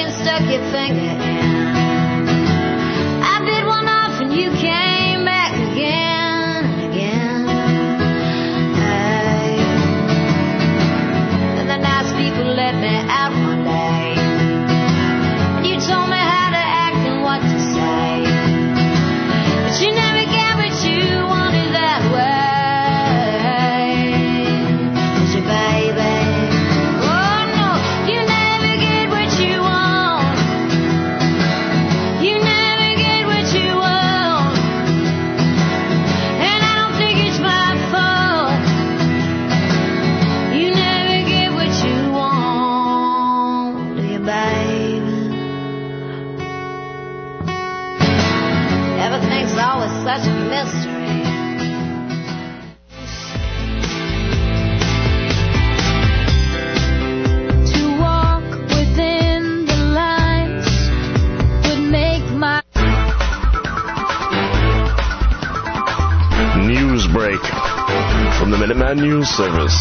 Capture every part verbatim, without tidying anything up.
and stuck your finger in. I bit one off and you came back again and again. Hey. And the nice people let me out one day, and you told me how to act and what to say, but you never get what you wanted that way. 'Cause your baby, oh no, you never get what you want. You never get what you want, and I don't think it's my fault. You never get what you want, do you, baby? Everything's always such a mystery. To walk within the lines would make my News break from the Minuteman News Service.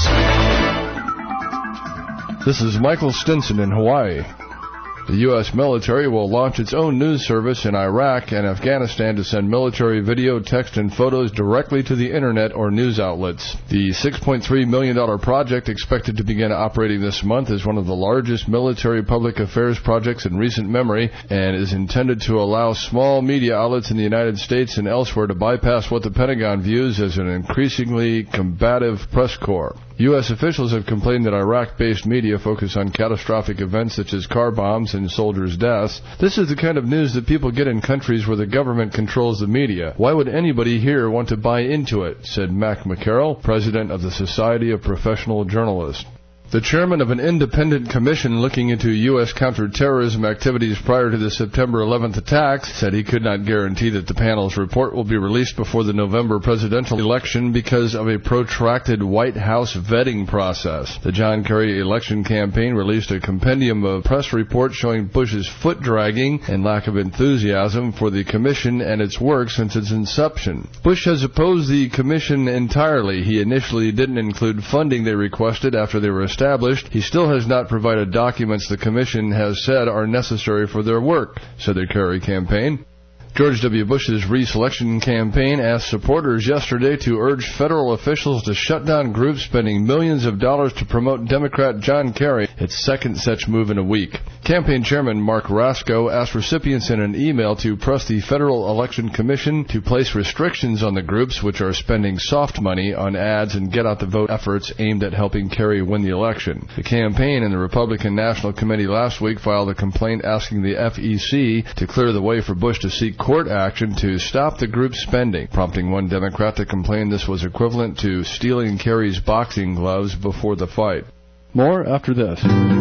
This is Michael Stinson in Hawaii. The U S military will launch its own news service in Iraq and Afghanistan to send military video, text, and photos directly to the Internet or news outlets. The six point three million dollars project, expected to begin operating this month, is one of the largest military public affairs projects in recent memory and is intended to allow small media outlets in the United States and elsewhere to bypass what the Pentagon views as an increasingly combative press corps. U S officials have complained that Iraq-based media focus on catastrophic events such as car bombs and soldiers' deaths. This is the kind of news that people get in countries where the government controls the media. Why would anybody here want to buy into it? Said Mac McCarroll, president of the Society of Professional Journalists. The chairman of an independent commission looking into U S counterterrorism activities prior to the September eleventh attacks said he could not guarantee that the panel's report will be released before the November presidential election because of a protracted White House vetting process. The John Kerry election campaign released a compendium of press reports showing Bush's foot-dragging and lack of enthusiasm for the commission and its work since its inception. Bush has opposed the commission entirely. He initially didn't include funding they requested after they were established. Established, he still has not provided documents the commission has said are necessary for their work, said the Kerry campaign. George W. Bush's re-selection campaign asked supporters yesterday to urge federal officials to shut down groups spending millions of dollars to promote Democrat John Kerry, its second such move in a week. Campaign chairman Mark Rasko asked recipients in an email to press the Federal Election Commission to place restrictions on the groups which are spending soft money on ads and get-out-the-vote efforts aimed at helping Kerry win the election. The campaign and the Republican National Committee last week filed a complaint asking the F E C to clear the way for Bush to seek court action to stop the group's spending, prompting one Democrat to complain this was equivalent to stealing Kerry's boxing gloves before the fight. More after this.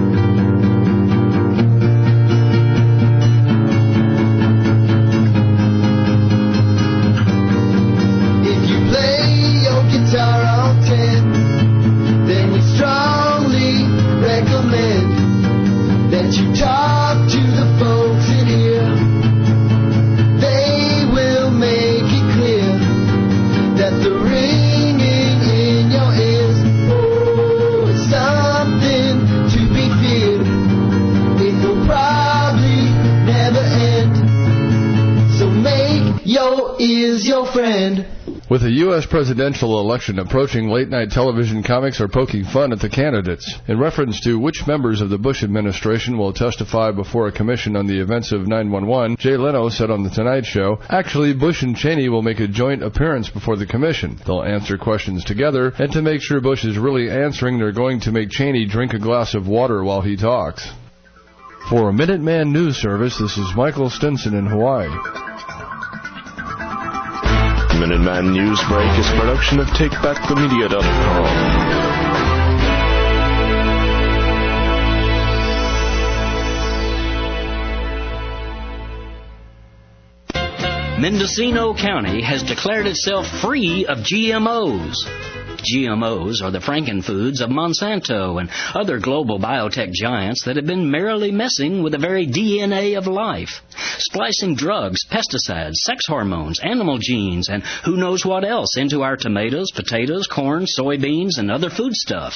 If you play your guitar on ten, then we strongly recommend that you talk to the folks in here. They will make it clear that the ringing in your ears, oh, is something to be feared. It will probably never end. So make your ears your friend. With the U S presidential election approaching, late-night television comics are poking fun at the candidates. In reference to which members of the Bush administration will testify before a commission on the events of nine one one, Jay Leno said on The Tonight Show, actually, Bush and Cheney will make a joint appearance before the commission. They'll answer questions together, and to make sure Bush is really answering, they're going to make Cheney drink a glass of water while he talks. For a Minuteman News Service, this is Michael Stinson in Hawaii. Minuteman News Break is a production of take back the media dot com. Mendocino County has declared itself free of G M Os. G M Os are the frankenfoods of Monsanto and other global biotech giants that have been merrily messing with the very D N A of life, splicing drugs, pesticides, sex hormones, animal genes, and who knows what else into our tomatoes, potatoes, corn, soybeans, and other foodstuffs.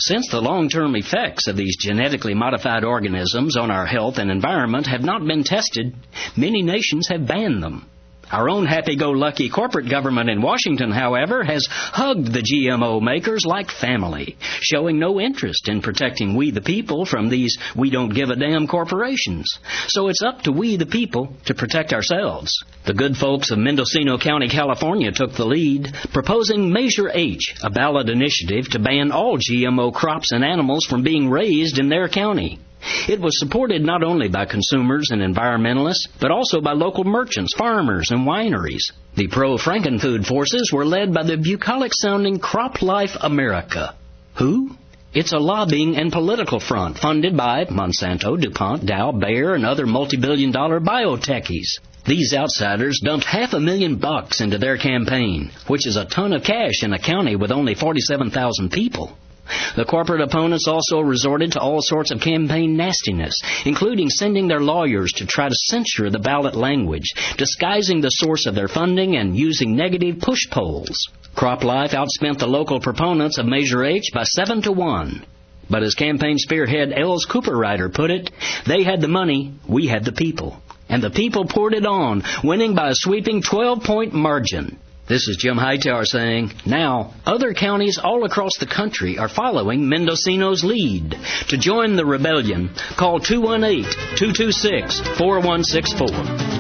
Since the long-term effects of these genetically modified organisms on our health and environment have not been tested, many nations have banned them. Our own happy-go-lucky corporate government in Washington, however, has hugged the G M O makers like family, showing no interest in protecting we the people from these we-don't-give-a-damn corporations. So it's up to we the people to protect ourselves. The good folks of Mendocino County, California took the lead, proposing Measure H, a ballot initiative to ban all G M O crops and animals from being raised in their county. It was supported not only by consumers and environmentalists, but also by local merchants, farmers, and wineries. The pro-Frankenfood forces were led by the bucolic-sounding CropLife America. Who? It's a lobbying and political front funded by Monsanto, DuPont, Dow, Bayer, and other multi-billion dollar biotechies. These outsiders dumped half a million bucks into their campaign, which is a ton of cash in a county with only forty-seven thousand people. The corporate opponents also resorted to all sorts of campaign nastiness, including sending their lawyers to try to censure the ballot language, disguising the source of their funding, and using negative push polls. CropLife outspent the local proponents of Measure H by seven to one. But as campaign spearhead Els Cooperrider put it, they had the money, we had the people. And the people poured it on, winning by a sweeping twelve-point margin. This is Jim Hightower saying, now, other counties all across the country are following Mendocino's lead. To join the rebellion, call two one eight, two two six, four one six four.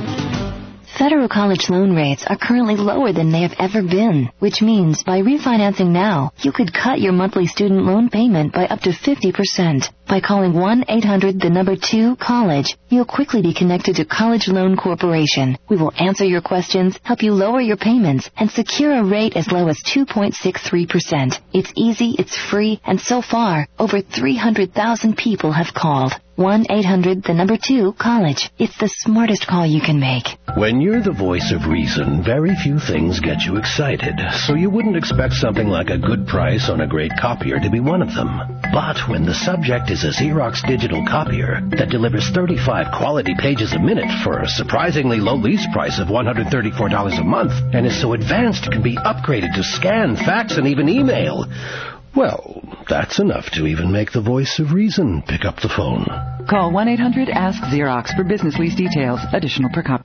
Federal college loan rates are currently lower than they have ever been, which means by refinancing now, you could cut your monthly student loan payment by up to fifty percent. By calling one eight hundred the number two college, you'll quickly be connected to College Loan Corporation. We will answer your questions, help you lower your payments, and secure a rate as low as two point six three percent. It's easy, it's free, and so far, over three hundred thousand people have called. one eight hundred the number two college. It's the smartest call you can make. When you're the voice of reason, very few things get you excited, so you wouldn't expect something like a good price on a great copier to be one of them. But when the subject is a Xerox digital copier that delivers thirty-five quality pages a minute for a surprisingly low lease price of one hundred thirty-four dollars a month, and is so advanced it can be upgraded to scan, fax, and even email, well, that's enough to even make the voice of reason pick up the phone. Call one eight hundred ask Xerox for business lease details. Additional per copy.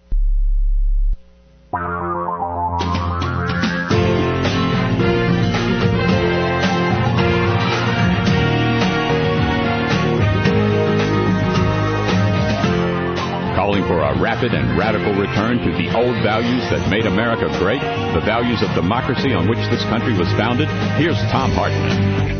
Calling for a rapid and radical return to the old values that made America great, the values of democracy on which this country was founded. Here's Thom Hartmann.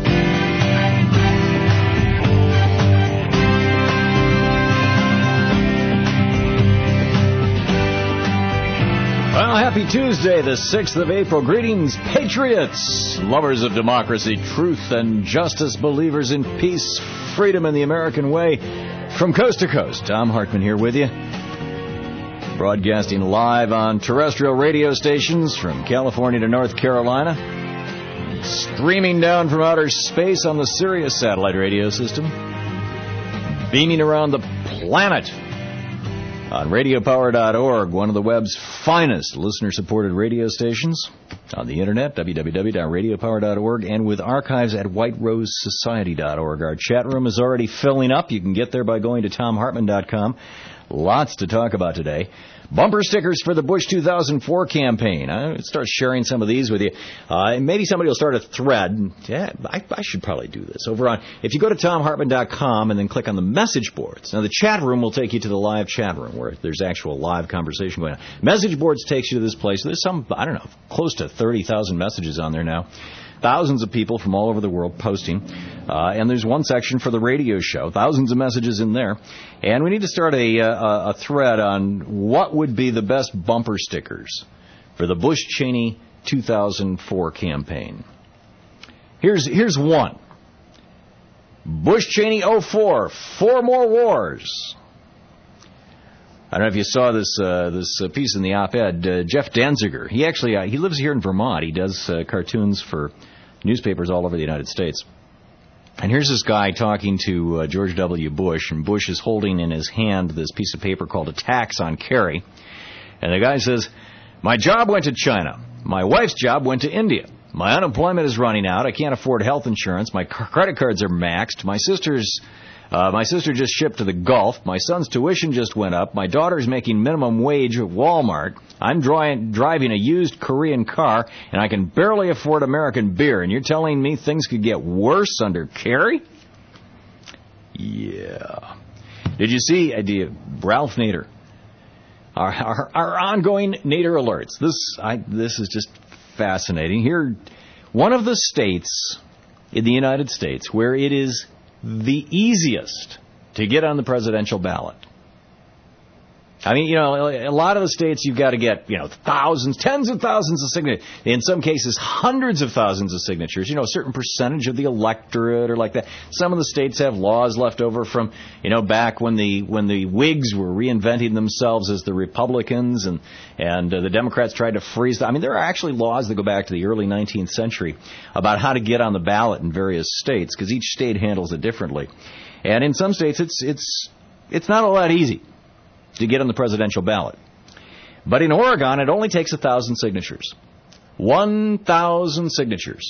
Well, happy Tuesday, the sixth of April. Greetings, patriots, lovers of democracy, truth, and justice, believers in peace, freedom, and the American way. From coast to coast, Thom Hartmann here with you. Broadcasting live on terrestrial radio stations from California to North Carolina. Streaming down from outer space on the Sirius satellite radio system. Beaming around the planet on radio power dot org, one of the web's finest listener-supported radio stations. On the internet, w w w dot radio power dot org, and with archives at white rose society dot org. Our chat room is already filling up. You can get there by going to tom hartmann dot com. Lots to talk about today. Bumper stickers for the Bush two thousand four campaign. I'll start sharing some of these with you. Uh, and maybe somebody will start a thread. Yeah, I, I should probably do this. Over on, if you go to tom hartmann dot com and then click on the message boards. Now, the chat room will take you to the live chat room where there's actual live conversation going on. Message boards takes you to this place. There's some, I don't know, close to thirty thousand messages on there now. Thousands of people from all over the world posting. Uh, and there's one section for the radio show. Thousands of messages in there. And we need to start a, a, a thread on what would be the best bumper stickers for the Bush-Cheney two thousand four campaign. Here's, here's one. Bush-Cheney oh four, four more wars. I don't know if you saw this uh, this uh, piece in the op-ed. Uh, Jeff Danziger, he actually uh, he lives here in Vermont. He does uh, cartoons for newspapers all over the United States. And here's this guy talking to uh, George W. Bush, and Bush is holding in his hand this piece of paper called a tax on carry. And the guy says, "My job went to China. My wife's job went to India. My unemployment is running out. I can't afford health insurance. My credit cards are maxed. My sister's, uh, my sister just shipped to the Gulf. My son's tuition just went up. My daughter's making minimum wage at Walmart. I'm dri- driving a used Korean car, and I can barely afford American beer. And you're telling me things could get worse under Kerry? Yeah. Did you see uh, you, Ralph Nader? Our, our, our ongoing Nader alerts. This, I, this is just fascinating. Here, one of the states in the United States where it is the easiest to get on the presidential ballot. I mean, you know, a lot of the states you've got to get, you know, thousands, tens of thousands of signatures. In some cases, hundreds of thousands of signatures. You know, a certain percentage of the electorate or like that. Some of the states have laws left over from, you know, back when the when the Whigs were reinventing themselves as the Republicans and and uh, the Democrats tried to freeze them. I mean, there are actually laws that go back to the early nineteenth century about how to get on the ballot in various states because each state handles it differently. And in some states, it's it's it's not all that easy to get on the presidential ballot. But in Oregon, it only takes a thousand signatures. One thousand signatures.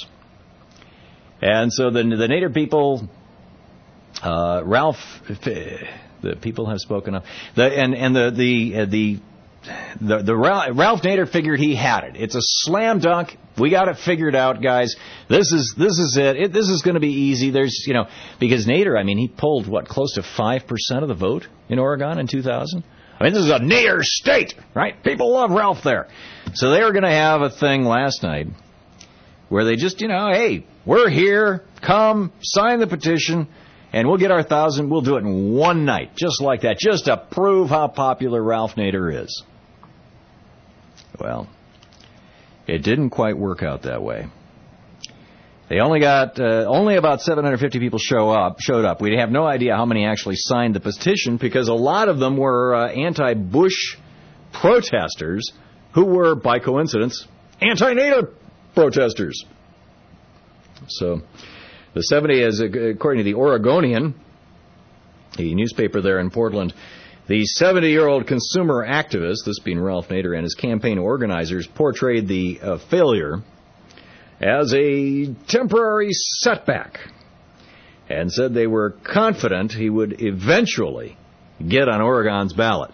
And so the, the Nader people, uh, Ralph, the people have spoken up, the, and, and the, the, uh, the, the, the Ralph Nader figured he had it. It's a slam dunk. We got it figured out, guys. This is, this is it. it this is going to be easy. There's, you know, because Nader, I mean, he pulled, what, close to five percent of the vote in Oregon in two thousand? I mean, this is a Nader state, right? People love Ralph there. So they were going to have a thing last night where they just, you know, hey, we're here, come, sign the petition, and we'll get our thousand. We'll do it in one night, just like that, just to prove how popular Ralph Nader is. Well, it didn't quite work out that way. They only got, uh, only about seven hundred fifty people show up, showed up. We have no idea how many actually signed the petition because a lot of them were uh, anti-Bush protesters who were, by coincidence, anti-Nader protesters. So the seventy, is, according to the Oregonian, the newspaper there in Portland, the seventy-year-old consumer activist, this being Ralph Nader, and his campaign organizers portrayed the uh, failure as a temporary setback and said they were confident he would eventually get on Oregon's ballot.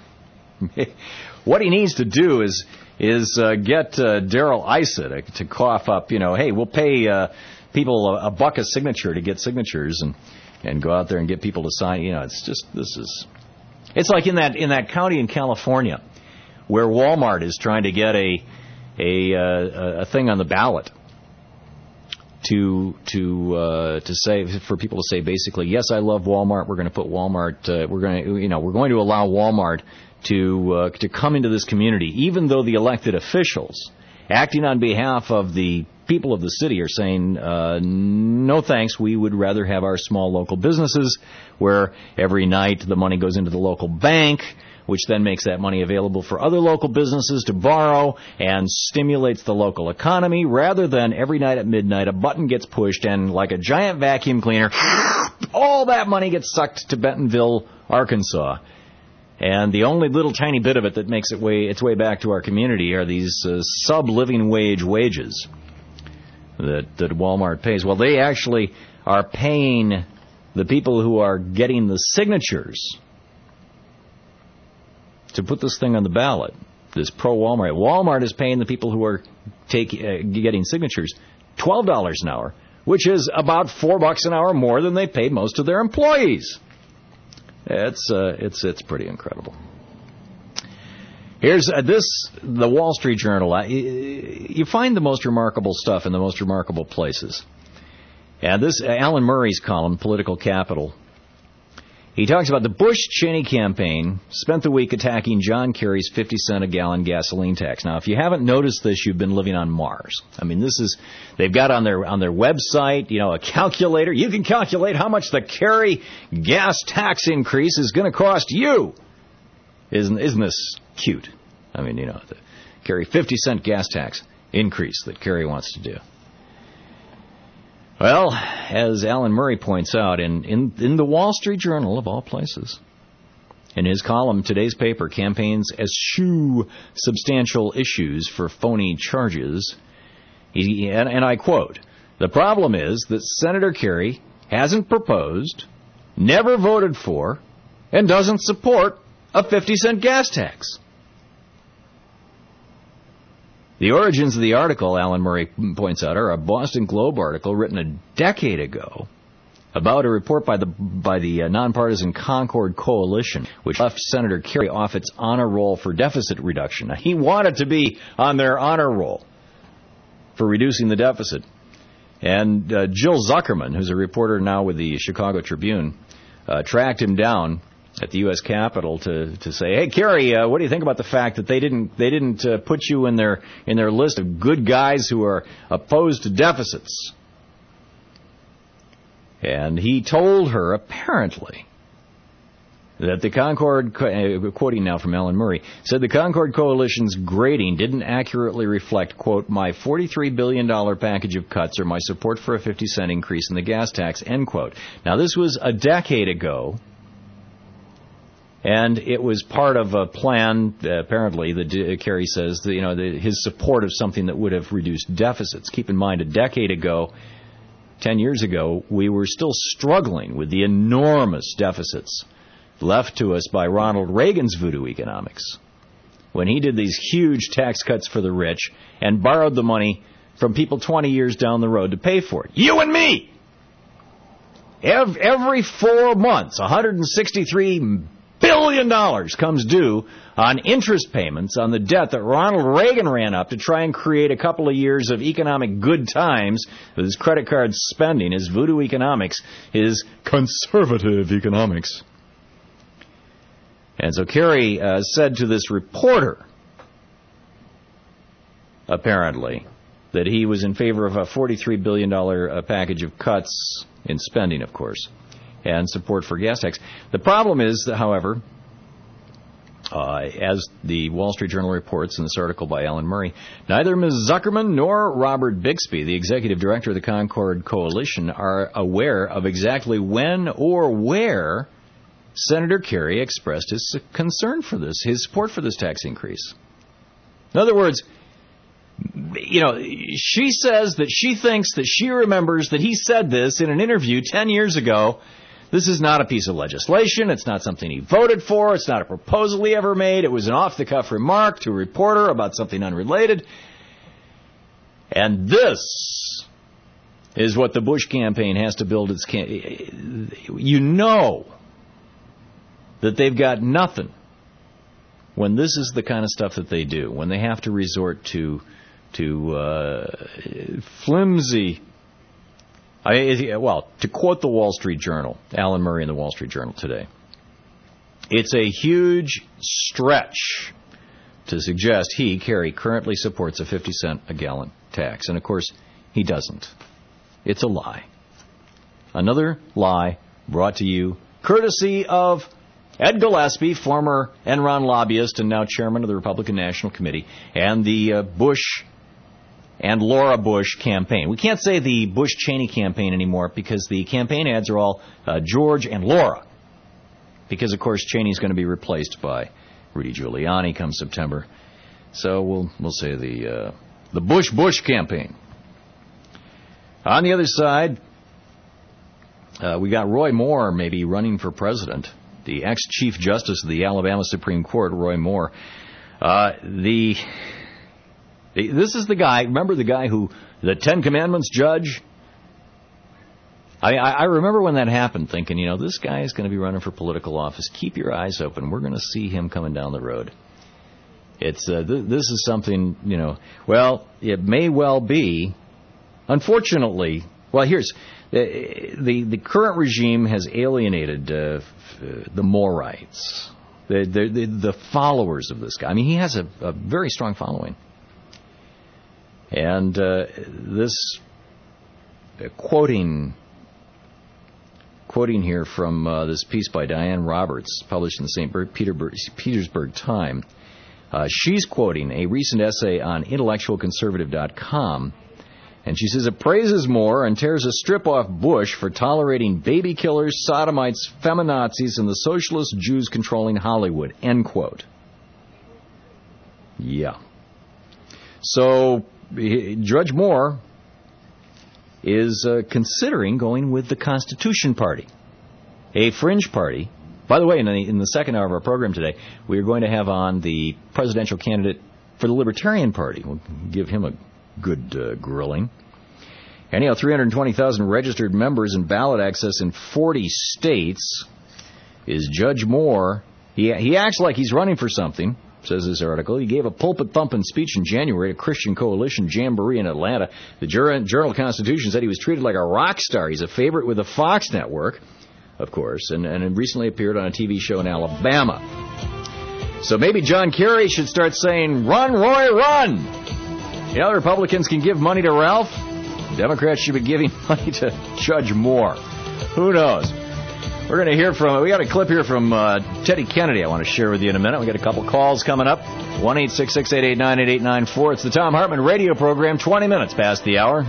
What he needs to do is is uh, get uh, Darrell Issa to, to cough up, you know, hey, we'll pay uh, people a, a buck a signature to get signatures and, and go out there and get people to sign. You know, it's just, this is, it's like in that in that county in California where Walmart is trying to get a a uh, a thing on the ballot to to uh, to say for people to say basically, yes, I love Walmart. We're going to put Walmart. Uh, we're going to you know we're going to allow Walmart to uh, to come into this community, even though the elected officials acting on behalf of the people of the city are saying, uh, no thanks, we would rather have our small local businesses where every night the money goes into the local bank, which then makes that money available for other local businesses to borrow and stimulates the local economy, rather than every night at midnight a button gets pushed and like a giant vacuum cleaner, all that money gets sucked to Bentonville, Arkansas. And the only little tiny bit of it that makes it way, its way back to our community are these uh, sub-living wage wages that, that Walmart pays. Well, they actually are paying the people who are getting the signatures to put this thing on the ballot, this pro-Walmart. Walmart is paying the people who are take, uh, getting signatures twelve dollars an hour, which is about four bucks an hour more than they pay most of their employees. It's uh, it's it's pretty incredible. Here's uh, this, the Wall Street Journal. Uh, you find the most remarkable stuff in the most remarkable places. And this, uh, Alan Murray's column, Political Capital, he talks about the Bush-Cheney campaign spent the week attacking John Kerry's fifty cent a gallon gasoline tax. Now, if you haven't noticed this, you've been living on Mars. I mean, this is, they've got on their on their website, you know, a calculator. You can calculate how much the Kerry gas tax increase is going to cost you. Isn't isn't this cute? I mean, you know, the Kerry fifty cent gas tax increase that Kerry wants to do. Well, as Alan Murray points out, in, in, in the Wall Street Journal, of all places, in his column, today's paper, Campaigns Eschew Substantial Issues for Phony Charges, He, and, and I quote, "The problem is that Senator Kerry hasn't proposed, never voted for, and doesn't support a fifty cent gas tax." The origins of the article, Alan Murray points out, are a Boston Globe article written a decade ago about a report by the by the uh, nonpartisan Concord Coalition, which left Senator Kerry off its honor roll for deficit reduction. Now, he wanted to be on their honor roll for reducing the deficit. And uh, Jill Zuckerman, who's a reporter now with the Chicago Tribune, uh, tracked him down at the U S Capitol to, to say, "Hey, Kerry, uh, what do you think about the fact that they didn't they didn't uh, put you in their in their list of good guys who are opposed to deficits?" And he told her, apparently, that the Concord, uh, quoting now from Alan Murray, said the Concord Coalition's grading didn't accurately reflect, quote, "my forty-three billion dollars package of cuts or my support for a fifty cent increase in the gas tax," end quote. Now, this was a decade ago. And it was part of a plan, uh, apparently, that uh, Kerry says, that, you know, the, his support of something that would have reduced deficits. Keep in mind, a decade ago, ten years ago, we were still struggling with the enormous deficits left to us by Ronald Reagan's voodoo economics, when he did these huge tax cuts for the rich and borrowed the money from people twenty years down the road to pay for it. You and me! Every four months, one hundred sixty-three billion dollars comes due on interest payments on the debt that Ronald Reagan ran up to try and create a couple of years of economic good times with his credit card spending, his voodoo economics, his conservative economics. And so Kerry uh, said to this reporter, apparently, that he was in favor of a forty-three billion dollars uh, package of cuts in spending, of course, and support for gas tax. The problem is, however, uh, as the Wall Street Journal reports in this article by Alan Murray, neither Miz Zuckerman nor Robert Bixby, the executive director of the Concord Coalition, are aware of exactly when or where Senator Kerry expressed his concern for this, his support for this tax increase. In other words, you know, she says that she thinks that she remembers that he said this in an interview ten years ago. This is not a piece of legislation. It's not something he voted for. It's not a proposal he ever made. It was an off-the-cuff remark to a reporter about something unrelated. And this is what the Bush campaign has to build its campaign. You know that they've got nothing when this is the kind of stuff that they do, when they have to resort to to uh, flimsy... I, well, to quote the Wall Street Journal, Alan Murray in the Wall Street Journal today, it's a huge stretch to suggest he, Kerry, currently supports a fifty cent a gallon tax. And, of course, he doesn't. It's a lie. Another lie brought to you courtesy of Ed Gillespie, former Enron lobbyist and now chairman of the Republican National Committee, and the uh, Bush and Laura Bush campaign. We can't say the Bush-Cheney campaign anymore because the campaign ads are all uh, George and Laura. Because, of course, Cheney's going to be replaced by Rudy Giuliani come September. So we'll we'll say the uh, the Bush-Bush campaign. On the other side, uh, we got Roy Moore maybe running for president. The ex-Chief Justice of the Alabama Supreme Court, Roy Moore. Uh, the... This is the guy, remember the guy who, the Ten Commandments judge? I, I, I remember when that happened thinking, you know, this guy is going to be running for political office. Keep your eyes open. We're going to see him coming down the road. It's uh, th- This is something, you know, well, it may well be. Unfortunately, well, here's, the, the, the current regime has alienated uh, the Moorites, the, the, the followers of this guy. I mean, he has a, a very strong following. And uh, this uh, quoting quoting here from uh, this piece by Diane Roberts, published in the Saint Petersburg Times, uh, she's quoting a recent essay on intellectual conservative dot com, and she says it praises Moore and tears a strip off Bush for tolerating baby killers, sodomites, feminazis, and the socialist Jews controlling Hollywood, end quote. Yeah. So Judge Moore is uh, considering going with the Constitution Party, a fringe party. By the way, in the, in the second hour of our program today, we are going to have on the presidential candidate for the Libertarian Party. We'll give him a good uh, grilling. Anyhow, three hundred twenty thousand registered members and ballot access in forty states. Is Judge Moore, he, he acts like he's running for something, says this article. He gave a pulpit-thumping speech in January at a Christian Coalition Jamboree in Atlanta. The Journal-Constitution said he was treated like a rock star. He's a favorite with the Fox network, of course, and, and recently appeared on a T V show in Alabama. So maybe John Kerry should start saying, "Run, Roy, run!" You know, Republicans can give money to Ralph. Democrats should be giving money to Judge Moore. Who knows? We're going to hear from, we got a clip here from uh, Teddy Kennedy I want to share with you in a minute. We got a couple calls coming up. one eight six six, eight eight nine, eight eight nine four. It's the Thom Hartmann radio program, twenty minutes past the hour.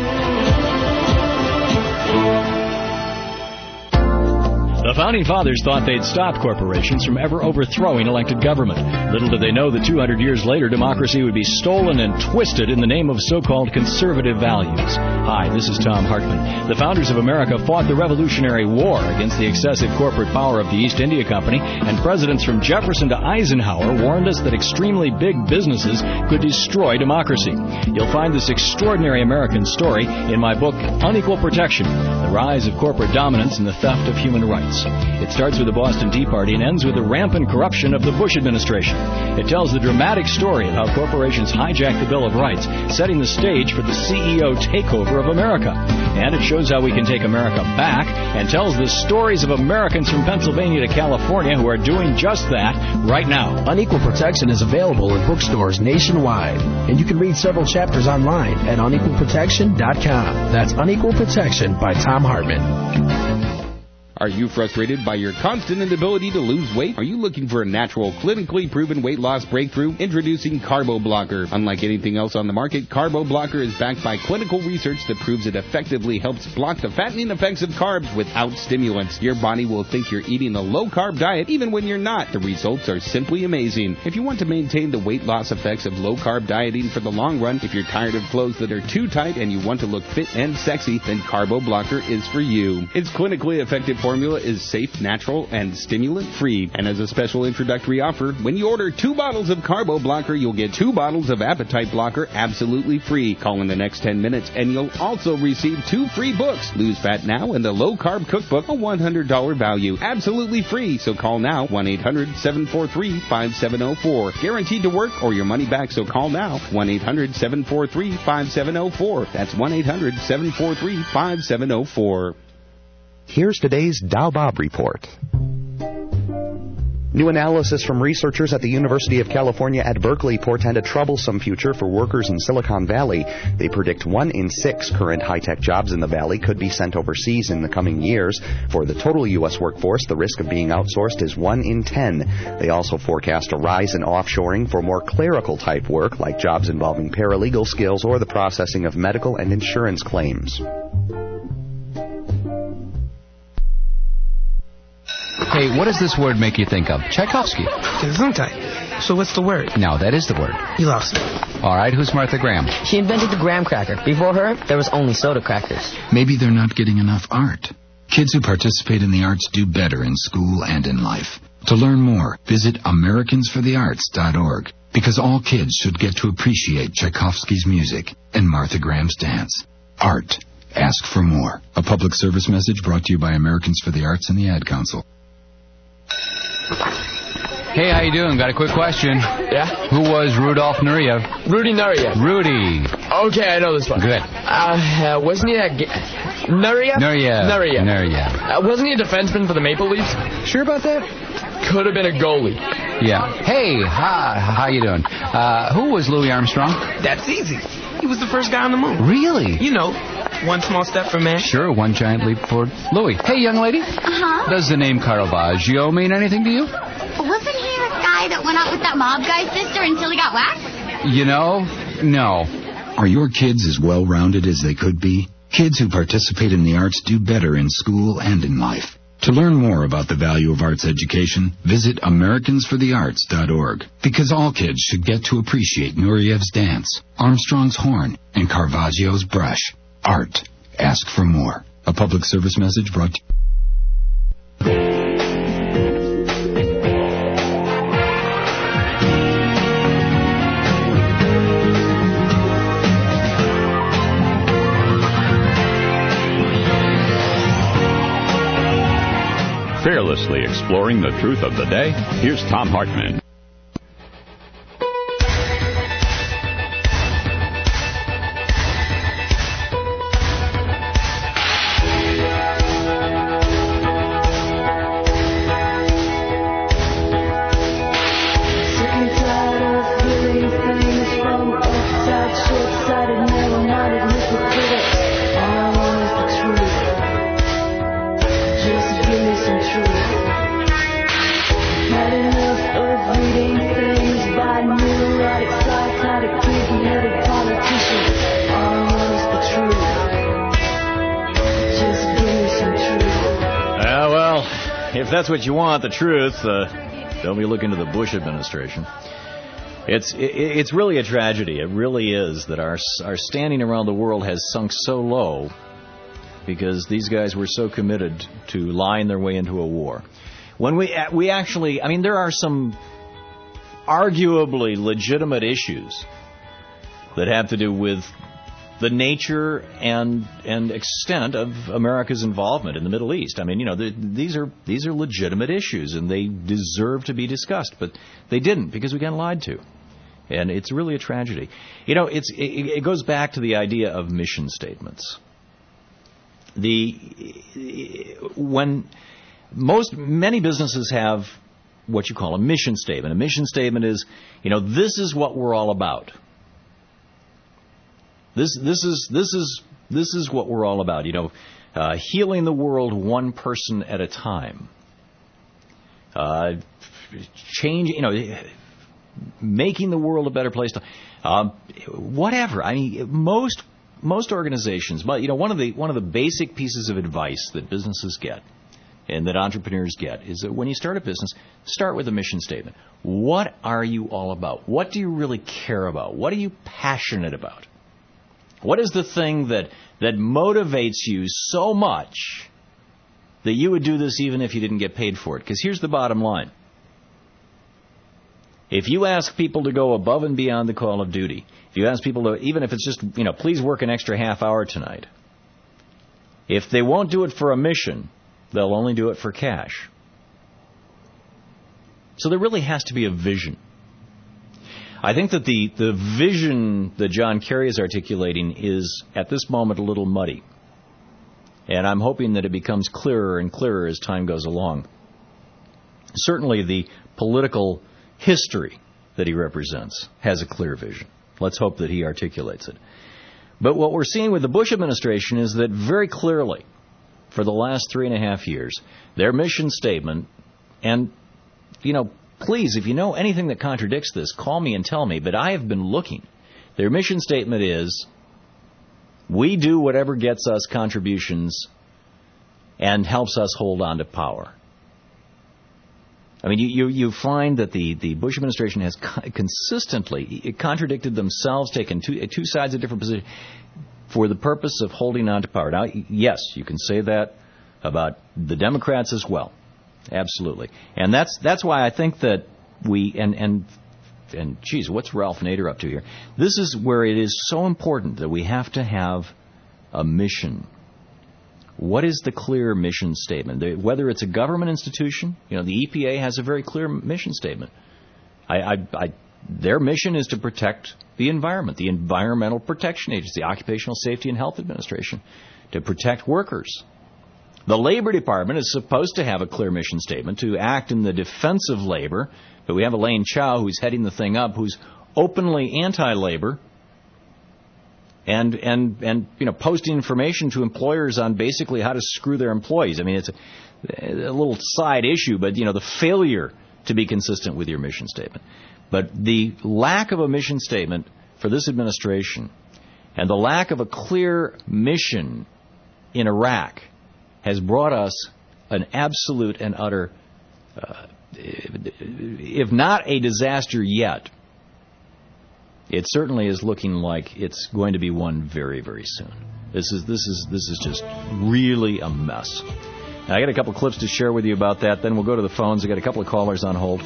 The Founding Fathers thought they'd stop corporations from ever overthrowing elected government. Little did they know that two hundred years later, democracy would be stolen and twisted in the name of so-called conservative values. Hi, this is Thom Hartmann. The founders of America fought the Revolutionary War against the excessive corporate power of the East India Company, and presidents from Jefferson to Eisenhower warned us that extremely big businesses could destroy democracy. You'll find this extraordinary American story in my book, Unequal Protection, The Rise of Corporate Dominance and the Theft of Human Rights. It starts with the Boston Tea Party and ends with the rampant corruption of the Bush administration. It tells the dramatic story of how corporations hijacked the Bill of Rights, setting the stage for the C E O takeover of America. And it shows how we can take America back and tells the stories of Americans from Pennsylvania to California who are doing just that right now. Unequal Protection is available in bookstores nationwide, and you can read several chapters online at unequal protection dot com. That's Unequal Protection by Thom Hartmann. Are you frustrated by your constant inability to lose weight? Are you looking for a natural, clinically proven weight loss breakthrough? Introducing Carbo Blocker. Unlike anything else on the market, Carbo Blocker is backed by clinical research that proves it effectively helps block the fattening effects of carbs without stimulants. Your body will think you're eating a low-carb diet even when you're not. The results are simply amazing. If you want to maintain the weight loss effects of low-carb dieting for the long run, if you're tired of clothes that are too tight and you want to look fit and sexy, then Carbo Blocker is for you. Its clinically effective formula is safe, natural, and stimulant-free. And as a special introductory offer, when you order two bottles of Carbo Blocker, you'll get two bottles of Appetite Blocker absolutely free. Call in the next ten minutes, and you'll also receive two free books. Lose Fat Now and the Low Carb Cookbook, a one hundred dollars value. Absolutely free. So call now, one eight hundred, seven four three, five seven zero four. Guaranteed to work or your money back, so call now, one eight hundred, seven four three, five seven zero four. That's one eight hundred, seven four three, five seven zero four. Here's today's Dow Bob Report. New analysis from researchers at the University of California at Berkeley portend a troublesome future for workers in Silicon Valley. They predict one in six current high-tech jobs in the valley could be sent overseas in the coming years. For the total U S workforce, the risk of being outsourced is one in ten. They also forecast a rise in offshoring for more clerical-type work, like jobs involving paralegal skills or the processing of medical and insurance claims. Hey, what does this word make you think of? Tchaikovsky. Gesundheit. So what's the word? No, that is the word. You lost me. All right, who's Martha Graham? She invented the graham cracker. Before her, there was only soda crackers. Maybe they're not getting enough art. Kids who participate in the arts do better in school and in life. To learn more, visit Americans for the Arts dot org, because all kids should get to appreciate Tchaikovsky's music and Martha Graham's dance. Art. Ask for more. A public service message brought to you by Americans for the Arts and the Ad Council. Hey, how you doing? Got a quick question. Yeah? Who was Rudolf Nureyev? Rudy Nureyev. Rudy. Okay, I know this one. Good. Uh, uh wasn't he a... Ga- Nureyev? Nureyev. Nureyev. Nureyev. Uh, wasn't he a defenseman for the Maple Leafs? Sure about that? Could have been a goalie. Yeah. Hey, hi, how you doing? Uh, who was Louis Armstrong? That's easy. He was the first guy on the moon. Really? You know, one small step for man. Sure, one giant leap forward. Louis. Hey, young lady. Uh-huh. Does the name Caravaggio mean anything to you? Wasn't he the guy that went out with that mob guy's sister until he got whacked? You know, no. Are your kids as well-rounded as they could be? Kids who participate in the arts do better in school and in life. To learn more about the value of arts education, visit Americans for the Arts dot org. Because all kids should get to appreciate Nuriev's dance, Armstrong's horn, and Caravaggio's brush. Art. Ask for more. A public service message brought to you. Fearlessly exploring the truth of the day, here's Tom Hartman. If that's what you want, the truth, uh, don't be looking to the Bush administration. It's it, it's really a tragedy. It really is that our our standing around the world has sunk so low because these guys were so committed to lying their way into a war. When we we actually, I mean, there are some arguably legitimate issues that have to do with the nature and and extent of America's involvement in the Middle East. I mean, you know, the, these are these are legitimate issues, and they deserve to be discussed, but they didn't because we got lied to, and it's really a tragedy. You know, it's it, it goes back to the idea of mission statements. The when most many businesses have what you call a mission statement. A mission statement is, you know, this is what we're all about. This this is this is this is what we're all about. You know, uh, healing the world one person at a time. Uh, change, you know, making the world a better place to. Uh, whatever. I mean, most most organizations. But you know, one of the one of the basic pieces of advice that businesses get and that entrepreneurs get is that when you start a business, start with a mission statement. What are you all about? What do you really care about? What are you passionate about? What is the thing that, that motivates you so much that you would do this even if you didn't get paid for it? Because here's the bottom line. If you ask people to go above and beyond the call of duty, if you ask people to, even if it's just, you know, please work an extra half hour tonight, if they won't do it for a mission, they'll only do it for cash. So there really has to be a vision. I think that the, the vision that John Kerry is articulating is, at this moment, a little muddy. And I'm hoping that it becomes clearer and clearer as time goes along. Certainly the political history that he represents has a clear vision. Let's hope that he articulates it. But what we're seeing with the Bush administration is that very clearly, for the last three and a half years, their mission statement, and, you know, please, if you know anything that contradicts this, call me and tell me, but I have been looking. Their mission statement is, we do whatever gets us contributions and helps us hold on to power. I mean, you, you, you find that the, the Bush administration has co- consistently contradicted themselves, taken two, two sides of different positions for the purpose of holding on to power. Now, yes, you can say that about the Democrats as well. Absolutely. And that's that's why I think that we, and, and, and geez, what's Ralph Nader up to here? This is where it is so important that we have to have a mission. What is the clear mission statement? Whether it's a government institution, you know, the E P A has a very clear mission statement. I, I, I, their mission is to protect the environment, the Environmental Protection Agency, the Occupational Safety and Health Administration, to protect workers. The Labor Department is supposed to have a clear mission statement to act in the defense of labor, but we have Elaine Chao who's heading the thing up, who's openly anti-labor and and and you know posting information to employers on basically how to screw their employees. I mean, it's a, a little side issue, but you know the failure to be consistent with your mission statement. But the lack of a mission statement for this administration and the lack of a clear mission in Iraq has brought us an absolute and utter, uh, if not a disaster yet, it certainly is looking like it's going to be one very, very soon. This is this is this is just really a mess. Now, I got a couple clips to share with you about that. Then we'll go to the phones. I got a couple of callers on hold.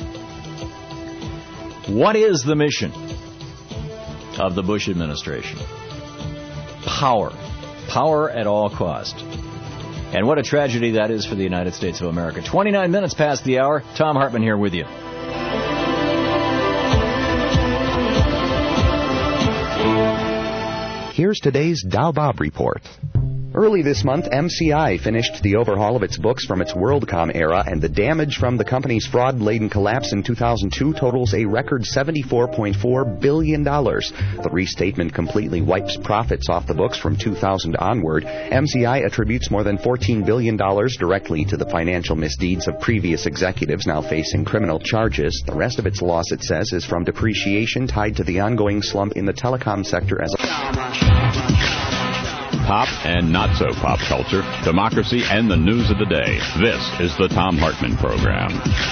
What is the mission of the Bush administration? Power. Power at all cost. And what a tragedy that is for the United States of America. twenty-nine minutes past the hour. Tom Hartman here with you. Here's today's Dow Bob Report. Early this month, M C I finished the overhaul of its books from its WorldCom era, and the damage from the company's fraud-laden collapse in two thousand two totals a record seventy-four point four billion dollars. The restatement completely wipes profits off the books from two thousand onward. M C I attributes more than fourteen billion dollars directly to the financial misdeeds of previous executives now facing criminal charges. The rest of its loss, it says, is from depreciation tied to the ongoing slump in the telecom sector as a... Pop and not so pop culture, democracy, and the news of the day. This is the Tom Hartman Program.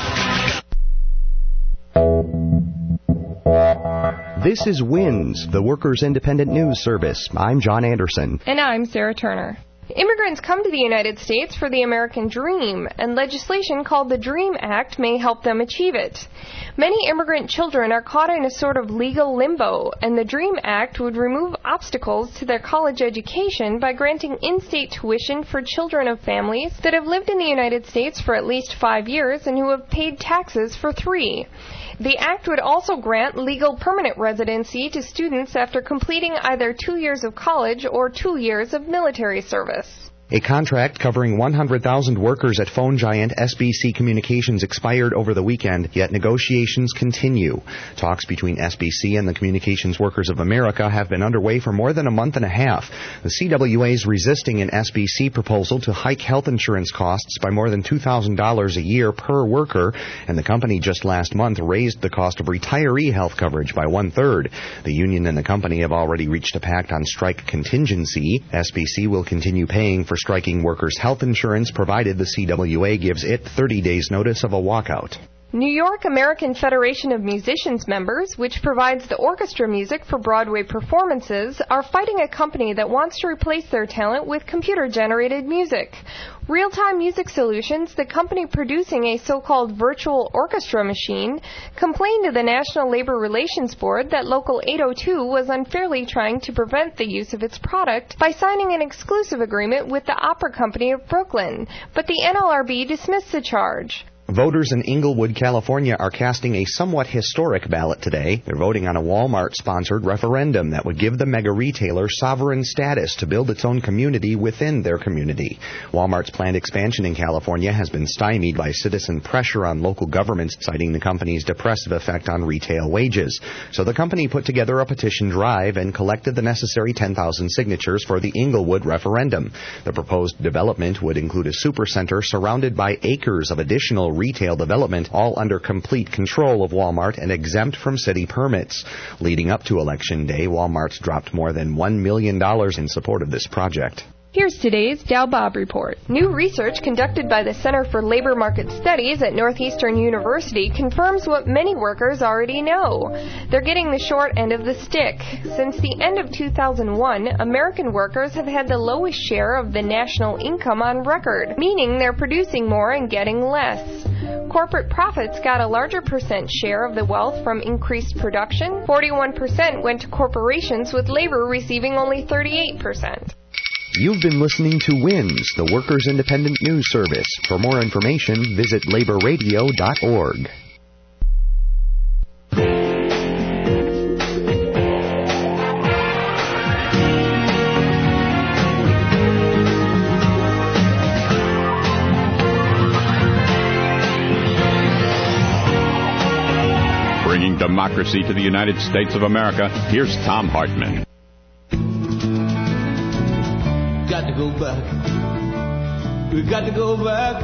This is WINS, the Workers' Independent News Service. I'm John Anderson. And I'm Sarah Turner. Immigrants come to the United States for the American dream, and legislation called the DREAM Act may help them achieve it. Many immigrant children are caught in a sort of legal limbo, and the DREAM Act would remove obstacles to their college education by granting in-state tuition for children of families that have lived in the United States for at least five years and who have paid taxes for three. The act would also grant legal permanent residency to students after completing either two years of college or two years of military service. A contract covering one hundred thousand workers at phone giant S B C Communications expired over the weekend, yet negotiations continue. Talks between S B C and the Communications Workers of America have been underway for more than a month and a half. The C W A is resisting an S B C proposal to hike health insurance costs by more than two thousand dollars a year per worker, and the company just last month raised the cost of retiree health coverage by one-third. The union and the company have already reached a pact on strike contingency. S B C will continue paying for striking workers' health insurance, provided the C W A gives it thirty days notice of a walkout. New York American Federation of Musicians members, which provides the orchestra music for Broadway performances, are fighting a company that wants to replace their talent with computer-generated music. Real-Time Music Solutions, the company producing a so-called virtual orchestra machine, complained to the National Labor Relations Board that Local eight oh two was unfairly trying to prevent the use of its product by signing an exclusive agreement with the Opera Company of Brooklyn, but the N L R B dismissed the charge. Voters in Inglewood, California are casting a somewhat historic ballot today. They're voting on a Walmart-sponsored referendum that would give the mega retailer sovereign status to build its own community within their community. Walmart's planned expansion in California has been stymied by citizen pressure on local governments, citing the company's depressive effect on retail wages. So the company put together a petition drive and collected the necessary ten thousand signatures for the Inglewood referendum. The proposed development would include a supercenter surrounded by acres of additional retail development, all under complete control of Walmart and exempt from city permits. Leading up to Election Day, Walmart's dropped more than one million dollars in support of this project. Here's today's Dow Bob Report. New research conducted by the Center for Labor Market Studies at Northeastern University confirms what many workers already know. They're getting the short end of the stick. Since the end of two thousand one, American workers have had the lowest share of the national income on record, meaning they're producing more and getting less. Corporate profits got a larger percent share of the wealth from increased production. forty-one percent went to corporations, with labor receiving only thirty-eight percent. You've been listening to WINS, the Workers' Independent News Service. For more information, visit labor radio dot org. Bringing democracy to the United States of America, here's Tom Hartman. Got to go back. We got to go back.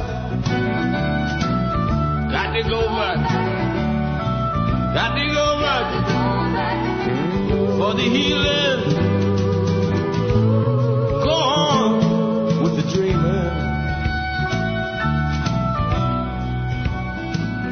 Got to go back. Got to go back. For the healing. Go on with the dreaming.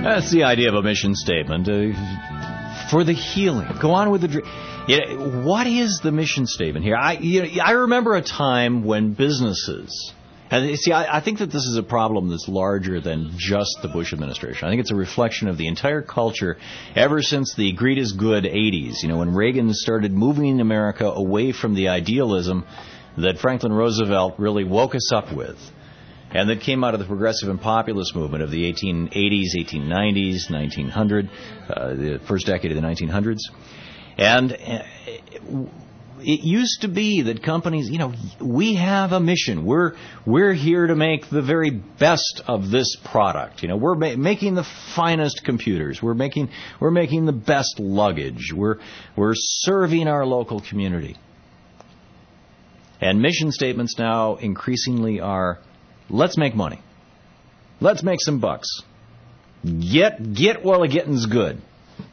That's the idea of a mission statement. Uh, for the healing. Go on with the dream. You know, what is the mission statement here? I you know, I remember a time when businesses... And see, I, I think that this is a problem that's larger than just the Bush administration. I think it's a reflection of the entire culture ever since the greed is good eighties. You know, when Reagan started moving America away from the idealism that Franklin Roosevelt really woke us up with, and that came out of the progressive and populist movement of the eighteen eighties, eighteen nineties, nineteen hundred, uh, the first decade of the nineteen hundreds. And uh, it used to be that companies, you know, we have a mission. We're we're here to make the very best of this product. You know, we're ma- making the finest computers. We're making we're making the best luggage. We're we're serving our local community. And mission statements now increasingly are, let's make money. Let's make some bucks. Get get while the getting's good.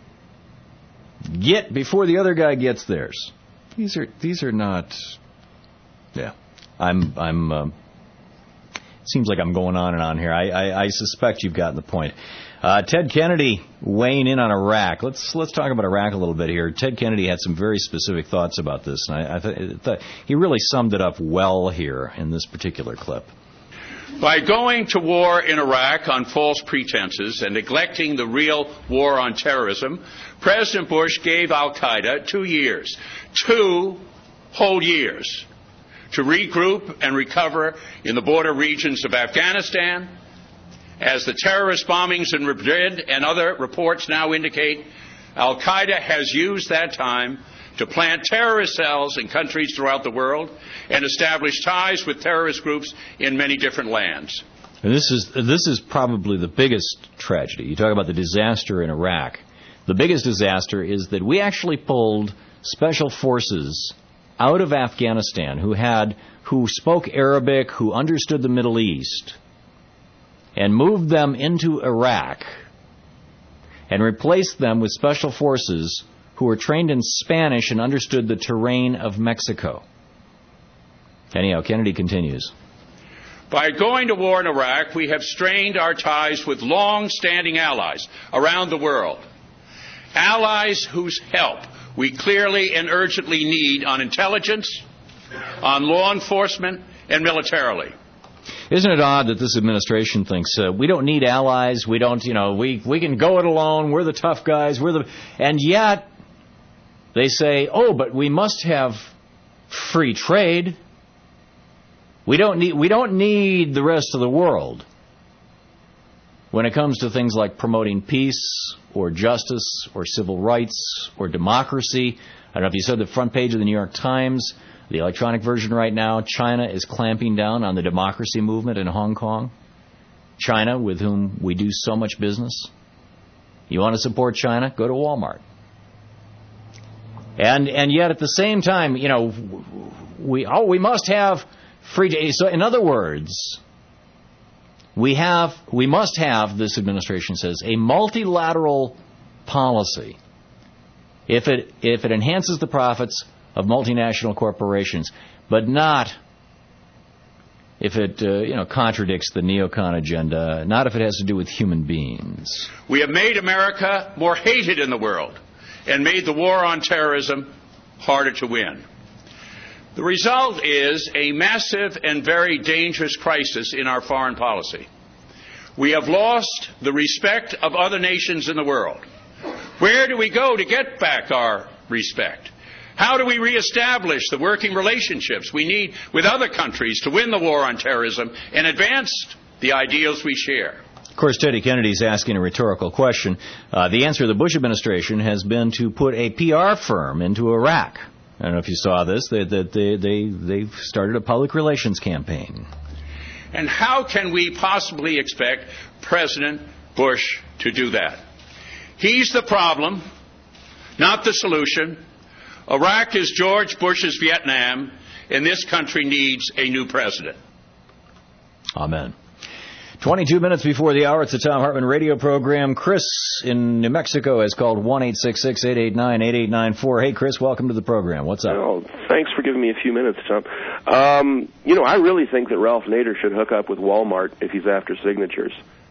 Get before the other guy gets theirs. These are these are not. Yeah, I'm I'm. Um, seems like I'm going on and on here. I, I, I suspect you've gotten the point. Uh, Ted Kennedy weighing in on Iraq. Let's let's talk about Iraq a little bit here. Ted Kennedy had some very specific thoughts about this, and I, I th- thought he really summed it up well here in this particular clip. By going to war in Iraq on false pretenses and neglecting the real war on terrorism, President Bush gave al-Qaeda two years, two whole years, to regroup and recover in the border regions of Afghanistan. As the terrorist bombings in Madrid and other reports now indicate, al-Qaeda has used that time to plant terrorist cells in countries throughout the world and establish ties with terrorist groups in many different lands. And this is this is probably the biggest tragedy. You talk about the disaster in Iraq. The biggest disaster is that we actually pulled special forces out of Afghanistan who had who spoke Arabic, who understood the Middle East, and moved them into Iraq and replaced them with special forces who were trained in Spanish and understood the terrain of Mexico. Anyhow, Kennedy continues. By going to war in Iraq, we have strained our ties with long-standing allies around the world. Allies whose help we clearly and urgently need on intelligence, on law enforcement, and militarily. Isn't it odd that this administration thinks uh, we don't need allies, we don't, you know, we, we can go it alone, we're the tough guys, we're the... And yet, they say, oh, but we must have free trade. We don't need we don't need the rest of the world when it comes to things like promoting peace or justice or civil rights or democracy. I don't know if you saw the front page of the New York Times, the electronic version right now. China is clamping down on the democracy movement in Hong Kong. China, with whom we do so much business. You want to support China? Go to Walmart. And and yet at the same time, you know, we oh we must have free trade. So in other words, we have we must have, this administration says, a multilateral policy if it if it enhances the profits of multinational corporations, but not if it uh, you know contradicts the neocon agenda, not if it has to do with human beings. We have made America more hated in the world and made the war on terrorism harder to win. The result is a massive and very dangerous crisis in our foreign policy. We have lost the respect of other nations in the world. Where do we go to get back our respect? How do we reestablish the working relationships we need with other countries to win the war on terrorism and advance the ideals we share? Of course, Teddy Kennedy's asking a rhetorical question. Uh, the answer of the Bush administration has been to put a P R firm into Iraq. I don't know if you saw this. They, they, they, they, they've started a public relations campaign. And how can we possibly expect President Bush to do that? He's the problem, not the solution. Iraq is George Bush's Vietnam, and this country needs a new president. Amen. twenty-two minutes before the hour, it's the Thom Hartmann radio program. Chris in New Mexico has called one eight six six, eight eight nine, eight eight nine four. Hey, Chris, welcome to the program. What's up? Oh, thanks for giving me a few minutes, Tom. Um, you know, I really think that Ralph Nader should hook up with Walmart if he's after signatures.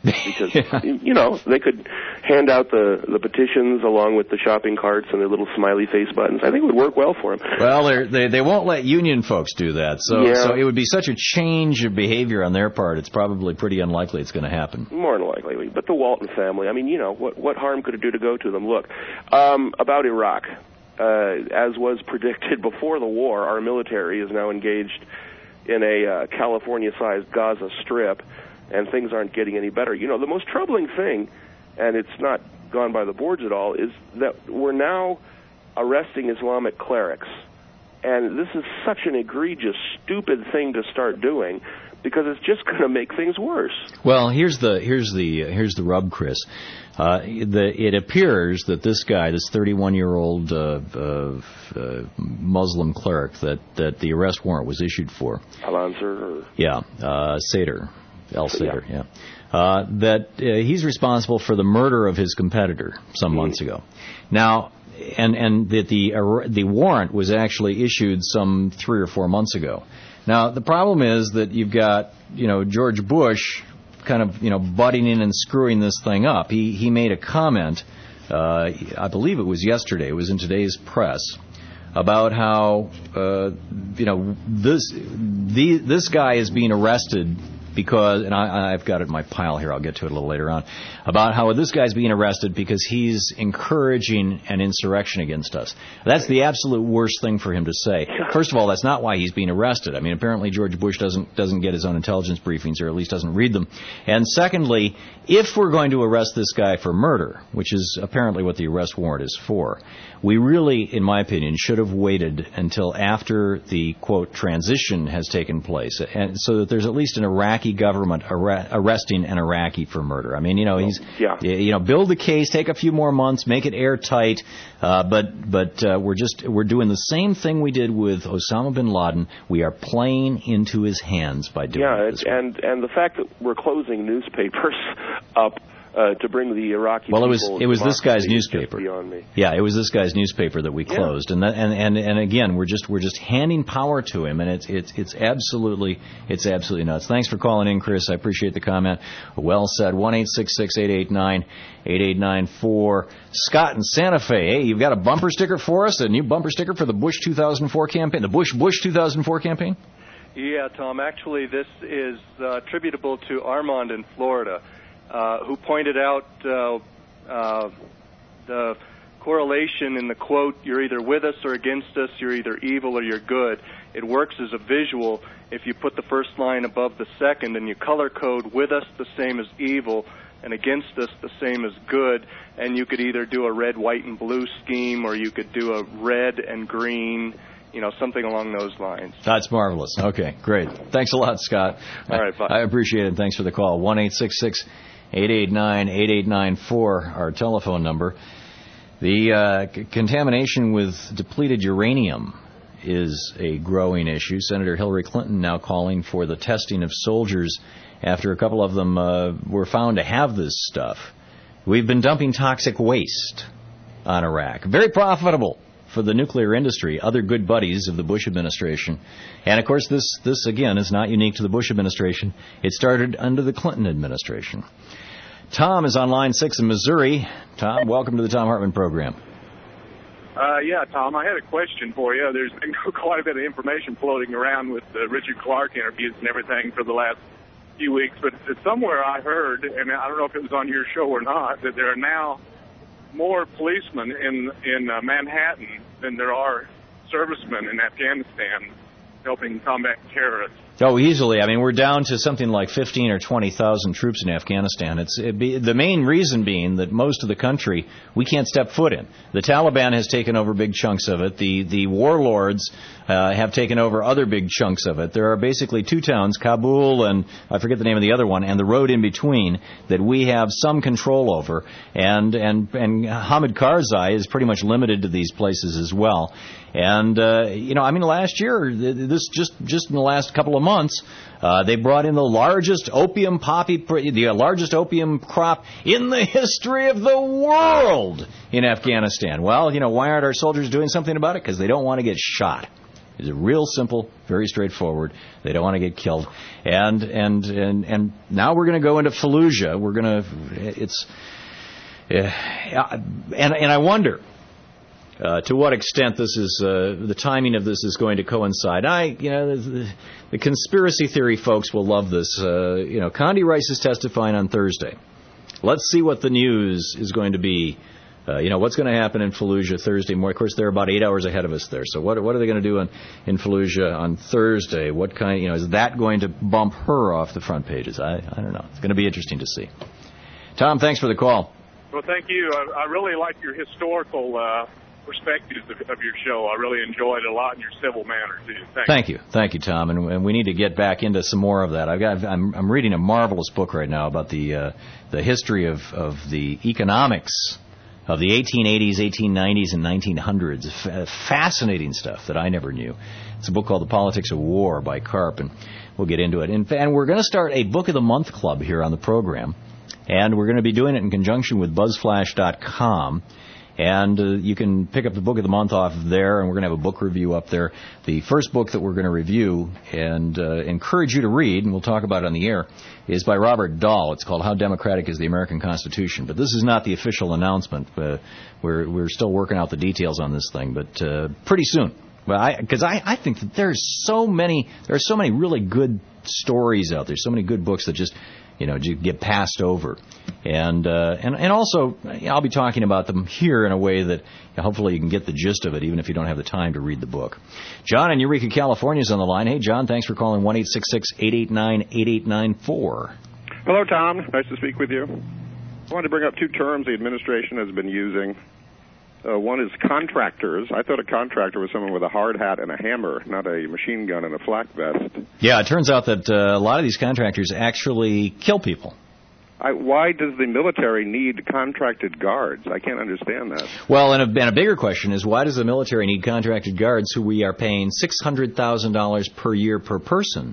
Because, yeah. you know, they could hand out the, the petitions along with the shopping carts and their little smiley face buttons. I think it would work well for them. Well, they they won't let union folks do that. So, yeah. so it would be such a change of behavior on their part, it's probably pretty unlikely it's going to happen. More than likely. But the Walton family, I mean, you know, what, what harm could it do to go to them? Look, um, about Iraq, uh, as was predicted before the war, our military is now engaged in a uh, California-sized Gaza Strip, and things aren't getting any better. You know, the most troubling thing, and it's not gone by the boards at all, is that we're now arresting Islamic clerics. And this is such an egregious, stupid thing to start doing, because it's just going to make things worse. Well, here's the here's the uh, here's the rub, Chris. Uh, the, it appears that this guy, this thirty-one-year-old uh, uh, uh, Muslim cleric, that, that the arrest warrant was issued for. Al-Ansar? Or? Yeah, uh, Sater. El Sater, yeah. yeah. Uh, that uh, he's responsible for the murder of his competitor some mm-hmm. months ago. Now, and and that the uh, the warrant was actually issued some three or four months ago. Now, the problem is that you've got, you know, George Bush kind of, you know, butting in and screwing this thing up. He he made a comment, uh, I believe it was yesterday, it was in today's press, about how, uh, you know, this the, this guy is being arrested because, and I, I've got it in my pile here, I'll get to it a little later on, about how this guy's being arrested because he's encouraging an insurrection against us. That's the absolute worst thing for him to say. First of all, that's not why he's being arrested. I mean, apparently George Bush doesn't doesn't get his own intelligence briefings, or at least doesn't read them. And secondly, if we're going to arrest this guy for murder, which is apparently what the arrest warrant is for, we really, in my opinion, should have waited until after the, quote, transition has taken place, and so that there's at least an Iraqi government ar- arresting an Iraqi for murder. I mean, you know, he's, yeah. you know, build the case, take a few more months, make it airtight, uh, but but uh, we're just we're doing the same thing we did with Osama bin Laden. We are playing into his hands by doing yeah, it this way. and and the fact that we're closing newspapers up. Uh, to bring the Iraqi well, it was people it was this guy's is newspaper. Beyond me. Yeah, it was this guy's newspaper that we closed, yeah. and, that, and and and again, we're just we're just handing power to him, and it's it's it's absolutely it's absolutely nuts. Thanks for calling in, Chris. I appreciate the comment. Well said. One eight six six eight eight nine eight eight nine four. Scott in Santa Fe. Hey, you've got a bumper sticker for us? A new bumper sticker for the Bush two thousand four campaign, the Bush Bush two thousand four campaign. Yeah, Tom. Actually, this is uh, attributable to Armand in Florida. Uh, who pointed out uh, uh, the correlation in the quote, you're either with us or against us, you're either evil or you're good. It works as a visual if you put the first line above the second and you color code with us the same as evil and against us the same as good, and you could either do a red, white, and blue scheme, or you could do a red and green, you know, something along those lines. That's marvelous. Okay, great. Thanks a lot, Scott. All right, bye. I appreciate it. Thanks for the call. one eight six six eight eight nine eight eight nine four, our telephone number. The uh, c- contamination with depleted uranium is a growing issue. Senator Hillary Clinton now calling for the testing of soldiers after a couple of them uh, were found to have this stuff. We've been dumping toxic waste on Iraq. Very profitable for the nuclear industry, other good buddies of the Bush administration. And, of course, this, this again, is not unique to the Bush administration. It started under the Clinton administration. Tom is on line six in Missouri. Tom, welcome to the Tom Hartman program. Uh, yeah, Tom, I had a question for you. There's been quite a bit of information floating around with the Richard Clark interviews and everything for the last few weeks, but somewhere I heard, and I don't know if it was on your show or not, that there are now more policemen in in uh, Manhattan than there are servicemen in Afghanistan helping combat terrorists. Oh, easily. I mean, we're down to something like fifteen or twenty thousand troops in Afghanistan. It's it be, the main reason being that most of the country we can't step foot in. The Taliban has taken over big chunks of it. The the warlords uh, have taken over other big chunks of it. There are basically two towns, Kabul and I forget the name of the other one, and the road in between that we have some control over. And and and Hamid Karzai is pretty much limited to these places as well. And uh, you know, I mean, last year, this just just in the last couple of months, uh, they brought in the largest opium poppy, the largest opium crop in the history of the world in Afghanistan. Well, you know, why aren't our soldiers doing something about it? Because they don't want to get shot. It's real simple, very straightforward. They don't want to get killed. And and and, and now we're going to go into Fallujah. We're going to, it's, uh, and, and I wonder uh, to what extent this is, uh, the timing of this is going to coincide. I, you know, the, the conspiracy theory folks will love this. Uh, you know, Condi Rice is testifying on Thursday. Let's see what the news is going to be. Uh, you know, what's going to happen in Fallujah Thursday morning? Of course, they're about eight hours ahead of us there. So what, what are they going to do in, in Fallujah on Thursday? What kind, you know, is that going to bump her off the front pages? I, I don't know. It's going to be interesting to see. Tom, thanks for the call. Well, thank you. I, I really like your historical uh, perspectives of, of your show. I really enjoyed it a lot in your civil manner, too. Thank, thank you. Thank you, Tom. And, and we need to get back into some more of that. I've got, I'm, I'm reading a marvelous book right now about the, uh, the history of, of the economics of the eighteen eighties, eighteen nineties, and nineteen hundreds. F- fascinating stuff that I never knew. It's a book called The Politics of War by Karp, and we'll get into it. And, and we're going to start a Book of the Month club here on the program, and we're going to be doing it in conjunction with Buzz Flash dot com. And uh, you can pick up the Book of the Month off there, and we're going to have a book review up there. The first book that we're going to review and uh, encourage you to read, and we'll talk about it on the air, is by Robert Dahl. It's called How Democratic is the American Constitution. But this is not the official announcement. Uh, we're we're still working out the details on this thing, but uh, pretty soon. Well, I because I, I think that there's so many there are so many really good stories out there, so many good books that just you know get passed over, and uh, and and also I'll be talking about them here in a way that hopefully you can get the gist of it, even if you don't have the time to read the book. John in Eureka, California is on the line. Hey, John, thanks for calling one eight six six, eight eight nine, eight eight nine four. Hello, Tom. Nice to speak with you. I wanted to bring up two terms the administration has been using. Uh, one is contractors. I thought a contractor was someone with a hard hat and a hammer, not a machine gun and a flak vest. Yeah, it turns out that uh, a lot of these contractors actually kill people. I, why does the military need contracted guards? I can't understand that. Well, and a, and a bigger question is, why does the military need contracted guards who we are paying six hundred thousand dollars per year per person,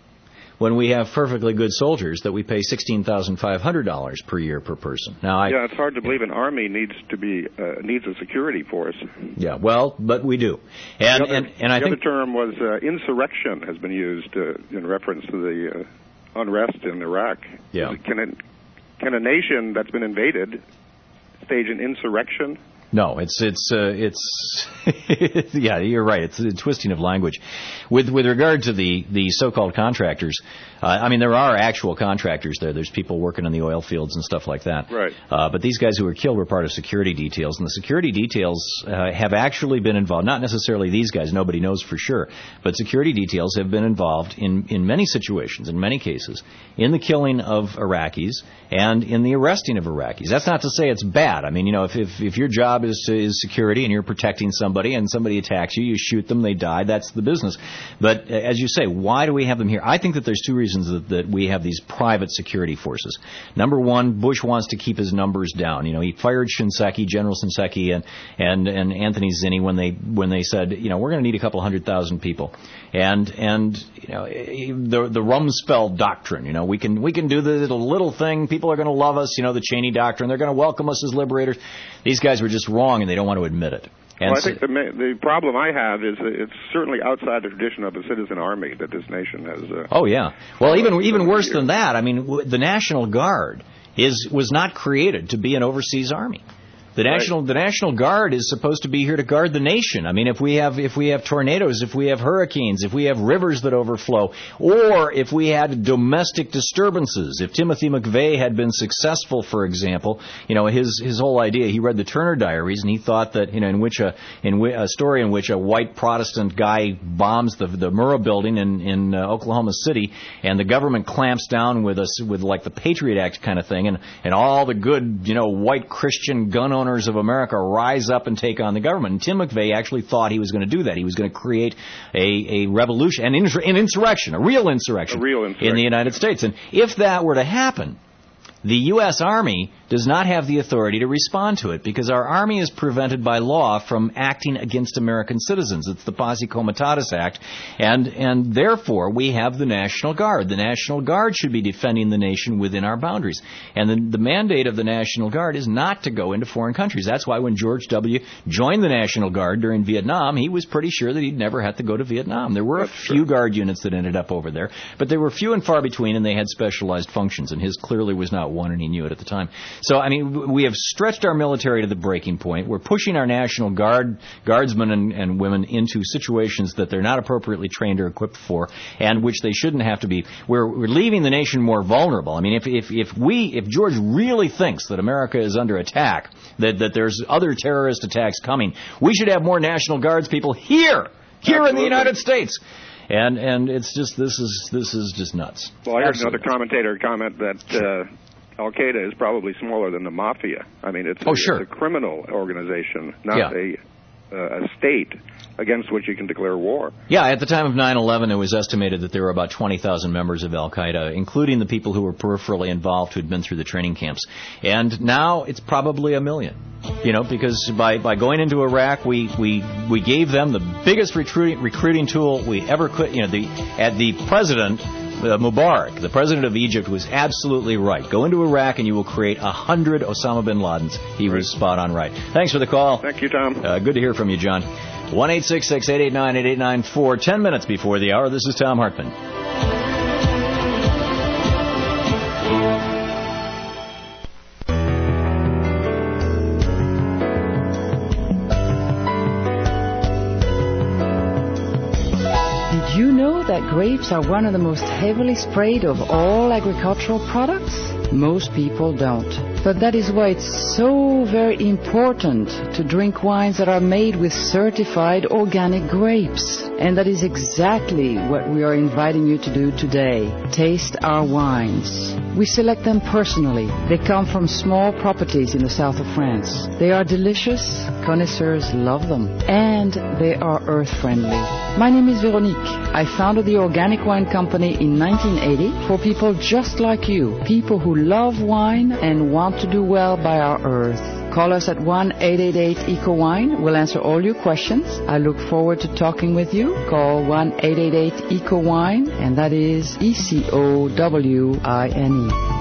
when we have perfectly good soldiers that we pay sixteen thousand five hundred dollars per year per person? Now, I, yeah, it's hard to believe an army needs to be uh, needs a security force. Yeah, well, but we do. And the other, and, and I the think other term was uh, insurrection has been used uh, in reference to the uh, unrest in Iraq. Yeah. Can it, can a nation that's been invaded stage an insurrection? No, it's it's uh, it's yeah, you're right. It's a twisting of language. With with regard to the, the so-called contractors, uh, I mean there are actual contractors there. There's people working in the oil fields and stuff like that. Right. Uh, but these guys who were killed were part of security details, and the security details uh, have actually been involved. Not necessarily these guys. Nobody knows for sure, but security details have been involved in in many situations, in many cases, in the killing of Iraqis and in the arresting of Iraqis. That's not to say it's bad. I mean, you know, if if, if your job is is security and you're protecting somebody and somebody attacks you, you shoot them, they die, that's the business. But uh, as you say, why do we have them here? I think that there's two reasons that, that we have these private security forces. Number one, Bush wants to keep his numbers down. You know, he fired Shinseki, General Shinseki, and and and Anthony Zinni when they when they said, you know, we're going to need a couple hundred thousand people. And and you know, the the Rumsfeld doctrine, you know, we can we can do the little, little thing, people are going to love us, you know, the Cheney doctrine, they're going to welcome us as liberators. These guys were just wrong, and they don't want to admit it. And well, I think the, the problem I have is that it's certainly outside the tradition of a citizen army that this nation has. Uh, oh yeah. Well, even even worse than that. I mean, the National Guard is was not created to be an overseas army. The National right. the National Guard is supposed to be here to guard the nation. I mean, if we have if we have tornadoes, if we have hurricanes, if we have rivers that overflow, or if we had domestic disturbances, if Timothy McVeigh had been successful, for example, you know, his his whole idea, he read the Turner Diaries and he thought that, you know, in which a in a story in which a white Protestant guy bombs the the Murrah building in in uh, Oklahoma City, and the government clamps down with us with like the Patriot Act kind of thing, and and all the good, you know, white Christian gun owners owners of America rise up and take on the government. And Tim McVeigh actually thought he was going to do that. He was going to create a, a revolution, an, insur- an insurrection, a real insurrection, a real insurrection in the United States. And if that were to happen, the U S. Army does not have the authority to respond to it because our Army is prevented by law from acting against American citizens. It's the Posse Comitatus Act, and, and therefore we have the National Guard. The National Guard should be defending the nation within our boundaries. And the, the mandate of the National Guard is not to go into foreign countries. That's why when George W. joined the National Guard during Vietnam, he was pretty sure that he'd never have to go to Vietnam. There were That's a few true. Guard units that ended up over there, but they were few and far between, and they had specialized functions, and his clearly was not one, and he knew it at the time. So, I mean, we have stretched our military to the breaking point. We're pushing our National Guard guardsmen and, and women into situations that they're not appropriately trained or equipped for, and which they shouldn't have to be. We're, we're leaving the nation more vulnerable. I mean, if, if, if we, if George really thinks that America is under attack, that, that there's other terrorist attacks coming, we should have more National Guards people here, here Absolutely. in the United States. And and it's just, this is this is just nuts. Well, I heard Absolutely. another commentator comment that uh, Al-Qaeda is probably smaller than the Mafia. I mean, it's, oh, a, sure. it's a criminal organization, not yeah. a uh, a state against which you can declare war. Yeah, at the time of nine eleven, it was estimated that there were about twenty thousand members of Al-Qaeda, including the people who were peripherally involved who had been through the training camps. And now it's probably a million. You know, because by, by going into Iraq, we, we, we gave them the biggest recruiting recruiting tool we ever could. You know, the at the president, uh, Mubarak, the president of Egypt, was absolutely right. Go into Iraq and you will create a hundred Osama bin Ladens. He right. was spot on right. Thanks for the call. Thank you, Tom. Uh, good to hear from you, John. one eight six six, eight eight nine, eight eight nine four. Ten minutes before the hour. This is Tom Hartman. Did you know that grapes are one of the most heavily sprayed of all agricultural products? Most people don't. But that is why it's so very important to drink wines that are made with certified organic grapes. And that is exactly what we are inviting you to do today. Taste our wines. We select them personally. They come from small properties in the south of France. They are delicious. Connoisseurs love them. And they are earth-friendly. My name is Veronique. I founded the Organic Wine Company in nineteen eighty for people just like you, people who love wine and want to do well by our earth. Call us at one eight eight eight eco wine. We'll answer all your questions. I look forward to talking with you. Call one eight eight eight eco wine, and that is E C O W I N E.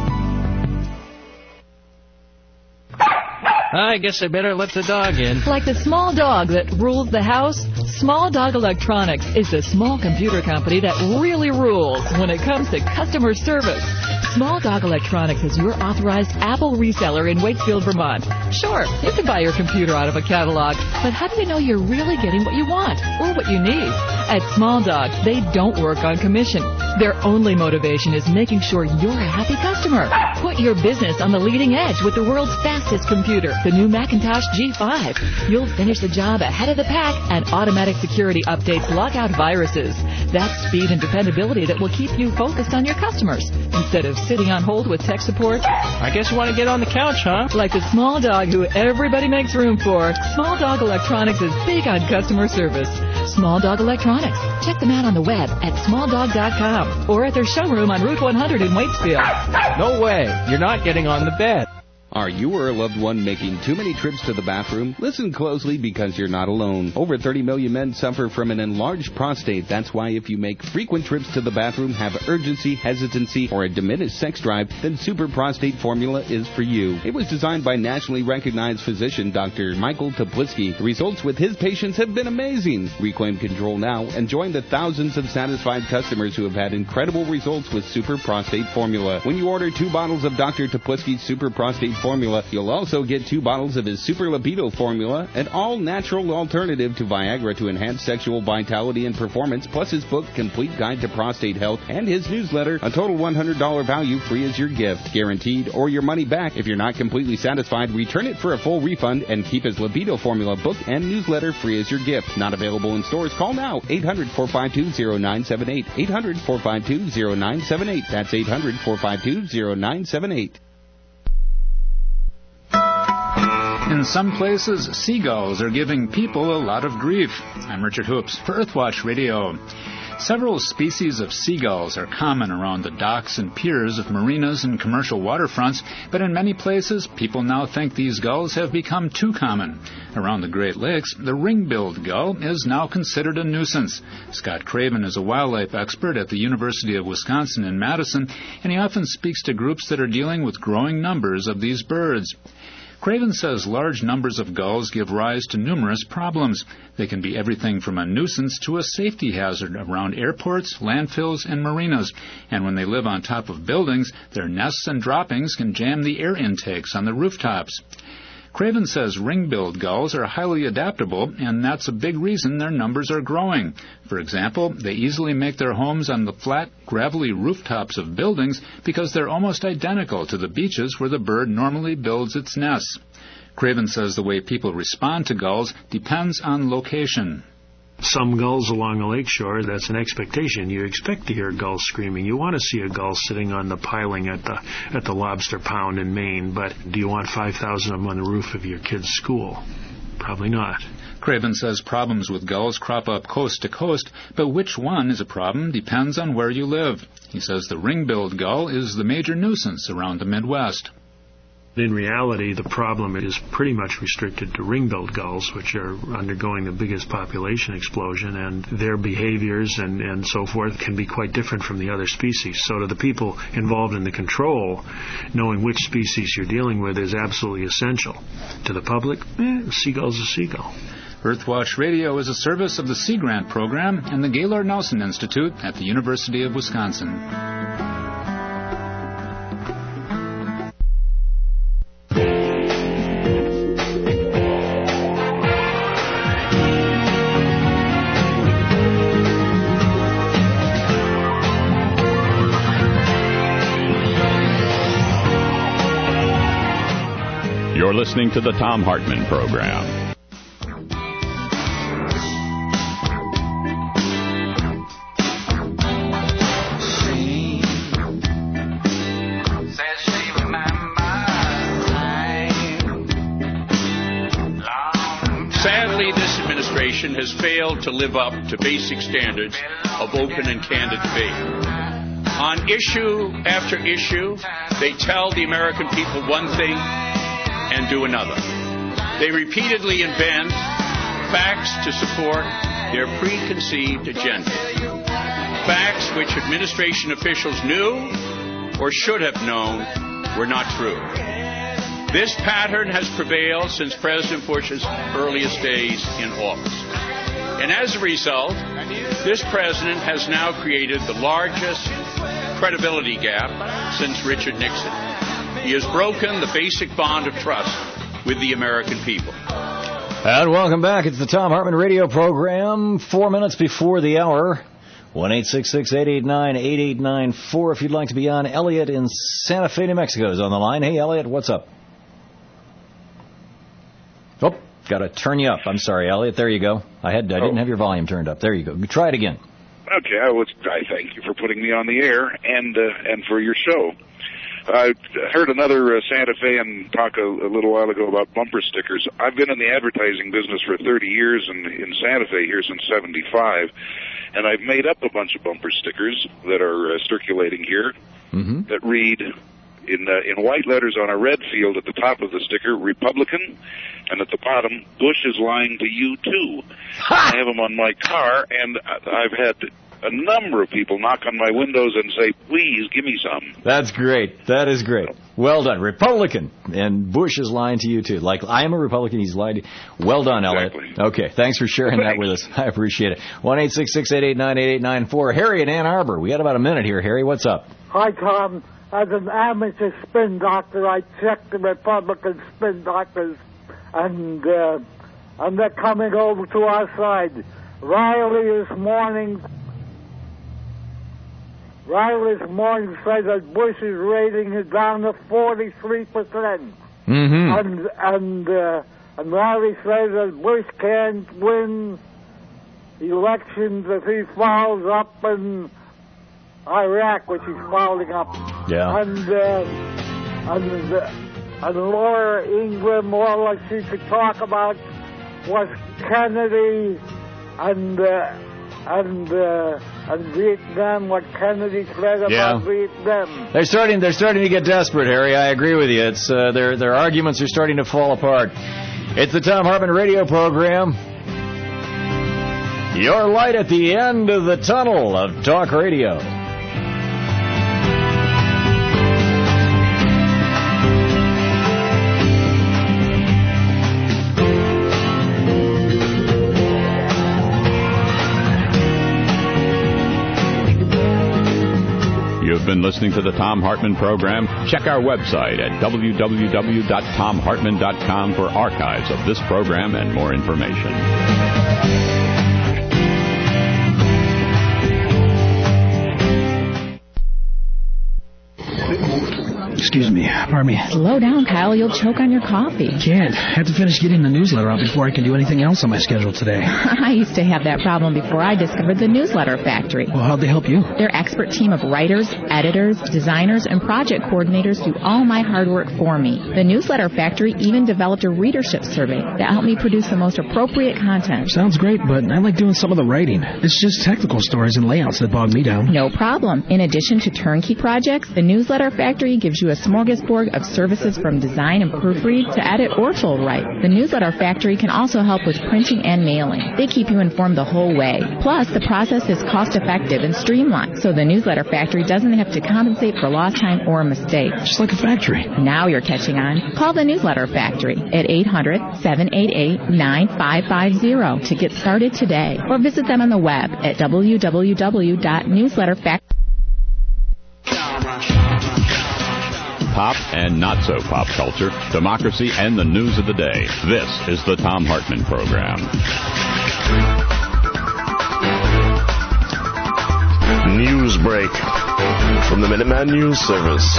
I guess I better let the dog in. Like the small dog that rules the house, Small Dog Electronics is the small computer company that really rules when it comes to customer service. Small Dog Electronics is your authorized Apple reseller in Waitsfield, Vermont. Sure, you can buy your computer out of a catalog, but how do you know you're really getting what you want or what you need? At Small Dog, they don't work on commission. Their only motivation is making sure you're a happy customer. Put your business on the leading edge with the world's fastest computer, the new Macintosh G five. You'll finish the job ahead of the pack, and automatic security updates lock out viruses. That's speed and dependability that will keep you focused on your customers instead of sitting on hold with tech support. I guess you want to get on the couch, huh? Like the small dog who everybody makes room for, Small Dog Electronics is big on customer service. Small Dog Electronics. Check them out on the web at small dog dot com or at their showroom on Route one hundred in Waitsfield. No way. You're not getting on the bed. Are you or a loved one making too many trips to the bathroom? Listen closely because you're not alone. Over thirty million men suffer from an enlarged prostate. That's why if you make frequent trips to the bathroom, have urgency, hesitancy, or a diminished sex drive, then Super Prostate Formula is for you. It was designed by nationally recognized physician Doctor Michael Toplitzky. The results with his patients have been amazing. Reclaim control now and join the thousands of satisfied customers who have had incredible results with Super Prostate Formula. When you order two bottles of Doctor Toplitzky's Super Prostate Formula, you'll also get two bottles of his Super Libido Formula, an all-natural alternative to Viagra to enhance sexual vitality and performance, plus his book, Complete Guide to Prostate Health, and his newsletter, a total one hundred dollars value free as your gift. Guaranteed or your money back. If you're not completely satisfied, return it for a full refund and keep his Libido Formula book and newsletter free as your gift. Not available in stores? Call now. eight hundred, four five two, zero nine seven eight. eight hundred, four five two, zero nine seven eight. That's eight hundred, four five two, zero nine seven eight. In some places, seagulls are giving people a lot of grief. I'm Richard Hoops for Earthwatch Radio. Several species of seagulls are common around the docks and piers of marinas and commercial waterfronts, but in many places, people now think these gulls have become too common. Around the Great Lakes, the ring-billed gull is now considered a nuisance. Scott Craven is a wildlife expert at the University of Wisconsin in Madison, and he often speaks to groups that are dealing with growing numbers of these birds. Craven says large numbers of gulls give rise to numerous problems. They can be everything from a nuisance to a safety hazard around airports, landfills, and marinas. And when they live on top of buildings, their nests and droppings can jam the air intakes on the rooftops. Craven says ring-billed gulls are highly adaptable, and that's a big reason their numbers are growing. For example, they easily make their homes on the flat, gravelly rooftops of buildings because they're almost identical to the beaches where the bird normally builds its nests. Craven says the way people respond to gulls depends on location. Some gulls along the lakeshore, that's an expectation. You expect to hear gulls screaming. You want to see a gull sitting on the piling at the at the Lobster Pound in Maine, but do you want five thousand of them on the roof of your kid's school? Probably not. Craven says problems with gulls crop up coast to coast, but which one is a problem depends on where you live. He says the ring-billed gull is the major nuisance around the Midwest. In reality, the problem is pretty much restricted to ring-billed gulls, which are undergoing the biggest population explosion, and their behaviors and, and so forth can be quite different from the other species. So to the people involved in the control, knowing which species you're dealing with is absolutely essential. To the public, eh, a seagull's a seagull. Earthwatch Radio is a service of the Sea Grant Program and the Gaylord Nelson Institute at the University of Wisconsin. You're listening to the Thom Hartmann Program. Sadly, this administration has failed to live up to basic standards of open and candid debate. On issue after issue, they tell the American people one thing and do another. They repeatedly invent facts to support their preconceived agenda. Facts which administration officials knew or should have known were not true. This pattern has prevailed since President Bush's earliest days in office. And as a result, this president has now created the largest credibility gap since Richard Nixon. He has broken the basic bond of trust with the American people. And welcome back. It's the Thom Hartmann Radio Program. Four minutes before the hour. one eight six six, eight eight nine, eight eight nine four if you'd like to be on. Elliot in Santa Fe, New Mexico is on the line. Hey, Elliot, what's up? Oh, got to turn you up. I'm sorry, Elliot. There you go. I had I didn't have your volume turned up. There you go. Try it again. Okay, I, was, I thank you for putting me on the air and uh, and for your show. I heard another uh, Santa Fean talk a, a little while ago about bumper stickers. I've been in the advertising business for thirty years and in Santa Fe here since seventy-five, and I've made up a bunch of bumper stickers that are uh, circulating here mm-hmm. that read in uh, in white letters on a red field at the top of the sticker, Republican, and at the bottom, Bush is lying to you too. I have them on my car, and I've had a number of people knock on my windows and say, please, give me some. That's great. That is great. Well done. Republican. And Bush is lying to you, too. Like, I am a Republican. He's lying to you. Well done, exactly. Elliot. Okay. Thanks for sharing well, that with us. I appreciate it. one eight six six, eight eight nine, eight eight nine four. Harry in Ann Arbor. We got about a minute here. Harry, what's up? Hi, Tom. As an amateur spin doctor, I checked the Republican spin doctors, and, uh, and they're coming over to our side. Riley this morning... Riley this morning said that Bush's rating is down to forty-three percent. Mm-hmm. And and uh, and Riley says that Bush can't win elections if he follows up in Iraq, which he's following up. Yeah. And uh, and uh, and Laura Ingraham, all that she could talk about was Kennedy and. Uh, and uh, and Vietnam, what Kennedy said about Yeah. Vietnam. They're starting. They're starting to get desperate, Harry. I agree with you. It's uh, their their arguments are starting to fall apart. It's the Tom Hartman radio program. Your light at the end of the tunnel of talk radio. You've been listening to the Tom Hartman program. Check our website at w w w dot tom hartman dot com for archives of this program and more information. Excuse me. Pardon me. Slow down, Kyle. You'll choke on your coffee. Can't. Have to finish getting the newsletter out before I can do anything else on my schedule today. I used to have that problem before I discovered the Newsletter Factory. Well, how'd they help you? Their expert team of writers, editors, designers, and project coordinators do all my hard work for me. The Newsletter Factory even developed a readership survey that helped me produce the most appropriate content. Sounds great, but I like doing some of the writing. It's just technical stories and layouts that bog me down. No problem. In addition to turnkey projects, the Newsletter Factory gives you a smorgasbord of services from design and proofread to edit or full write. The Newsletter Factory can also help with printing and mailing. They keep you informed the whole way. Plus, the process is cost-effective and streamlined, so the Newsletter Factory doesn't have to compensate for lost time or mistakes. Just like a factory. Now you're catching on. Call the Newsletter Factory at eight hundred, seven eight eight, nine five five zero to get started today, or visit them on the web at w w w dot newsletter factory. Pop and not so pop culture, democracy, and the news of the day. This is the Tom Hartman program. News break from the Minuteman News Service.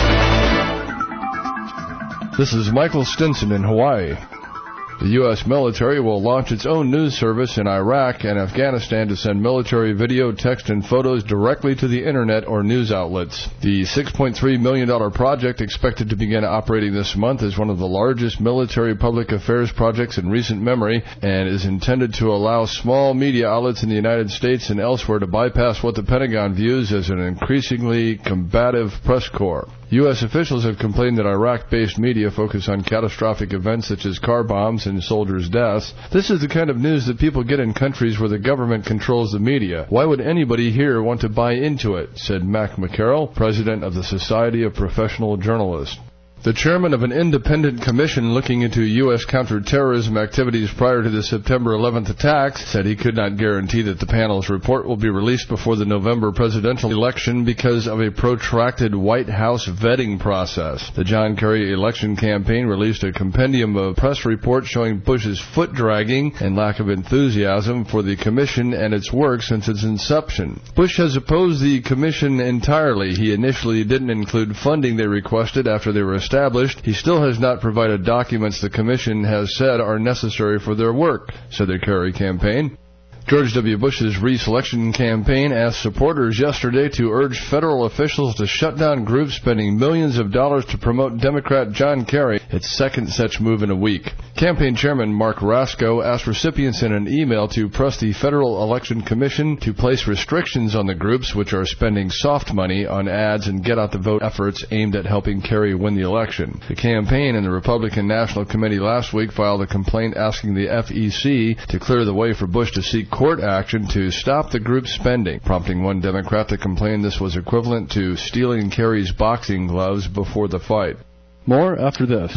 This is Michael Stinson in Hawaii. The U S military will launch its own news service in Iraq and Afghanistan to send military video, text, and photos directly to the Internet or news outlets. The six point three million dollars project, expected to begin operating this month, is one of the largest military public affairs projects in recent memory and is intended to allow small media outlets in the United States and elsewhere to bypass what the Pentagon views as an increasingly combative press corps. U S officials have complained that Iraq-based media focus on catastrophic events such as car bombs and soldiers' deaths. This is the kind of news that people get in countries where the government controls the media. Why would anybody here want to buy into it? Said Mac McCarroll, president of the Society of Professional Journalists. The chairman of an independent commission looking into U S counterterrorism activities prior to the September eleventh attacks said he could not guarantee that the panel's report will be released before the November presidential election because of a protracted White House vetting process. The John Kerry election campaign released a compendium of press reports showing Bush's foot-dragging and lack of enthusiasm for the commission and its work since its inception. Bush has opposed the commission entirely. He initially didn't include funding they requested after they were established. Established, he still has not provided documents the commission has said are necessary for their work, said the Kerry campaign. George W. Bush's reselection campaign asked supporters yesterday to urge federal officials to shut down groups spending millions of dollars to promote Democrat John Kerry, its second such move in a week. Campaign chairman Mark Rasko asked recipients in an email to press the Federal Election Commission to place restrictions on the groups which are spending soft money on ads and get-out-the-vote efforts aimed at helping Kerry win the election. The campaign and the Republican National Committee last week filed a complaint asking the F E C to clear the way for Bush to seek court action to stop the group's spending, prompting one Democrat to complain this was equivalent to stealing Kerry's boxing gloves before the fight. More after this.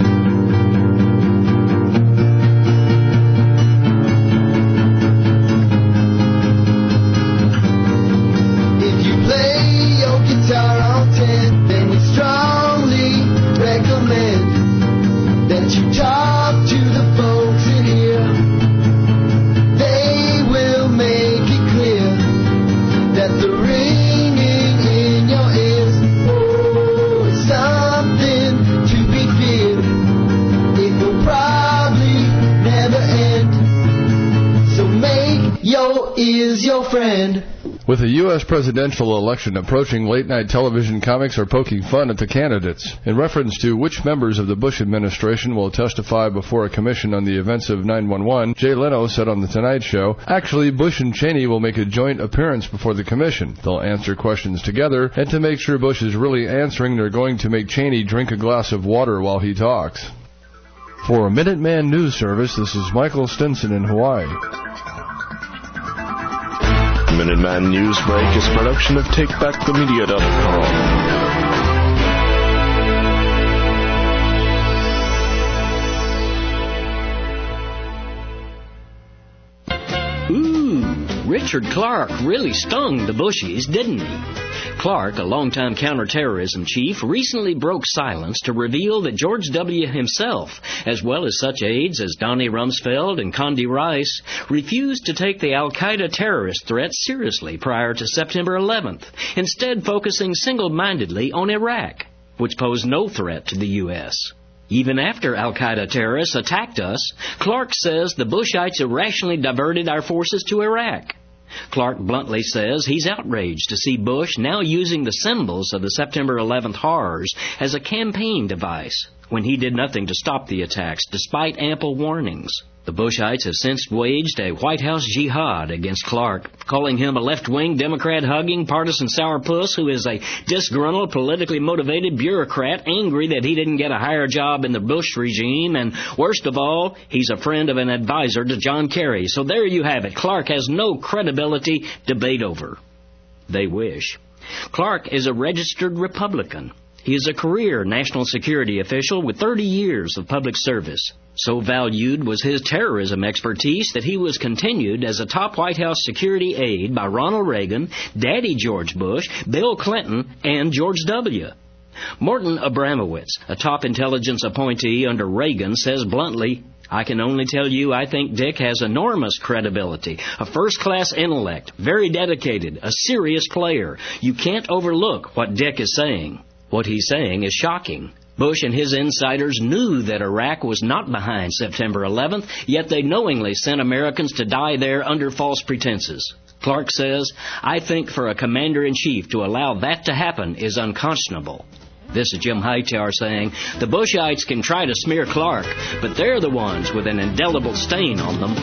If you play your guitar on ten, then we strongly recommend that you talk to the folks in here. That the ringing in your ears, ooh, is something to be feared. It will probably never end. So make your ears your friend. With the U S presidential election approaching, late-night television comics are poking fun at the candidates. In reference to which members of the Bush administration will testify before a commission on the events of nine one one, Jay Leno said on The Tonight Show, actually, Bush and Cheney will make a joint appearance before the commission. They'll answer questions together, and to make sure Bush is really answering, they're going to make Cheney drink a glass of water while he talks. For a Minuteman News Service, this is Michael Stinson in Hawaii. Minuteman Newsbreak is a production of take back the media dot com. Ooh, Richard Clark really stung the Bushies, didn't he? Clark, a longtime counterterrorism chief, recently broke silence to reveal that George W. himself, as well as such aides as Donnie Rumsfeld and Condi Rice, refused to take the al-Qaeda terrorist threat seriously prior to September eleventh, instead focusing single-mindedly on Iraq, which posed no threat to the U S Even after al-Qaeda terrorists attacked us, Clark says the Bushites irrationally diverted our forces to Iraq. Clark bluntly says he's outraged to see Bush now using the symbols of the September eleventh horrors as a campaign device when he did nothing to stop the attacks despite ample warnings. The Bushites have since waged a White House jihad against Clark, calling him a left-wing, Democrat-hugging, partisan sourpuss who is a disgruntled, politically motivated bureaucrat angry that he didn't get a higher job in the Bush regime, and worst of all, he's a friend of an advisor to John Kerry. So there you have it. Clark has no credibility, debate over. They wish. Clark is a registered Republican. He is a career national security official with thirty years of public service. So valued was his terrorism expertise that he was continued as a top White House security aide by Ronald Reagan, Daddy George Bush, Bill Clinton, and George W. Morton Abramowitz, a top intelligence appointee under Reagan, says bluntly, I can only tell you I think Dick has enormous credibility, a first-class intellect, very dedicated, a serious player. You can't overlook what Dick is saying. What he's saying is shocking. Bush and his insiders knew that Iraq was not behind September eleventh, yet they knowingly sent Americans to die there under false pretenses. Clark says, I think for a commander-in-chief to allow that to happen is unconscionable. This is Jim Hightower saying, the Bushites can try to smear Clark, but they're the ones with an indelible stain on them.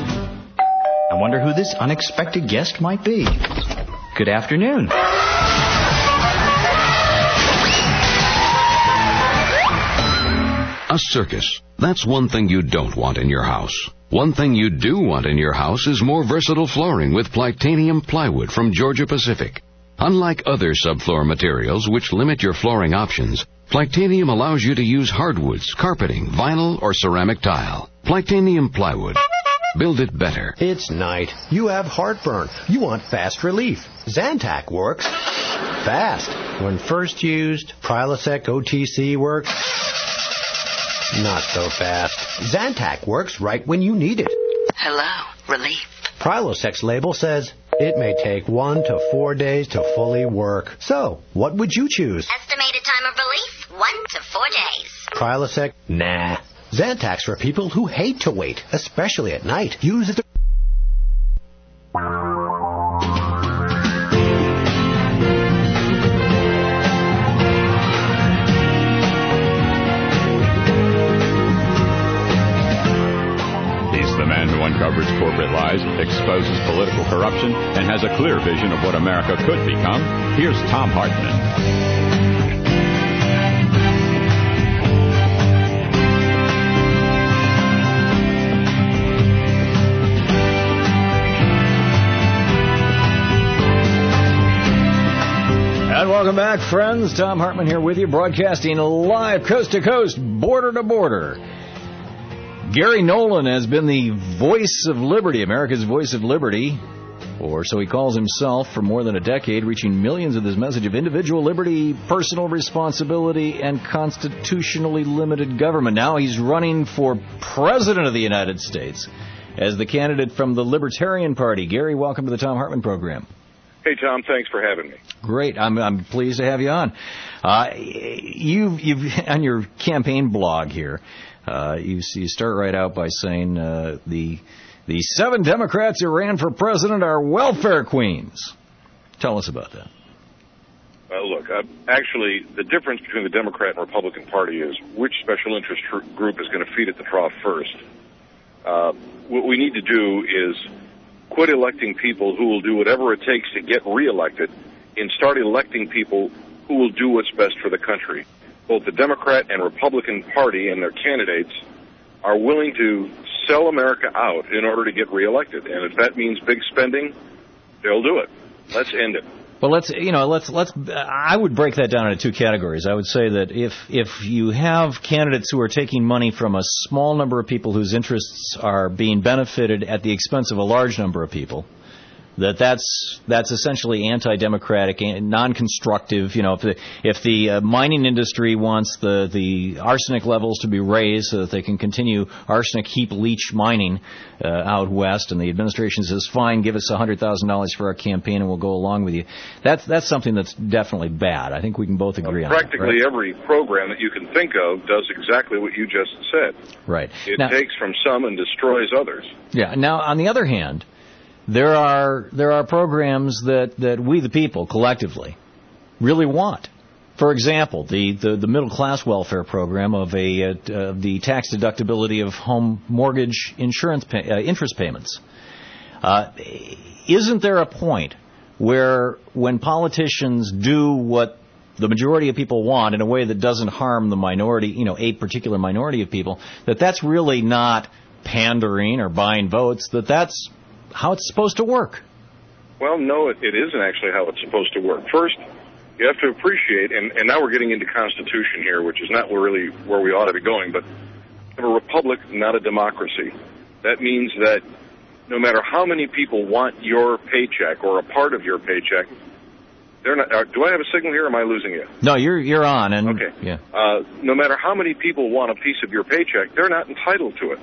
I wonder who this unexpected guest might be. Good afternoon. A circus. That's one thing you don't want in your house. One thing you do want in your house is more versatile flooring with Plytanium plywood from Georgia Pacific. Unlike other subfloor materials which limit your flooring options, Plytanium allows you to use hardwoods, carpeting, vinyl, or ceramic tile. Plytanium plywood. Build it better. It's night. You have heartburn. You want fast relief. Zantac works fast. When first used, Prilosec O T C works not so fast. Zantac works right when you need it. Hello, relief. Prilosec's label says it may take one to four days to fully work. So, what would you choose? Estimated time of relief, one to four days. Prilosec? Nah. Zantac's for people who hate to wait, especially at night. Use it. The man who uncovers corporate lies, exposes political corruption, and has a clear vision of what America could become. Here's Thom Hartmann. And welcome back, friends. Thom Hartmann here with you, broadcasting live coast to coast, border to border. Gary Nolan has been the voice of liberty, America's voice of liberty, or so he calls himself, for more than a decade, reaching millions with his message of individual liberty, personal responsibility, and constitutionally limited government. Now he's running for President of the United States as the candidate from the Libertarian Party. Gary, welcome to the Thom Hartmann program. Hey, Tom, thanks for having me. Great. I'm, I'm pleased to have you on. Uh, you've, you've, on your campaign blog here, Uh, you, you start right out by saying uh, the the seven Democrats who ran for president are welfare queens. Tell us about that. Well, look, uh, actually, the difference between the Democrat and Republican Party is which special interest tr- group is going to feed at the trough first. Uh, what we need to do is quit electing people who will do whatever it takes to get reelected and start electing people who will do what's best for the country. Both the Democrat and Republican Party and their candidates are willing to sell America out in order to get reelected. And if that means big spending, they'll do it. Let's end it. Well, let's you know let's let's. I would break that down into two categories. I would say that if if you have candidates who are taking money from a small number of people whose interests are being benefited at the expense of a large number of people, that that's that's essentially anti-democratic and non-constructive. You know, if the if the uh, mining industry wants the the arsenic levels to be raised so that they can continue arsenic heap leach mining uh, out west, and the administration says, "Fine, give us a hundred thousand dollars for our campaign, and we'll go along with you." That's that's something that's definitely bad. I think we can both agree well, on that. Practically right? every program that you can think of does exactly what you just said. Right. It now, takes from some and destroys others. Yeah. Now, on the other hand, There are there are programs that, that we, the people, collectively, really want. For example, the, the, the middle class welfare program of a uh, the tax deductibility of home mortgage insurance pay, uh, interest payments. Uh, isn't there a point where, when politicians do what the majority of people want in a way that doesn't harm the minority, you know, a particular minority of people, that that's really not pandering or buying votes? That that's how it's supposed to work? Well, no, it, it isn't actually how it's supposed to work. First, you have to appreciate, and, and now we're getting into Constitution here, which is not really where we ought to be going, but we have a republic, not a democracy. That means that no matter how many people want your paycheck or a part of your paycheck, they're not. Uh, do I have a signal here, or am I losing you? No, you're you're on. And okay. Yeah. Uh, no matter how many people want a piece of your paycheck, they're not entitled to it.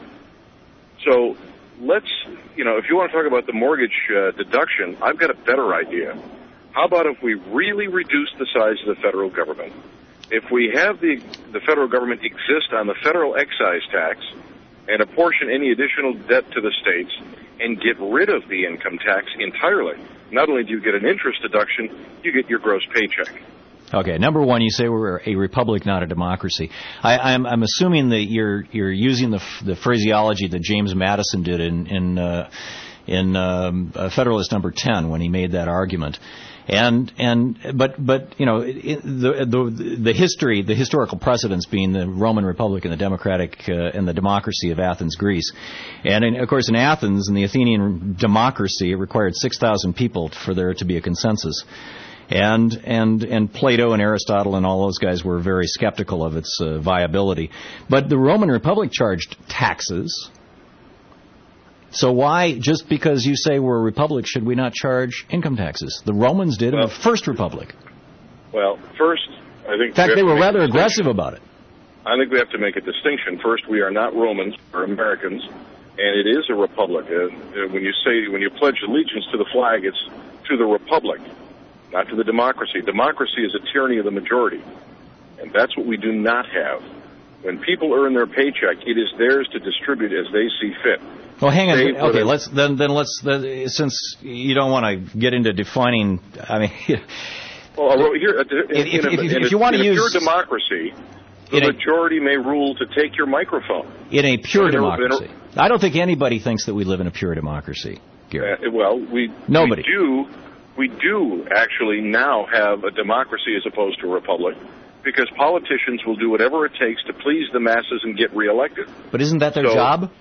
So let's, you know, if you want to talk about the mortgage uh, deduction, I've got a better idea. How about if we really reduce the size of the federal government? If we have the the federal government exist on the federal excise tax and apportion any additional debt to the states and get rid of the income tax entirely, not only do you get an interest deduction, you get your gross paycheck. Okay, number one, you say we're a republic, not a democracy. I, I'm, I'm assuming that you're you're using the the phraseology that James Madison did in in uh, in um, Federalist Number ten when he made that argument. And and but but you know it, the the the history the historical precedents being the Roman Republic and the democratic uh, and the democracy of Athens, Greece, and in, of course in Athens in the Athenian democracy it required six thousand people for there to be a consensus. And and and Plato and Aristotle and all those guys were very skeptical of its uh, viability. But the Roman Republic charged taxes. So why, just because you say we're a republic, should we not charge income taxes? The Romans did well, in the First Republic. Well, first, I think... In fact, they were rather aggressive about it. I think we have to make a distinction. First, we are not Romans or Americans, and it is a republic. Uh, when you say, when you pledge allegiance to the flag, it's to the republic, not to the democracy. Democracy is a tyranny of the majority, and that's what we do not have. When people earn their paycheck, it is theirs to distribute as they see fit. Well, hang on. Okay, let's then. Then let's. Then, since you don't want to get into defining, I mean, well, here, in, if, if, in a, if, in if you want to in use a pure democracy, the majority a, may rule to take your microphone. In a pure in democracy, a, in a, I don't think anybody thinks that we live in a pure democracy, Gary. Uh, well, we nobody we do. We do actually now have a democracy as opposed to a republic, because politicians will do whatever it takes to please the masses and get reelected. But isn't that their so, job?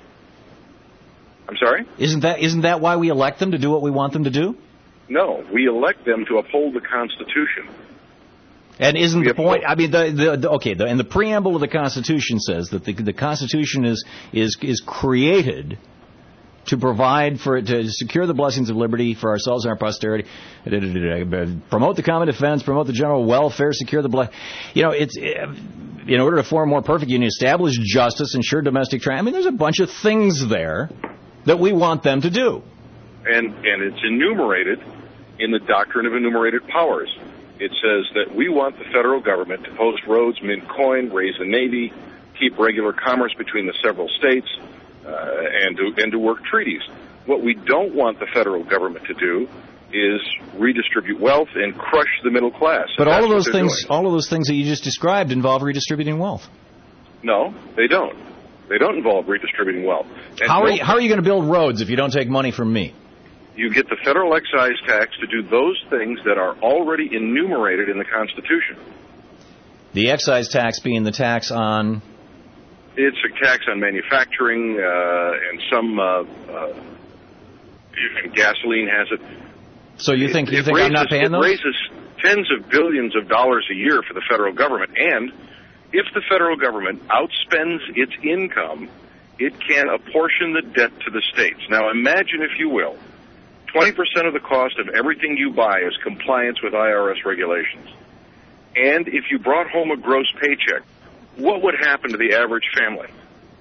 I'm sorry? Isn't that isn't that why we elect them, to do what we want them to do? No, we elect them to uphold the Constitution. And isn't we the point? I mean, the, the, the okay, the, and the preamble of the Constitution says that the, the Constitution is is is created to provide for to secure the blessings of liberty for ourselves and our posterity, promote the common defense, promote the general welfare, secure the bless. You know, it's in order to form a more perfect union, establish justice, ensure domestic triumph. I mean, there's a bunch of things there that we want them to do. And and it's enumerated in the Doctrine of Enumerated Powers. It says that we want the federal government to post roads, mint coin, raise the Navy, keep regular commerce between the several states, uh, and to and to work treaties. What we don't want the federal government to do is redistribute wealth and crush the middle class. But all of those things, doing. all of those things that you just described involve redistributing wealth. No, they don't. They don't involve redistributing wealth. And how are no, you, how are you going to build roads if you don't take money from me? You get the federal excise tax to do those things that are already enumerated in the Constitution. The excise tax being the tax on? It's a tax on manufacturing, uh, and some, uh, uh, and gasoline has it. So you think, it, you it think raises, I'm not paying it those? It raises tens of billions of dollars a year for the federal government, and if the federal government outspends its income, it can apportion the debt to the states. Now imagine, if you will, twenty percent of the cost of everything you buy is compliance with I R S regulations. And if you brought home a gross paycheck, what would happen to the average family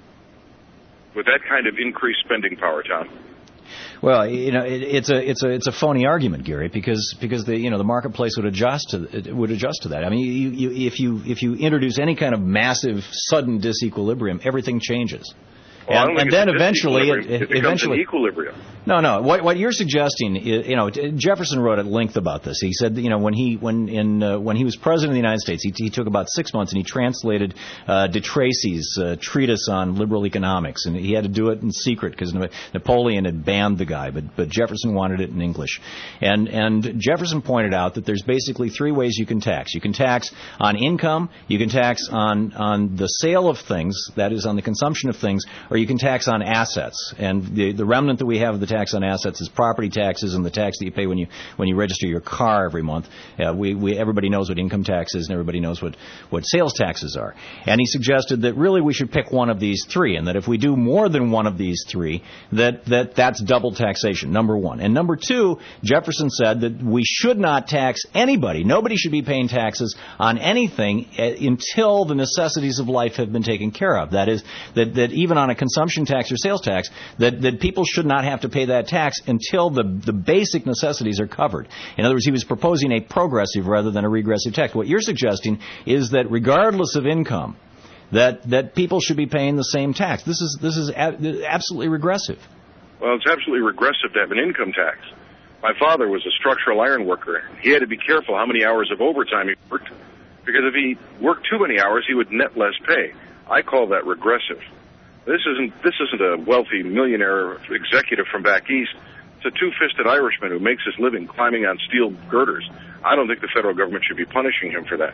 with that kind of increased spending power, Tom? Well, you know, it, it's a it's a it's a phony argument, Gary, because because the you know the marketplace would adjust to would adjust to that. I mean, you, you, if you if you introduce any kind of massive sudden disequilibrium, everything changes. Well, and, and then eventually, it, it becomes eventually, an equilibrium. No, no. What, what you're suggesting is, you know, Jefferson wrote at length about this. He said, you know, when he when in uh, when he was president of the United States, he, he took about six months and he translated uh, De Tracy's uh, treatise on liberal economics, and he had to do it in secret because Napoleon had banned the guy, but but Jefferson wanted it in English, and and Jefferson pointed out that there's basically three ways you can tax. You can tax on income, you can tax on on the sale of things, that is, on the consumption of things, or you can tax on assets. And the the remnant that we have of the tax on assets is property taxes and the tax that you pay when you when you register your car every month. Uh, we we everybody knows what income tax is, and everybody knows what what sales taxes are. And he suggested that really we should pick one of these three, and that if we do more than one of these three, that that that's double taxation. Number one. And number two, Jefferson said that we should not tax anybody. Nobody should be paying taxes on anything uh, until the necessities of life have been taken care of. That is, that that even on a consumption tax or sales tax, that, that people should not have to pay that tax until the, the basic necessities are covered. In other words, he was proposing a progressive rather than a regressive tax. What you're suggesting is that regardless of income, that, that people should be paying the same tax. This is this is a, absolutely regressive. Well, it's absolutely regressive to have an income tax. My father was a structural iron worker. He had to be careful how many hours of overtime he worked, because if he worked too many hours, he would net less pay. I call that regressive. This isn't this isn't a wealthy millionaire executive from back east. It's a two-fisted Irishman who makes his living climbing on steel girders. I don't think the federal government should be punishing him for that.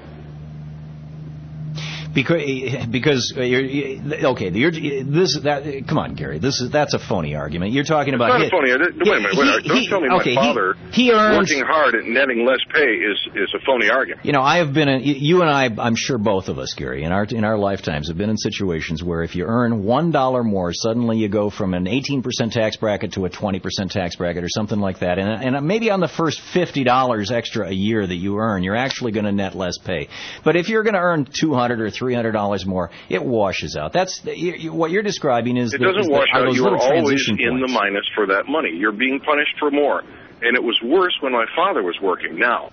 Because, because you're, okay, you're, this that. Come on, Gary. This is that's a phony argument. You're talking about. It's not a phony. Wait a minute. Wait a minute. Don't he, tell me okay, my father he, he earns, working hard at netting less pay is is a phony argument. You know, I have been in. You and I, I'm sure both of us, Gary, in our in our lifetimes, have been in situations where if you earn one dollar more, suddenly you go from an eighteen percent tax bracket to a twenty percent tax bracket or something like that, and and maybe on the first fifty dollars extra a year that you earn, you're actually going to net less pay. But if you're going to earn two hundred or three hundred dollars more, it washes out. That's you, you, what you're describing is. It the, doesn't is wash the, out. You are always in points. the minus for that money. You're being punished for more, and it was worse when my father was working. Now,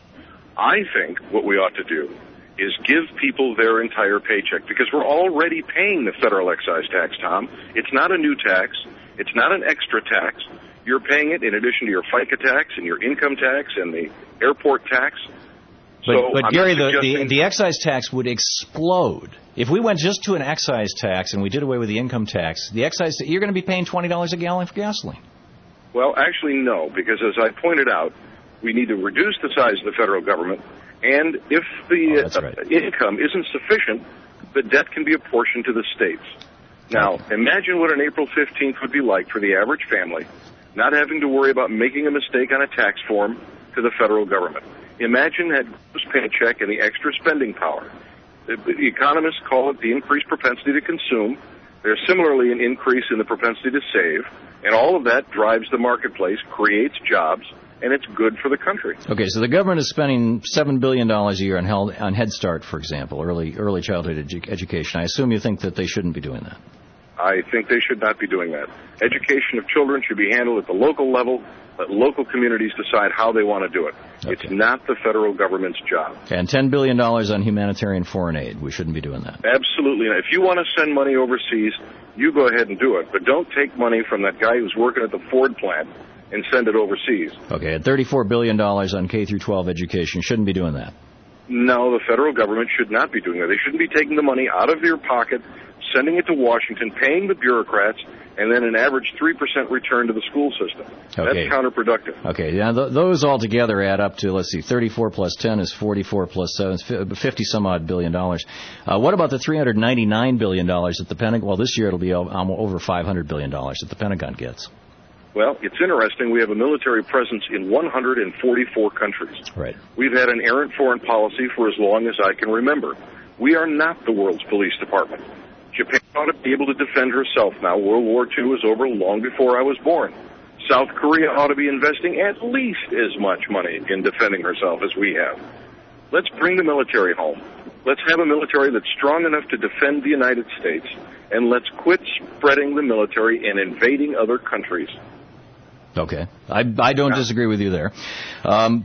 I think what we ought to do is give people their entire paycheck, because we're already paying the federal excise tax, Tom. It's not a new tax. It's not an extra tax. You're paying it in addition to your FICA tax and your income tax and the airport tax. But, so but I'm Gary, the, suggesting... the, the excise tax would explode. If we went just to an excise tax and we did away with the income tax, the excise you're going to be paying twenty dollars a gallon for gasoline. Well, actually, no, because as I pointed out, we need to reduce the size of the federal government, and if the oh, right. uh, income isn't sufficient, the debt can be apportioned to the states. Now, imagine what an April fifteenth would be like for the average family, not having to worry about making a mistake on a tax form to the federal government. Imagine that gross paycheck and the extra spending power. The, the economists call it the increased propensity to consume. There's similarly an increase in the propensity to save, and all of that drives the marketplace, creates jobs, and it's good for the country. Okay, so the government is spending seven billion dollars a year on, held, on Head Start, for example, early early childhood edu- education. I assume you think that they shouldn't be doing that. I think they should not be doing that. Education of children should be handled at the local level. Let local communities decide how they want to do it. Okay. It's not the federal government's job. And ten billion dollars on humanitarian foreign aid. We shouldn't be doing that. Absolutely not. If you want to send money overseas, you go ahead and do it. But don't take money from that guy who's working at the Ford plant and send it overseas. Okay, at thirty-four billion dollars on K through twelve education, shouldn't be doing that. No, the federal government should not be doing that. They shouldn't be taking the money out of their pocket, sending it to Washington, paying the bureaucrats, and then an average three percent return to the school system. Okay. That's counterproductive. Okay, yeah, th- those all together add up to, let's see, thirty-four plus ten is forty-four plus seven is fifty some odd billion dollars. Uh, what about the three hundred ninety-nine billion dollars that the Pentagon, well, this year it'll be over five hundred billion dollars that the Pentagon gets? Well, it's interesting. We have a military presence in one hundred forty-four countries. Right. We've had an errant foreign policy for as long as I can remember. We are not the world's police department. Japan ought to be able to defend herself now. World War Two was over long before I was born. South Korea ought to be investing at least as much money in defending herself as we have. Let's bring the military home. Let's have a military that's strong enough to defend the United States, and let's quit spreading the military and invading other countries. Okay. I, I don't disagree with you there. Um,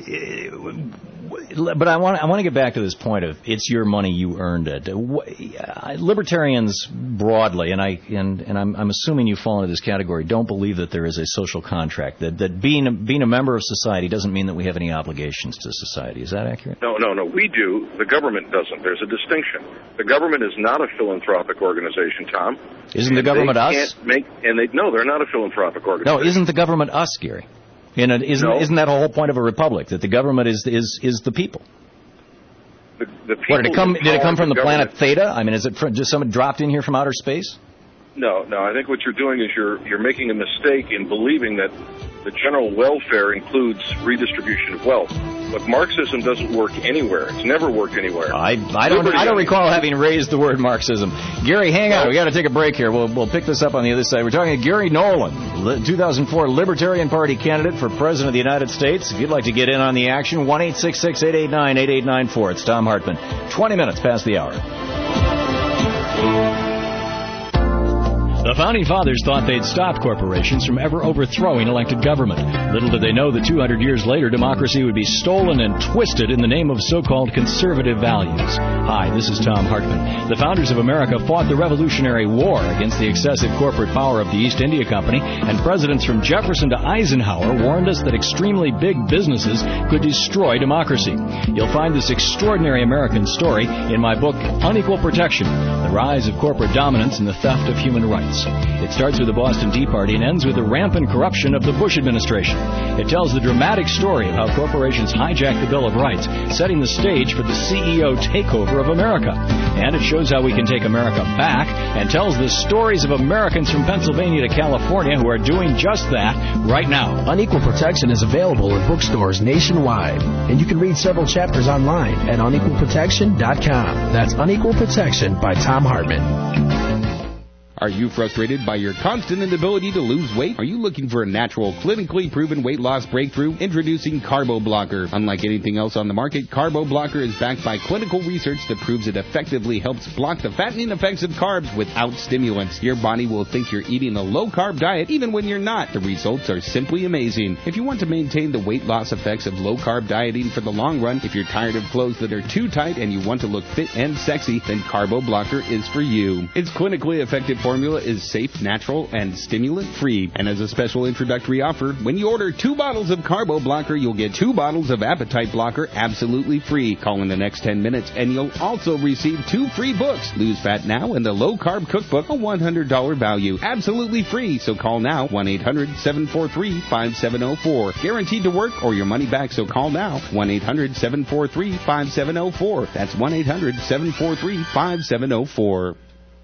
but I want I want to get back to this point of it's your money, you earned it. Libertarians broadly, and I and, and I'm, I'm assuming you fall into this category, don't believe that there is a social contract, that that being a, being a member of society doesn't mean that we have any obligations to society. Is that accurate? No, no, no. We do. The government doesn't. There's a distinction. The government is not a philanthropic organization, Tom. Isn't the government us? Can't make, and they no, they're not a philanthropic organization. No, isn't the government us, Gary? In a, isn't, no. isn't that the whole point of a republic, that the government is is is the people? The, the people what, did it come? Did it come from the, the planet Theta? I mean, is it from, just someone dropped in here from outer space? No, no. I think what you're doing is you're you're making a mistake in believing that the general welfare includes redistribution of wealth. But Marxism doesn't work anywhere. It's never worked anywhere. I I don't I don't recall having raised the word Marxism. Gary, hang on. We got to take a break here. We'll we'll pick this up on the other side. We're talking to Gary Nolan, two thousand four Libertarian Party candidate for President of the United States. If you'd like to get in on the action, one eight six six, eight eight nine, eight eight nine four. It's Tom Hartman. Twenty minutes past the hour. The Founding Fathers thought they'd stop corporations from ever overthrowing elected government. Little did they know that two hundred years later, democracy would be stolen and twisted in the name of so-called conservative values. Hi, this is Tom Hartman. The founders of America fought the Revolutionary War against the excessive corporate power of the East India Company, and presidents from Jefferson to Eisenhower warned us that extremely big businesses could destroy democracy. You'll find this extraordinary American story in my book, Unequal Protection, The Rise of Corporate Dominance and the Theft of Human Rights. It starts with the Boston Tea Party and ends with the rampant corruption of the Bush administration. It tells the dramatic story of how corporations hijacked the Bill of Rights, setting the stage for the C E O takeover of America. And it shows how we can take America back and tells the stories of Americans from Pennsylvania to California who are doing just that right now. Unequal Protection is available in bookstores nationwide, and you can read several chapters online at unequal protection dot com. That's Unequal Protection by Tom Hartman. Are you frustrated by your constant inability to lose weight? Are you looking for a natural, clinically proven weight loss breakthrough? Introducing Carbo Blocker. Unlike anything else on the market, Carbo Blocker is backed by clinical research that proves it effectively helps block the fattening effects of carbs without stimulants. Your body will think you're eating a low-carb diet even when you're not. The results are simply amazing. If you want to maintain the weight loss effects of low-carb dieting for the long run, if you're tired of clothes that are too tight and you want to look fit and sexy, then Carbo Blocker is for you. Its clinically effective formula is safe, natural, and stimulant-free. And as a special introductory offer, when you order two bottles of Carbo Blocker, you'll get two bottles of Appetite Blocker absolutely free. Call in the next ten minutes, and you'll also receive two free books, Lose Fat Now and the Low Carb Cookbook, a one hundred dollars value. Absolutely free, so call now, one eight hundred, seven four three, five seven zero four. Guaranteed to work or your money back, so call now, one eight hundred, seven four three, five seven zero four. That's one eight hundred, seven four three, five seven zero four.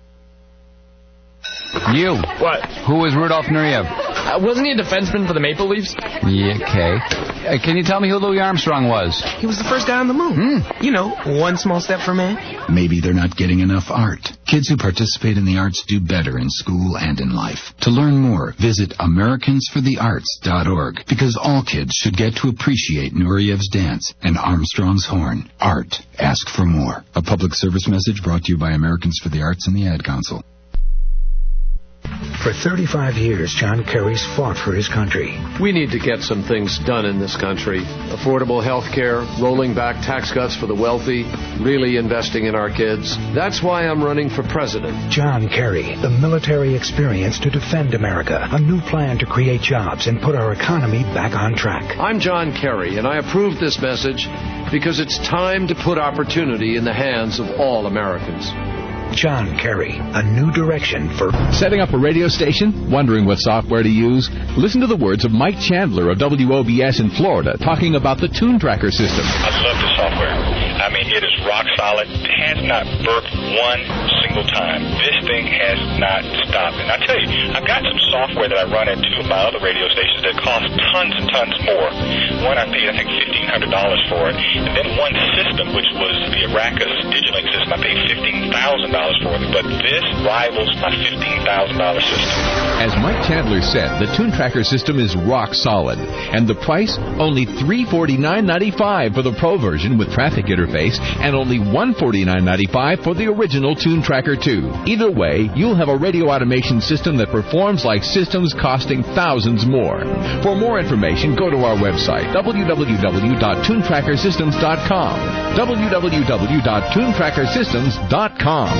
You. What? Who was Rudolph Nureyev? Uh, wasn't he a defenseman for the Maple Leafs? Yeah, okay. Uh, can you tell me who Louis Armstrong was? He was the first guy on the moon. Hmm. You know, one small step for man. Maybe they're not getting enough art. Kids who participate in the arts do better in school and in life. To learn more, visit Americans for the Arts dot org, because all kids should get to appreciate Nureyev's dance and Armstrong's horn. Art. Ask for more. A public service message brought to you by Americans for the Arts and the Ad Council. For thirty-five years, John Kerry's fought for his country. We need to get some things done in this country. Affordable health care, rolling back tax cuts for the wealthy, really investing in our kids. That's why I'm running for president. John Kerry, the military experience to defend America. A new plan to create jobs and put our economy back on track. I'm John Kerry, and I approve this message because it's time to put opportunity in the hands of all Americans. John Kerry, a new direction for... Setting up a radio station? Wondering what software to use? Listen to the words of Mike Chandler of W O B S in Florida talking about the Tune Tracker system. I love the software. I mean, it is rock solid. It has not burped one single time. This thing has not stopped. And I tell you, I've got some software that I run at two of my other radio stations that cost tons and tons more. One I paid, I think, fifteen hundred dollars for it. And then one system, which was the Aracus Digilink system, I paid fifteen thousand dollars for it. But this rivals my fifteen thousand dollars system. As Mike Chandler said, the Tune Tracker system is rock solid. And the price? Only three hundred forty-nine dollars and ninety-five cents for the Pro version with traffic interface and only one hundred forty-nine dollars and ninety-five cents for the original Tune Tracker two. Either way, you'll have a radio automation system that performs like systems costing thousands more. For more information, go to our website, w w w dot tune tracker systems dot com. w w w dot tune tracker systems dot com.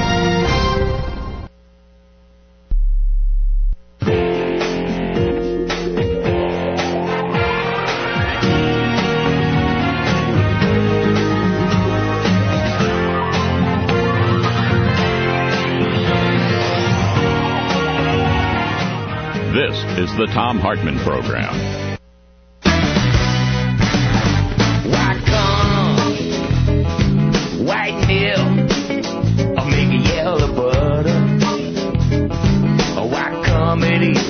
This is the Thom Hartmann Program. Why come white milk or maybe yellow butter? Or why come it is?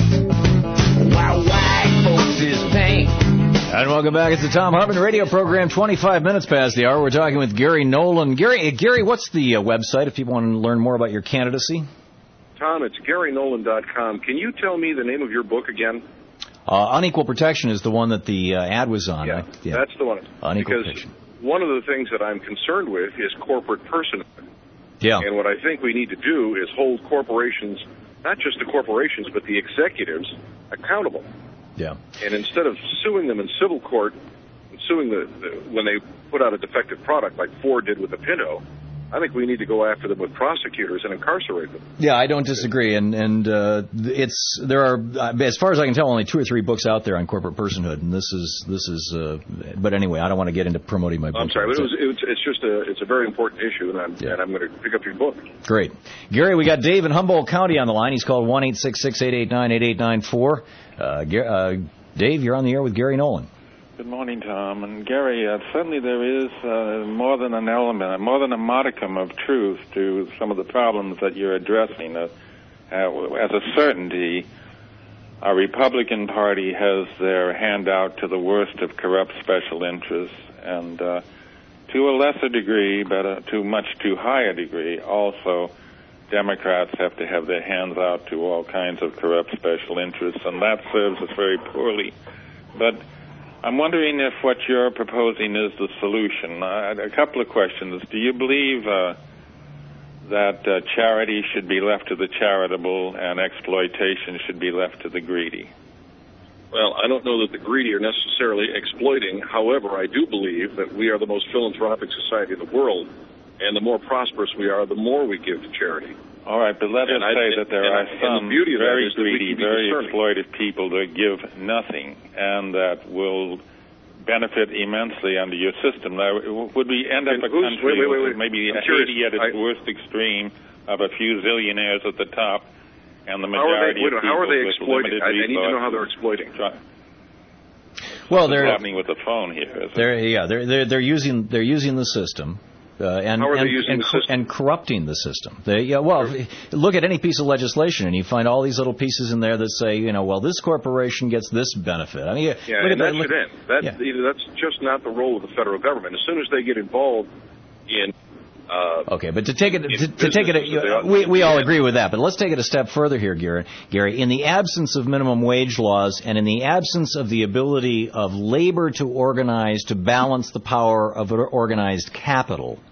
Why white folks is pain? And welcome back. It's the Thom Hartmann Radio Program, twenty-five minutes past the hour. We're talking with Gary Nolan. Gary, Gary, what's the uh, website if people want to learn more about your candidacy? Tom, it's Gary Nolan dot com. Can you tell me the name of your book again? Uh, Unequal Protection is the one that the uh, ad was on. Yeah, I, yeah. that's the one. Unequal because Protection. One of the things that I'm concerned with is corporate personhood. Yeah. And what I think we need to do is hold corporations, not just the corporations, but the executives, accountable. Yeah. And instead of suing them in civil court, and suing the, the when they put out a defective product like Ford did with the Pinto, I think we need to go after them with prosecutors and incarcerate them. Yeah, I don't disagree, and and uh, it's there are, as far as I can tell, only two or three books out there on corporate personhood, and this is this is. Uh, but anyway, I don't want to get into promoting my book. I'm sorry, but it was, it was, it's just a it's a very important issue, and I'm yeah. and I'm going to pick up your book. Great, Gary. We got Dave in Humboldt County on the line. He's called one eight six six eight eight nine eight eight nine four. Uh, uh, Dave, you're on the air with Gary Nolan. Good morning, Tom. And Gary, uh, certainly there is uh, more than an element, more than a modicum of truth to some of the problems that you're addressing. Uh, uh, as a certainty, our Republican Party has their hand out to the worst of corrupt special interests, and uh, to a lesser degree, but uh, to much too high a degree, also Democrats have to have their hands out to all kinds of corrupt special interests, and that serves us very poorly. But I'm wondering if what you're proposing is the solution. Uh, a couple of questions. Do you believe uh, that uh, charity should be left to the charitable and exploitation should be left to the greedy? Well, I don't know that the greedy are necessarily exploiting. However, I do believe that we are the most philanthropic society in the world, and the more prosperous we are, the more we give to charity. All right, but let us and say I, that there and, are and some the beauty of very that is that greedy, we can be very discerning. exploitive people that give nothing and that will benefit immensely under your system. Now, would we end up And a who's- country wait, wait, wait, with maybe I'm curious. Haiti at its I- worst extreme of a few zillionaires at the top and the How are they, majority wait, of how are people they with exploiting? limited I, I need to know how they're resources? exploiting. Well, What's they're happening with the phone here. Is they're yeah they're they're they're using they're using the system. Uh, and, How are they and, using and, the system? and corrupting the system. They, yeah, well, look at any piece of legislation, and you find all these little pieces in there that say, you know, well, this corporation gets this benefit. I mean, Yeah, look and at that that. Look, should end. That, yeah. That's just not the role of the federal government. As soon as they get involved in Uh, okay, but to take it to, to take it, uh, we we all agree with that. But let's take it a step further here, Gary. Gary, in the absence of minimum wage laws and in the absence of the ability of labor to organize to balance the power of organized capital,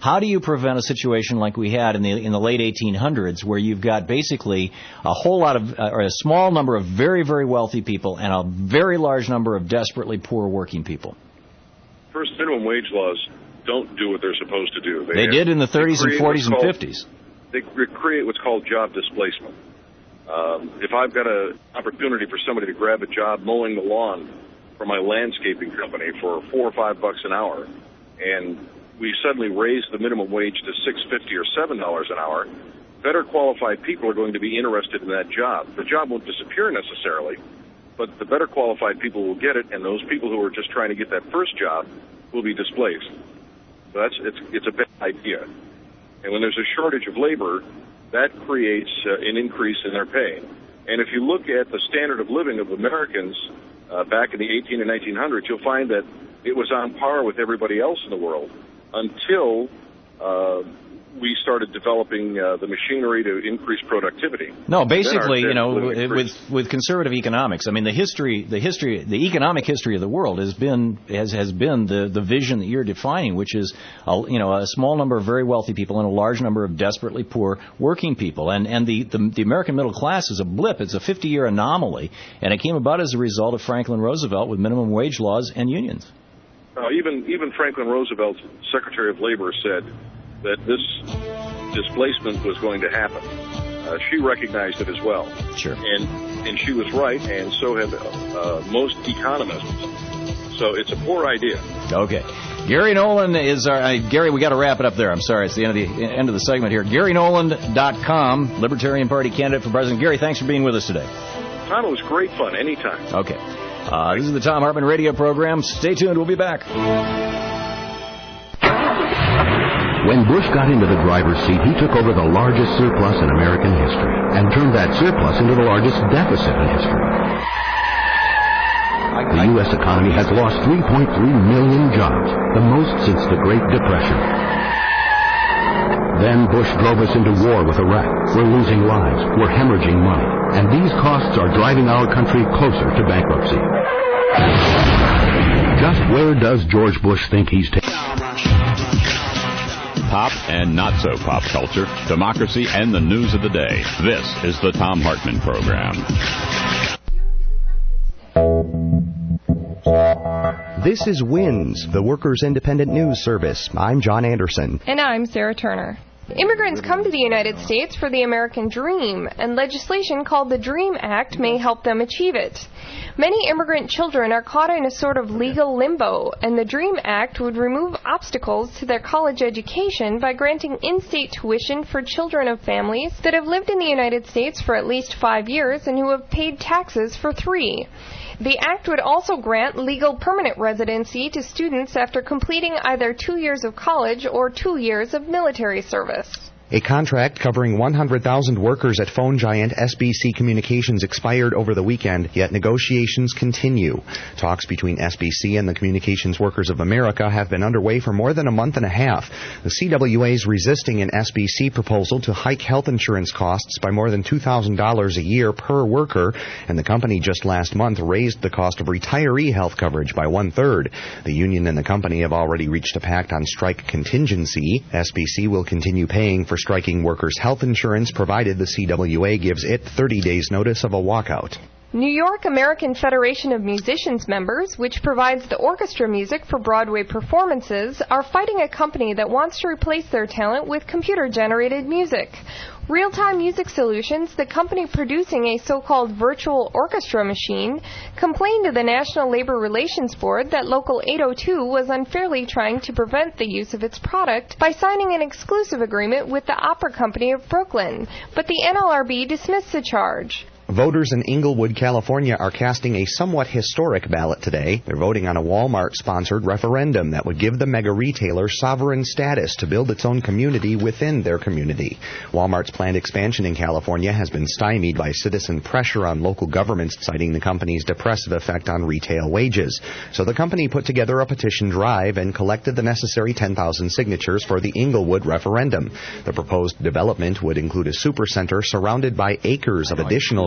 how do you prevent a situation like we had in the in the late eighteen hundreds, where you've got basically a whole lot of, uh, or a small number of very, very wealthy people and a very large number of desperately poor working people? First, minimum wage laws don't do what they're supposed to do. They, they did in the thirties and forties and fifties. They create what's called job displacement. Um, if I've got an opportunity for somebody to grab a job mowing the lawn for my landscaping company for four or five bucks an hour, and we suddenly raise the minimum wage to six fifty or seven dollars an hour, better qualified people are going to be interested in that job. The job won't disappear necessarily, but the better qualified people will get it, and those people who are just trying to get that first job will be displaced. So that's it's it's a bad idea. And when there's a shortage of labor, that creates uh, an increase in their pay. And if you look at the standard of living of Americans uh, back in the eighteen and nineteen hundreds, you'll find that it was on par with everybody else in the world until uh, we started developing uh, the machinery to increase productivity. No, basically, you know, with with conservative economics, I mean, the history, the history, the economic history of the world has been has has been the the vision that you're defining, which is, a, you know, a small number of very wealthy people and a large number of desperately poor working people, and and the the, the American middle class is a blip. It's a fifty-year anomaly, and it came about as a result of Franklin Roosevelt with minimum wage laws and unions. Uh, even even Franklin Roosevelt's Secretary of Labor said that this displacement was going to happen. Uh, she recognized it as well. Sure. And and she was right, and so have uh, most economists. So it's a poor idea. Okay. Gary Nolan is our... Uh, Gary, we got to wrap it up there. I'm sorry. It's the end of the end of the segment here. Gary Nolan dot com, Libertarian Party candidate for president. Gary, thanks for being with us today. Tom, it was great fun. Anytime. Okay. Uh, this is the Thom Hartmann radio program. Stay tuned. We'll be back. When Bush got into the driver's seat, he took over the largest surplus in American history and turned that surplus into the largest deficit in history. The U S economy has lost three point three million jobs, the most since the Great Depression. Then Bush drove us into war with Iraq. We're losing lives. We're hemorrhaging money. And these costs are driving our country closer to bankruptcy. Just where does George Bush think he's taking? Pop and not so pop culture, democracy, and the news of the day. This is the Thom Hartmann Program. This is WINS, the Workers' Independent News Service. I'm John Anderson. And I'm Sarah Turner. Immigrants come to the United States for the American dream, and legislation called the DREAM Act may help them achieve it. Many immigrant children are caught in a sort of legal limbo, and the DREAM Act would remove obstacles to their college education by granting in-state tuition for children of families that have lived in the United States for at least five years and who have paid taxes for three. The act would also grant legal permanent residency to students after completing either two years of college or two years of military service. A contract covering one hundred thousand workers at phone giant S B C Communications expired over the weekend, yet negotiations continue. Talks between S B C and the Communications Workers of America have been underway for more than a month and a half. The C W A is resisting an S B C proposal to hike health insurance costs by more than two thousand dollars a year per worker, and the company just last month raised the cost of retiree health coverage by one-third. The union and the company have already reached a pact on strike contingency. S B C will continue paying for striking workers' health insurance, provided the C W A gives it thirty days notice of a walkout. New York American Federation of Musicians members, which provides the orchestra music for Broadway performances, are fighting a company that wants to replace their talent with computer-generated music. Real-Time Music Solutions, the company producing a so-called virtual orchestra machine, complained to the National Labor Relations Board that Local eight oh two was unfairly trying to prevent the use of its product by signing an exclusive agreement with the Opera Company of Brooklyn, but the N L R B dismissed the charge. Voters in Inglewood, California are casting a somewhat historic ballot today. They're voting on a Walmart-sponsored referendum that would give the mega retailer sovereign status to build its own community within their community. Walmart's planned expansion in California has been stymied by citizen pressure on local governments, citing the company's depressive effect on retail wages. So the company put together a petition drive and collected the necessary ten thousand signatures for the Inglewood referendum. The proposed development would include a supercenter surrounded by acres of additional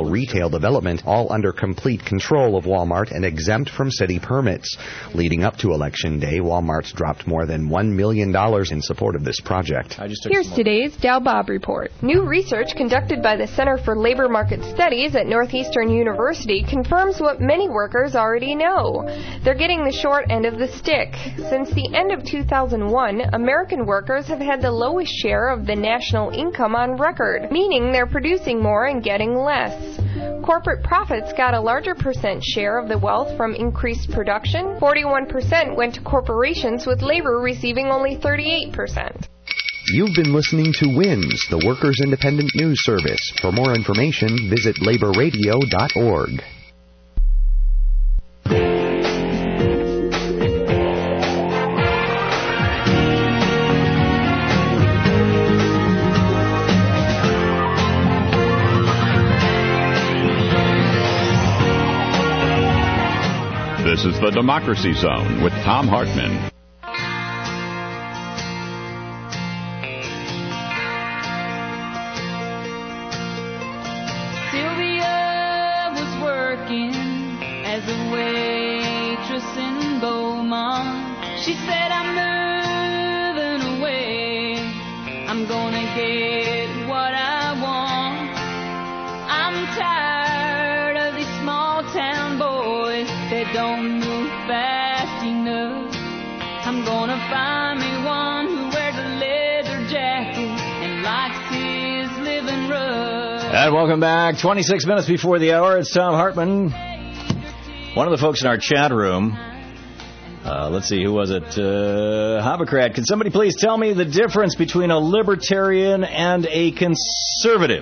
retail development, all under complete control of Walmart and exempt from city permits. Leading up to Election Day, Walmart's dropped more than one million dollars in support of this project. Here's today's Dow Bob Report. New research conducted by the Center for Labor Market Studies at Northeastern University confirms what many workers already know. They're getting the short end of the stick. Since the end of two thousand one, American workers have had the lowest share of the national income on record, meaning they're producing more and getting less. Corporate profits got a larger percent share of the wealth from increased production. forty-one percent went to corporations, with labor receiving only thirty-eight percent. You've been listening to WINS, the Workers' Independent News Service. For more information, visit labor radio dot org. This is the Democracy Zone with Thom Hartmann. Sylvia was working as a waitress in Beaumont. She said, I'm moving away. I'm gonna get what I want. I'm tired of these small town boys that don't move fast enough. I'm gonna find me one who wears a leather jacket and likes his living rough. And welcome back. twenty-six minutes before the hour. It's Thom Hartmann. One of the folks in our chat room, uh, let's see, who was it? Uh, Habacrat. Can somebody please tell me the difference between a libertarian and a conservative?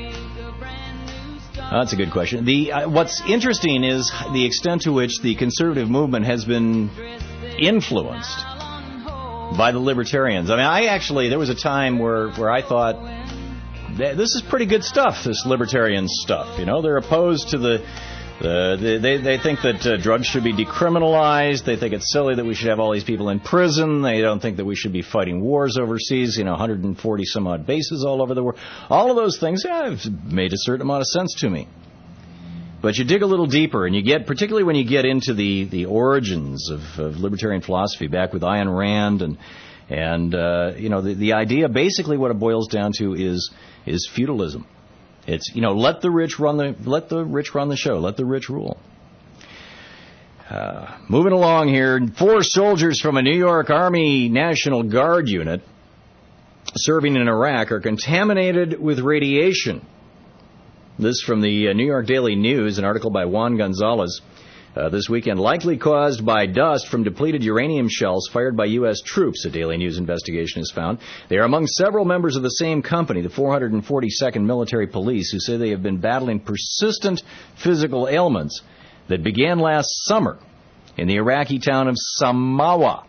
Uh, that's a good question. The uh, what's interesting is the extent to which the conservative movement has been influenced by the libertarians. I mean, I actually, there was a time where, where I thought, this is pretty good stuff, this libertarian stuff. You know, they're opposed to the, the they, they think that uh, drugs should be decriminalized. They think it's silly that we should have all these people in prison. They don't think that we should be fighting wars overseas, you know, one hundred forty some odd bases all over the world. All of those things, yeah, have made a certain amount of sense to me. But you dig a little deeper, and you get, particularly when you get into the, the origins of, of libertarian philosophy, back with Ayn Rand, and and uh, you know, the, the idea, basically what it boils down to is is feudalism. It's, you know, let the rich run the let the rich run the show, let the rich rule. Uh, moving along here, four soldiers from a New York Army National Guard unit serving in Iraq are contaminated with radiation. This from the uh, New York Daily News, an article by Juan Gonzalez uh, this weekend. Likely caused by dust from depleted uranium shells fired by U S troops, a Daily News investigation has found. They are among several members of the same company, the four hundred forty-second Military Police, who say they have been battling persistent physical ailments that began last summer in the Iraqi town of Samawa.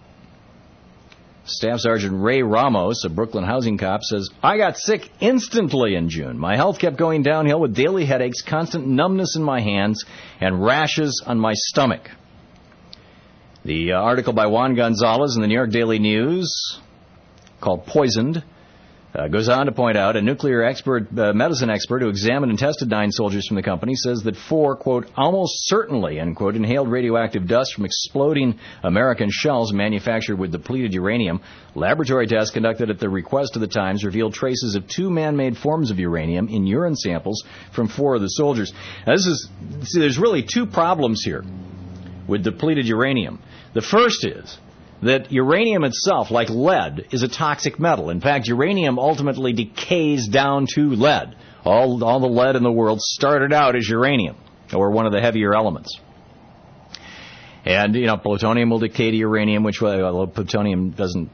Staff Sergeant Ray Ramos, a Brooklyn housing cop, says, I got sick instantly in June. My health kept going downhill with daily headaches, constant numbness in my hands, and rashes on my stomach. The uh, article by Juan Gonzalez in the New York Daily News, called Poisoned, uh, goes on to point out a nuclear expert, uh, medicine expert who examined and tested nine soldiers from the company says that four, quote, almost certainly, end quote, inhaled radioactive dust from exploding American shells manufactured with depleted uranium. Laboratory tests conducted at the request of the Times revealed traces of two man-made forms of uranium in urine samples from four of the soldiers. Now, this is, see, there's really two problems here with depleted uranium. The first is that uranium itself, like lead, is a toxic metal. In fact, uranium ultimately decays down to lead. All, all the lead in the world started out as uranium, or one of the heavier elements. And, you know, plutonium will decay to uranium, which, well, plutonium doesn't,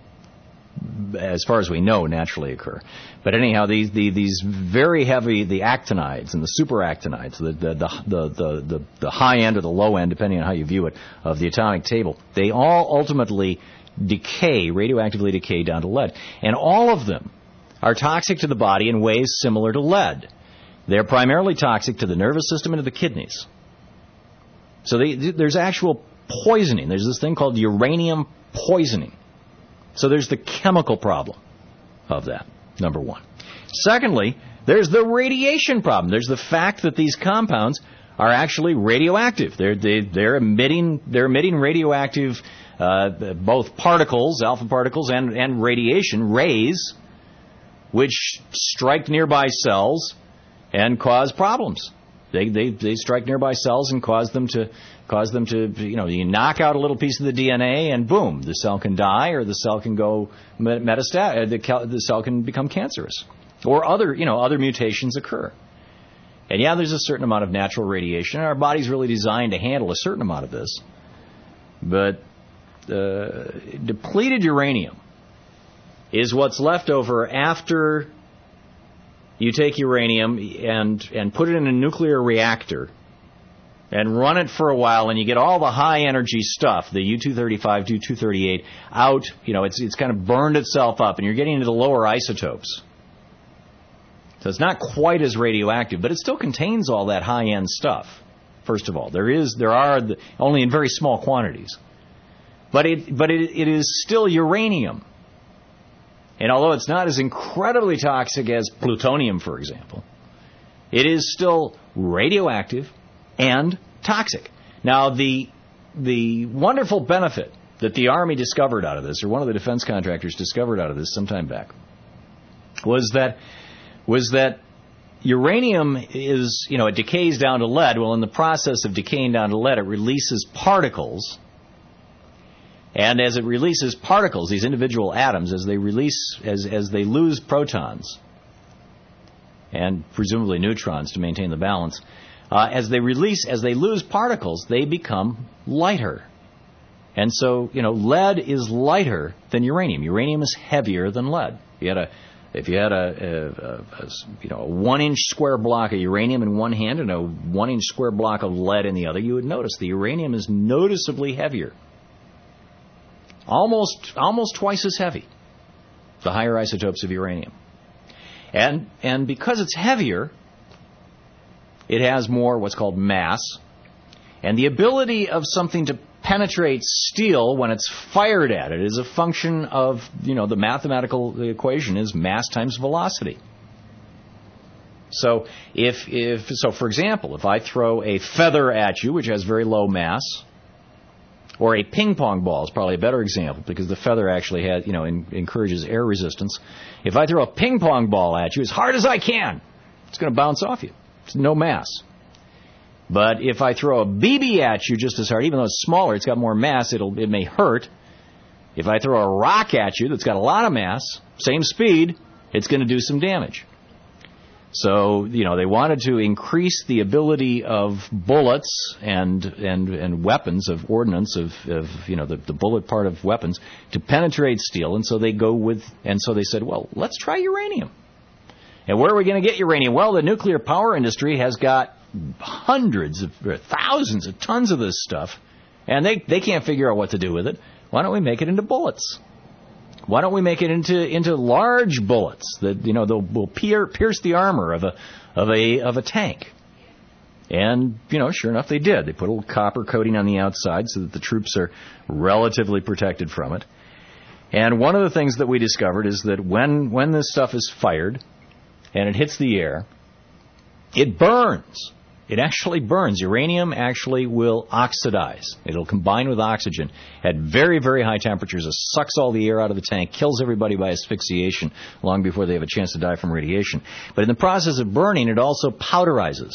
as far as we know, naturally occur. But anyhow, these the, these very heavy, the actinides and the superactinides, the the, the the the the high end or the low end, depending on how you view it, of the atomic table, they all ultimately decay, radioactively decay down to lead. And all of them are toxic to the body in ways similar to lead. They're primarily toxic to the nervous system and to the kidneys. So they, there's actual poisoning. There's this thing called uranium poisoning. So there's the chemical problem of that, number one. Secondly, There's the radiation problem. There's the fact that these compounds are actually radioactive. They're they, they're emitting they're emitting radioactive uh, both particles, alpha particles, and and radiation rays, which strike nearby cells and cause problems. They they they strike nearby cells and cause them to cause them to you know you knock out a little piece of the D N A and boom, the cell can die, or the cell can go metastatic. The, the cell can become cancerous, or other you know other mutations occur. And yeah, there's a certain amount of natural radiation, and our body's really designed to handle a certain amount of this. But uh, depleted uranium is what's left over after you take uranium and and put it in a nuclear reactor and run it for a while, and you get all the high energy stuff, the U two thirty-five, U two thirty-eight, out. You know, it's it's kind of burned itself up, and you're getting into the lower isotopes. So it's not quite as radioactive, but it still contains all that high end stuff. First of all, there is there are the, only in very small quantities, but it but it, it is still uranium. And although it's not as incredibly toxic as plutonium, for example, it is still radioactive and toxic. Now, the the wonderful benefit that the Army discovered out of this, or one of the defense contractors discovered out of this some time back, was that was that uranium is, you know, it decays down to lead. Well, in the process of decaying down to lead, it releases particles. And as it releases particles, these individual atoms, as they release, as as they lose protons, and presumably neutrons to maintain the balance, uh, as they release, as they lose particles, they become lighter. And so, you know, lead is lighter than uranium. Uranium is heavier than lead. You had a, if you had a, a, a, a you know a one-inch square block of uranium in one hand and a one-inch square block of lead in the other, you would notice the uranium is noticeably heavier. Almost almost twice as heavy, the higher isotopes of uranium. And and because it's heavier, it has more what's called mass. And the ability of something to penetrate steel when it's fired at it is a function of, you know, the mathematical equation is mass times velocity. So if if so for example, if I throw a feather at you, which has very low mass, or a ping pong ball is probably a better example because the feather actually has, you know, in, encourages air resistance. If I throw a ping pong ball at you as hard as I can, it's going to bounce off you. It's no mass. But if I throw a B B at you just as hard, even though it's smaller, it's got more mass, it'll it may hurt. If I throw a rock at you that's got a lot of mass, same speed, it's going to do some damage. So, you know, they wanted to increase the ability of bullets and and, and weapons, of ordnance, of, of you know, the, the bullet part of weapons, to penetrate steel. And so they go with, and so they said, well, let's try uranium. And where are we going to get uranium? Well, the nuclear power industry has got hundreds of, or thousands of tons of this stuff, and they, they can't figure out what to do with it. Why don't we make it into bullets? Why don't we make it into into large bullets that, you know, they'll will pier, pierce the armor of a of a of a tank? And, you know, sure enough, they did. They put a little copper coating on the outside so that the troops are relatively protected from it. And one of the things that we discovered is that when when this stuff is fired and it hits the air, it burns. It actually burns. Uranium actually will oxidize. It'll combine with oxygen at very, very high temperatures. It sucks all the air out of the tank, kills everybody by asphyxiation long before they have a chance to die from radiation. But in the process of burning, it also powderizes.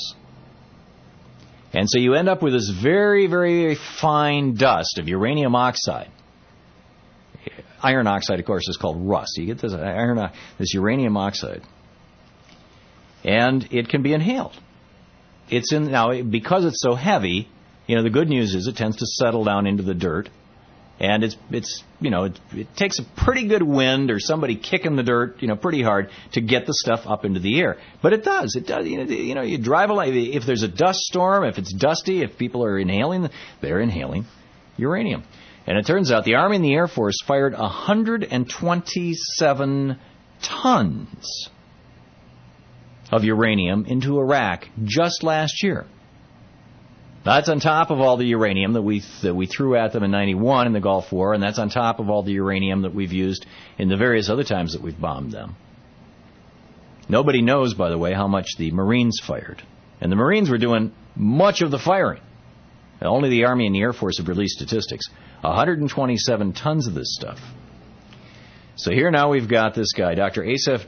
And so you end up with this very, very fine dust of uranium oxide. Iron oxide, of course, is called rust. You get this iron, this uranium oxide. And it can be inhaled. It's in now because it's so heavy. You know, the good news is it tends to settle down into the dirt, and it's it's you know it, it takes a pretty good wind or somebody kicking the dirt, you know, pretty hard to get the stuff up into the air. But it does. It does. You know, you know, you drive a if there's a dust storm, if it's dusty, if people are inhaling, they're inhaling uranium. And it turns out the Army and the Air Force fired one hundred twenty-seven tons of uranium into Iraq just last year. That's on top of all the uranium that we that we threw at them in ninety-one in the Gulf War, and that's on top of all the uranium that we've used in the various other times that we've bombed them. Nobody knows, by the way, how much the Marines fired. And the Marines were doing much of the firing. Only the Army and the Air Force have released statistics. one hundred twenty-seven tons of this stuff. So here now we've got this guy, Doctor Asaf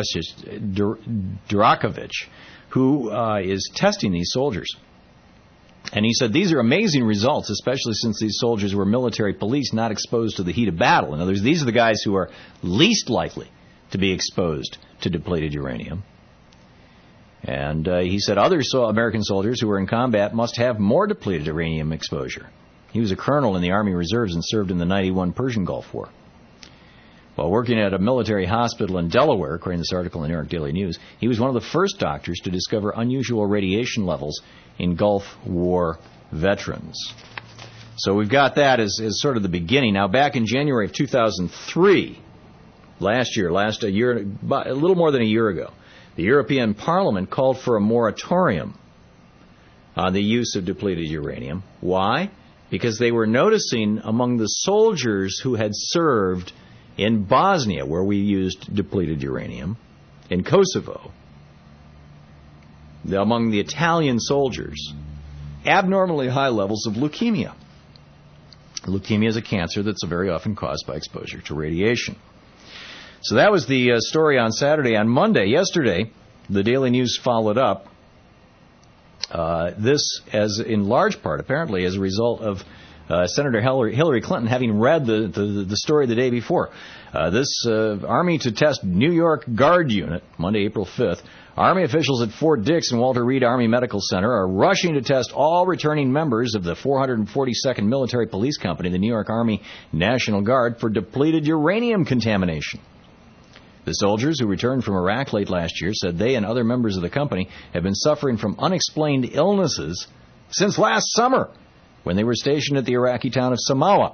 Durakovich, who uh, is testing these soldiers. And he said these are amazing results, especially since these soldiers were military police not exposed to the heat of battle. In other words, these are the guys who are least likely to be exposed to depleted uranium. And uh, he said other so- American soldiers who were in combat must have more depleted uranium exposure. He was a colonel in the Army Reserves and served in the ninety-one Persian Gulf War. While working at a military hospital in Delaware, according to this article in the New York Daily News, he was one of the first doctors to discover unusual radiation levels in Gulf War veterans. So we've got that as, as sort of the beginning. Now, back in January of two thousand three, last year, last a year, a little more than a year ago, the European Parliament called for a moratorium on the use of depleted uranium. Why? Because they were noticing among the soldiers who had served in Bosnia, where we used depleted uranium, in Kosovo, among the Italian soldiers, abnormally high levels of leukemia. Leukemia is a cancer that's very often caused by exposure to radiation. So that was the uh, story on Saturday. On Monday, yesterday, the Daily News followed up uh, this as in large part, apparently, as a result of Uh, Senator Hillary, Hillary Clinton having read the, the, the story the day before. Uh, this uh, Army to test New York Guard unit, Monday, April fifth. Army officials at Fort Dix and Walter Reed Army Medical Center are rushing to test all returning members of the four hundred forty-second Military Police Company, the New York Army National Guard, for depleted uranium contamination. The soldiers who returned from Iraq late last year said they and other members of the company have been suffering from unexplained illnesses since last summer, when they were stationed at the Iraqi town of Samawa.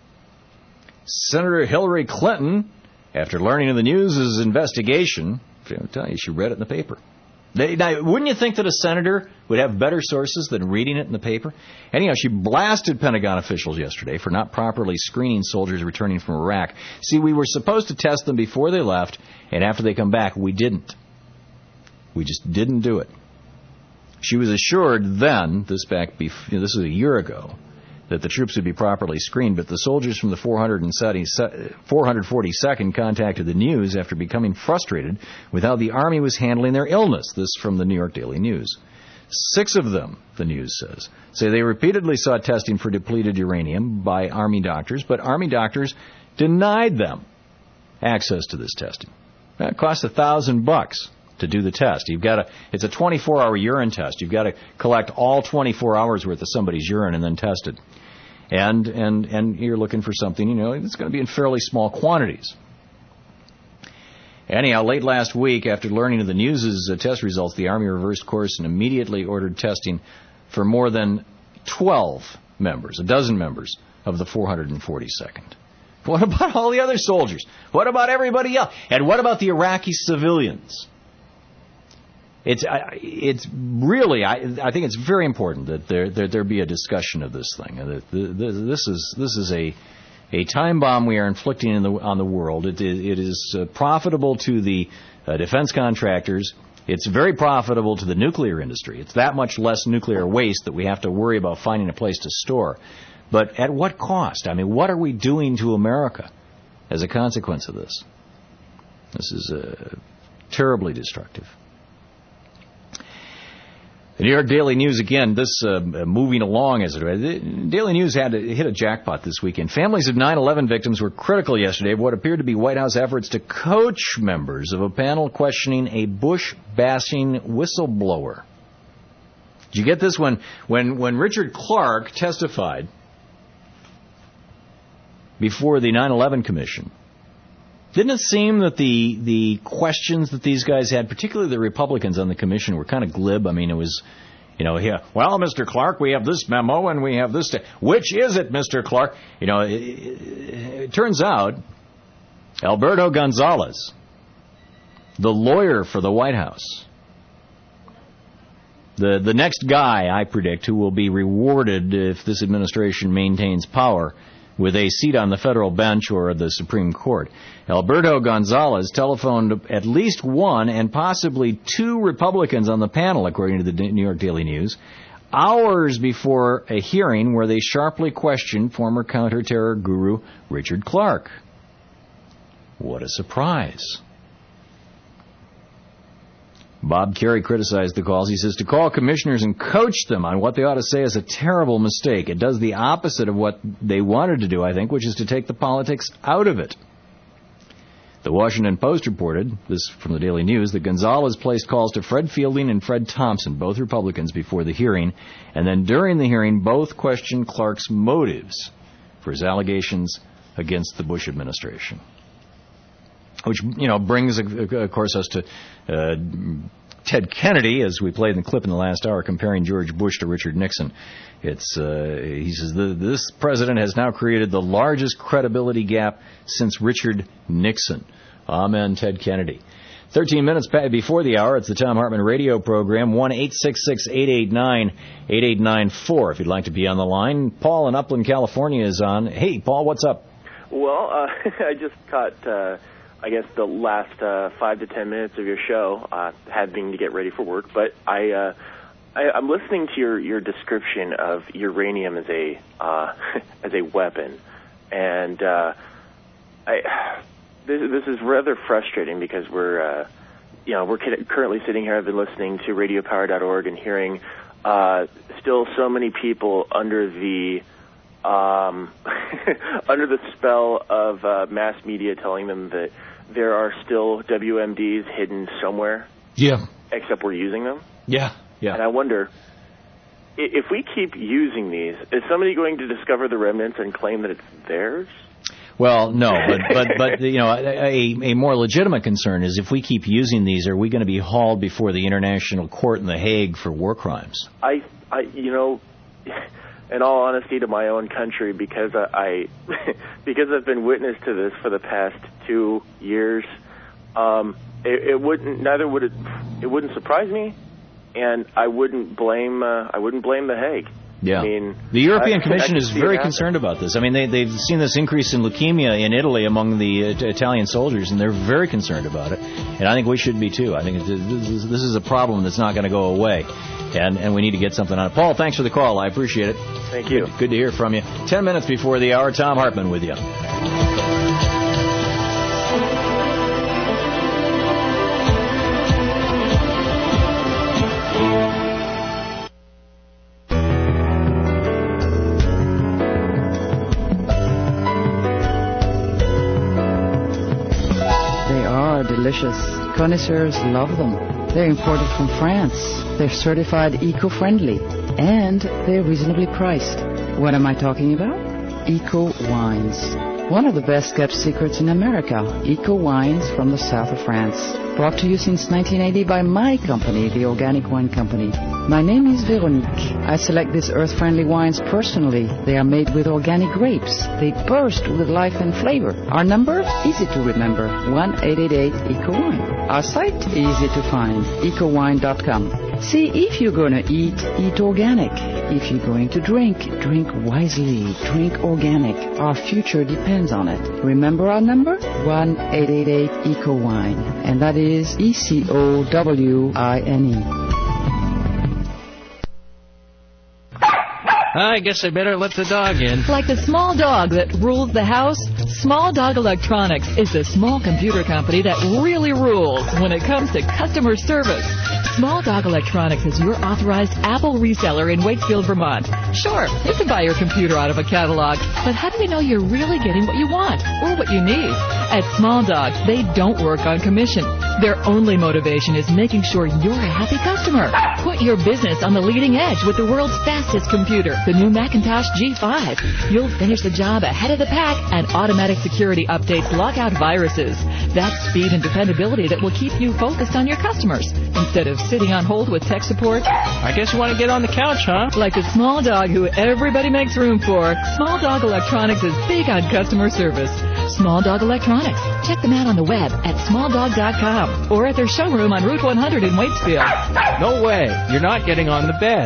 Senator Hillary Clinton, after learning of the news' investigation, I'll tell you, she read it in the paper. They, now, wouldn't you think that a senator would have better sources than reading it in the paper? Anyhow, she blasted Pentagon officials yesterday for not properly screening soldiers returning from Iraq. See, we were supposed to test them before they left, and after they come back, we didn't. We just didn't do it. She was assured then, this back bef- this was a year ago, that the troops would be properly screened, but the soldiers from the four hundred forty-second contacted the news after becoming frustrated with how the Army was handling their illness. This from the New York Daily News. Six of them, the news says, say they repeatedly saw testing for depleted uranium by Army doctors, but Army doctors denied them access to this testing. That cost a thousand bucks. To do the test. You've got to, it's a twenty-four hour urine test. You've got to collect all twenty-four hours worth of somebody's urine and then test it. And, and, and you're looking for something, you know, it's going to be in fairly small quantities. Anyhow, late last week, after learning of the news' uh, test results, the Army reversed course and immediately ordered testing for more than twelve members, a dozen members of the four hundred forty-second. What about all the other soldiers? What about everybody else? And what about the Iraqi civilians? It's it's really, I, I think it's very important that there, there there be a discussion of this thing. That this is this is a a time bomb we are inflicting in the, on the world. It, it is profitable to the uh, defense contractors. It's very profitable to the nuclear industry. It's that much less nuclear waste that we have to worry about finding a place to store. But at what cost? I mean, what are we doing to America as a consequence of this? This is uh, terribly destructive. The New York Daily News, again, this uh, moving along as it was. The Daily News had to hit a jackpot this weekend. Families of nine eleven victims were critical yesterday of what appeared to be White House efforts to coach members of a panel questioning a Bush-bashing whistleblower. Did you get this? When, when, when Richard Clark testified before the nine eleven Commission, didn't it seem that the the questions that these guys had, particularly the Republicans on the commission, were kind of glib? I mean, it was, you know, yeah, well, Mister Clark, we have this memo and we have this. T- Which is it, Mister Clark? You know, it, it, it turns out Alberto Gonzales, the lawyer for the White House, the the next guy, I predict, who will be rewarded if this administration maintains power, with a seat on the federal bench or the Supreme Court. Alberto Gonzalez telephoned at least one and possibly two Republicans on the panel, according to the New York Daily News, hours before a hearing where they sharply questioned former counterterror guru Richard Clarke. What a surprise. Bob Kerrey criticized the calls. He says to call commissioners and coach them on what they ought to say is a terrible mistake. It does the opposite of what they wanted to do, I think, which is to take the politics out of it. The Washington Post reported, this from the Daily News, that Gonzalez placed calls to Fred Fielding and Fred Thompson, both Republicans, before the hearing, and then during the hearing, both questioned Clark's motives for his allegations against the Bush administration. Which, you know, brings, of course, us to uh, Ted Kennedy, as we played in the clip in the last hour, comparing George Bush to Richard Nixon. It's uh, he says, this president has now created the largest credibility gap since Richard Nixon. Amen, Ted Kennedy. Thirteen minutes before the hour, it's the Thom Hartmann radio program, one eight six six, eight eight nine, eight eight nine four, if you'd like to be on the line. Paul in Upland, California is on. Hey, Paul, what's up? Well, uh, I just caught... Uh I guess the last uh, five to ten minutes of your show, uh, having to get ready for work. But I, uh, I, I'm listening to your, your description of uranium as a uh, as a weapon, and uh, I this, this is rather frustrating because we're uh, you know we're currently sitting here. I've been listening to radio power dot org and hearing uh, still so many people under the um, under the spell of uh, mass media telling them that there are still W M Ds hidden somewhere. Yeah. Except we're using them. Yeah, yeah. And I wonder, if we keep using these, is somebody going to discover the remnants and claim that it's theirs? Well, no, but, but, but you know, a, a more legitimate concern is if we keep using these, are we going to be hauled before the International Court in The Hague for war crimes? I, I you know... In all honesty, to my own country, because I, because I've been witness to this for the past two years, um, it, it wouldn't. Neither would it. It wouldn't surprise me, and I wouldn't blame. Uh, I wouldn't blame The Hague. Yeah. I mean, the European I, Commission I is very concerned about this. I mean, they, they've seen this increase in leukemia in Italy among the uh, Italian soldiers, and they're very concerned about it. And I think we should be, too. I think it, this, this is a problem that's not going to go away, and, and we need to get something on it. Paul, thanks for the call. I appreciate it. Thank you. Good, good to hear from you. Ten minutes before the hour, Thom Hartmann with you. Delicious. Connoisseurs love them. They're imported from France. They're certified eco-friendly. And they're reasonably priced. What am I talking about? Eco Wines. One of the best kept secrets in America. Eco Wines from the south of France. Brought to you since nineteen eighty by my company, the Organic Wine Company. My name is Veronique. I select these earth-friendly wines personally. They are made with organic grapes. They burst with life and flavor. Our number? Easy to remember. one eight eight eight eco wine. Our site? Easy to find. eco wine dot com. See, if you're going to eat, eat organic. If you're going to drink, drink wisely. Drink organic. Our future depends on it. Remember our number? one eight eight eight eco wine. And that is E C O W I N E. I guess I better let the dog in. Like the small dog that rules the house, Small Dog Electronics is the small computer company that really rules when it comes to customer service. Small Dog Electronics is your authorized Apple reseller in Wakefield, Vermont. Sure, you can buy your computer out of a catalog, but how do you know you're really getting what you want or what you need? At Small Dog, they don't work on commission. Their only motivation is making sure you're a happy customer. Put your business on the leading edge with the world's fastest computer, the new Macintosh G five. You'll finish the job ahead of the pack, and automatic security updates lock out viruses. That's speed and dependability that will keep you focused on your customers instead of sitting on hold with tech support. I guess you want to get on the couch, huh? Like the small dog who everybody makes room for, Small Dog Electronics is big on customer service. Small Dog Electronics. Check them out on the web at small dog dot com or at their showroom on Route one hundred in Waitsfield. No way. You're not getting on the bed.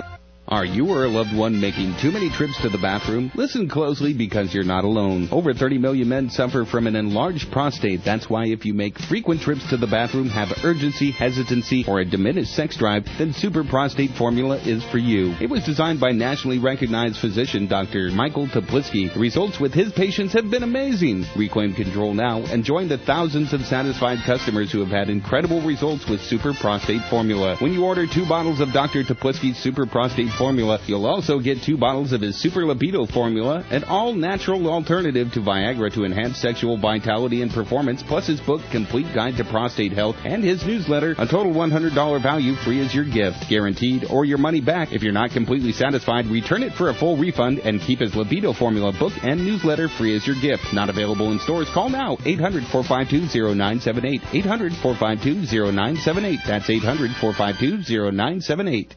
Are you or a loved one making too many trips to the bathroom? Listen closely because you're not alone. Over thirty million men suffer from an enlarged prostate. That's why if you make frequent trips to the bathroom, have urgency, hesitancy, or a diminished sex drive, then Super Prostate Formula is for you. It was designed by nationally recognized physician Doctor Michael Toplitzky. The results with his patients have been amazing. Reclaim control now and join the thousands of satisfied customers who have had incredible results with Super Prostate Formula. When you order two bottles of Doctor Toplitzky's Super Prostate Formula, you'll also get two bottles of his Super Libido Formula, an all-natural alternative to Viagra to enhance sexual vitality and performance, plus his book, Complete Guide to Prostate Health, and his newsletter, a total one hundred dollars value, free as your gift. Guaranteed, or your money back. If you're not completely satisfied, return it for a full refund and keep his Libido Formula book and newsletter free as your gift. Not available in stores? Call now. eight hundred, four five two, zero nine seven eight. eight hundred, four five two, zero nine seven eight. That's eight hundred, four five two, zero nine seven eight.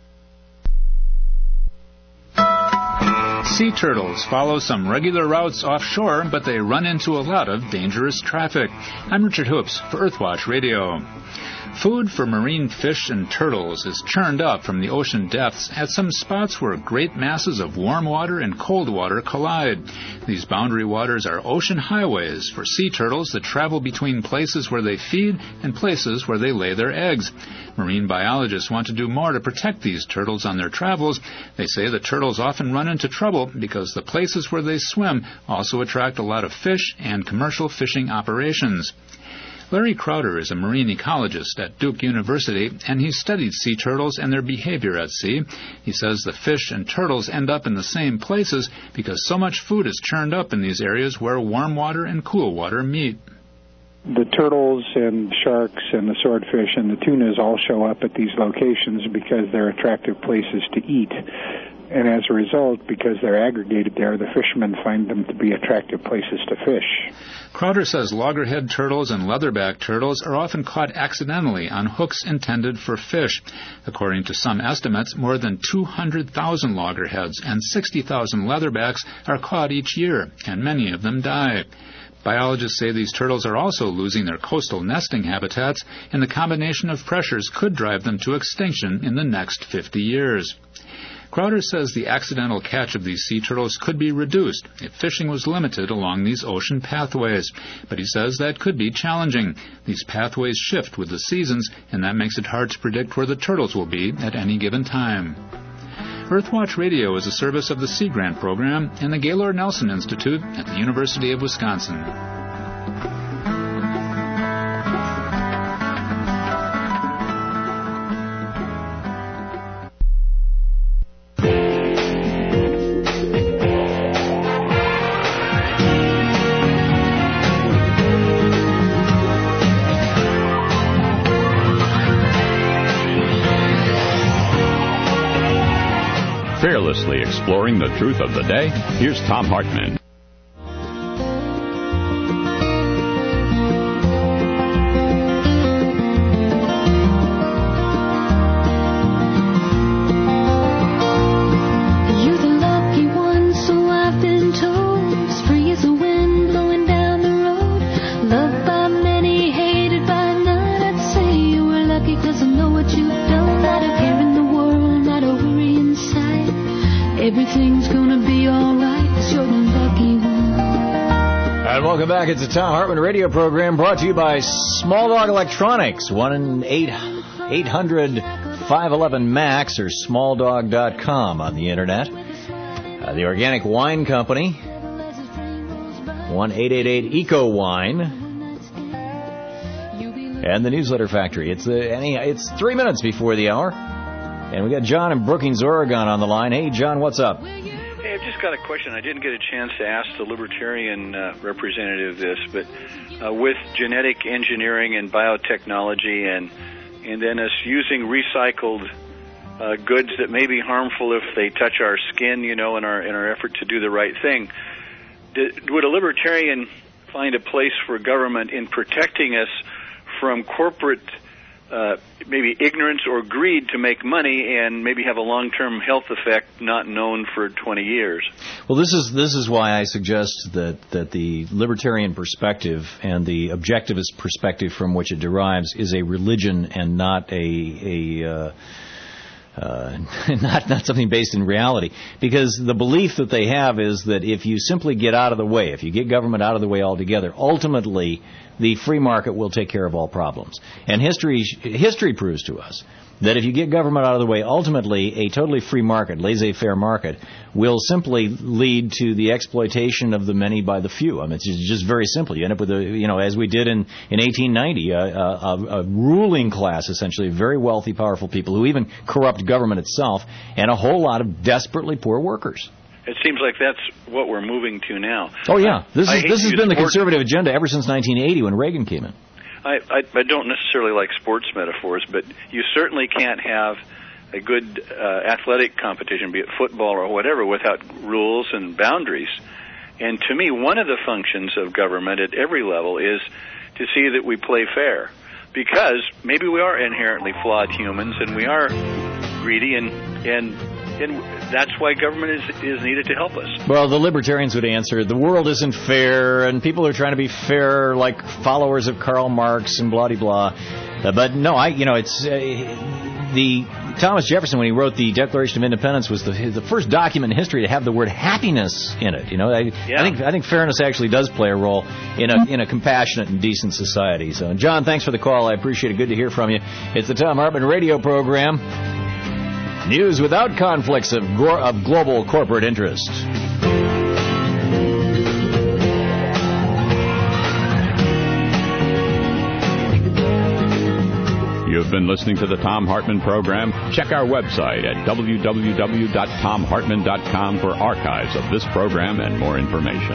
Sea turtles follow some regular routes offshore, but they run into a lot of dangerous traffic. I'm Richard Hoops for Earthwatch Radio. Food for marine fish and turtles is churned up from the ocean depths at some spots where great masses of warm water and cold water collide. These boundary waters are ocean highways for sea turtles that travel between places where they feed and places where they lay their eggs. Marine biologists want to do more to protect these turtles on their travels. They say the turtles often run into trouble because the places where they swim also attract a lot of fish and commercial fishing operations. Larry Crowder is a marine ecologist at Duke University, and he's studied sea turtles and their behavior at sea. He says the fish and turtles end up in the same places because so much food is churned up in these areas where warm water and cool water meet. The turtles and sharks and the swordfish and the tunas all show up at these locations because they're attractive places to eat. And as a result, because they're aggregated there, the fishermen find them to be attractive places to fish. Crowder says loggerhead turtles and leatherback turtles are often caught accidentally on hooks intended for fish. According to some estimates, more than two hundred thousand loggerheads and sixty thousand leatherbacks are caught each year, and many of them die. Biologists say these turtles are also losing their coastal nesting habitats, and the combination of pressures could drive them to extinction in the next fifty years. Crowder says the accidental catch of these sea turtles could be reduced if fishing was limited along these ocean pathways. But he says that could be challenging. These pathways shift with the seasons, and that makes it hard to predict where the turtles will be at any given time. Earthwatch Radio is a service of the Sea Grant Program and the Gaylord Nelson Institute at the University of Wisconsin. Fearlessly exploring the truth of the day, here's Tom Hartman. Welcome back. It's a Tom Hartman radio program brought to you by Small Dog Electronics. one eight hundred, five one one, MAX or small dog dot com on the internet. Uh, the Organic Wine Company, one eight eight eight, ECO Wine. And the Newsletter Factory. It's the any, it's three minutes before the hour. And we got John in Brookings, Oregon on the line. Hey, John, what's up? Hey, I've just got a question. I didn't get a chance to ask the Libertarian uh, representative this, but uh, with genetic engineering and biotechnology and and then us using recycled uh, goods that may be harmful if they touch our skin, you know, in our in our effort to do the right thing, did, would a Libertarian find a place for government in protecting us from corporate Uh, maybe ignorance or greed to make money and maybe have a long-term health effect not known for twenty years? Well, this is this is why I suggest that, that the libertarian perspective and the objectivist perspective from which it derives is a religion and not a a, uh, Uh, not not something based in reality, because the belief that they have is that if you simply get out of the way, if you get government out of the way altogether, ultimately the free market will take care of all problems. And history history proves to us that if you get government out of the way, ultimately a totally free market, laissez-faire market, will simply lead to the exploitation of the many by the few. I mean, it's just very simple. You end up with a, you know, as we did in, in eighteen ninety, a, a, a ruling class, essentially, very wealthy, powerful people who even corrupt government itself, and a whole lot of desperately poor workers. It seems like that's what we're moving to now. Oh, yeah. This, I is, this has been the conservative agenda ever since nineteen eighty when Reagan came in. I, I, I don't necessarily like sports metaphors, but you certainly can't have a good uh, athletic competition, be it football or whatever, without rules and boundaries. And to me, one of the functions of government at every level is to see that we play fair. Because maybe we are inherently flawed humans, and we are greedy, and and and that's why government is is needed to help us. Well, the libertarians would answer, the world isn't fair, and people are trying to be fair like followers of Karl Marx and blah-de-blah. Uh, but no, I, you know, it's... Uh, the Thomas Jefferson, when he wrote the Declaration of Independence, was the the first document in history to have the word happiness in it. You know, I, yeah. I think I think fairness actually does play a role in a in a compassionate and decent society. So, John, thanks for the call. I appreciate it. Good to hear from you. It's the Thom Hartmann radio program. News without conflicts of gro- of global corporate interest. You've been listening to the Thom Hartmann program. Check our website at w w w dot thom hartmann dot com for archives of this program and more information.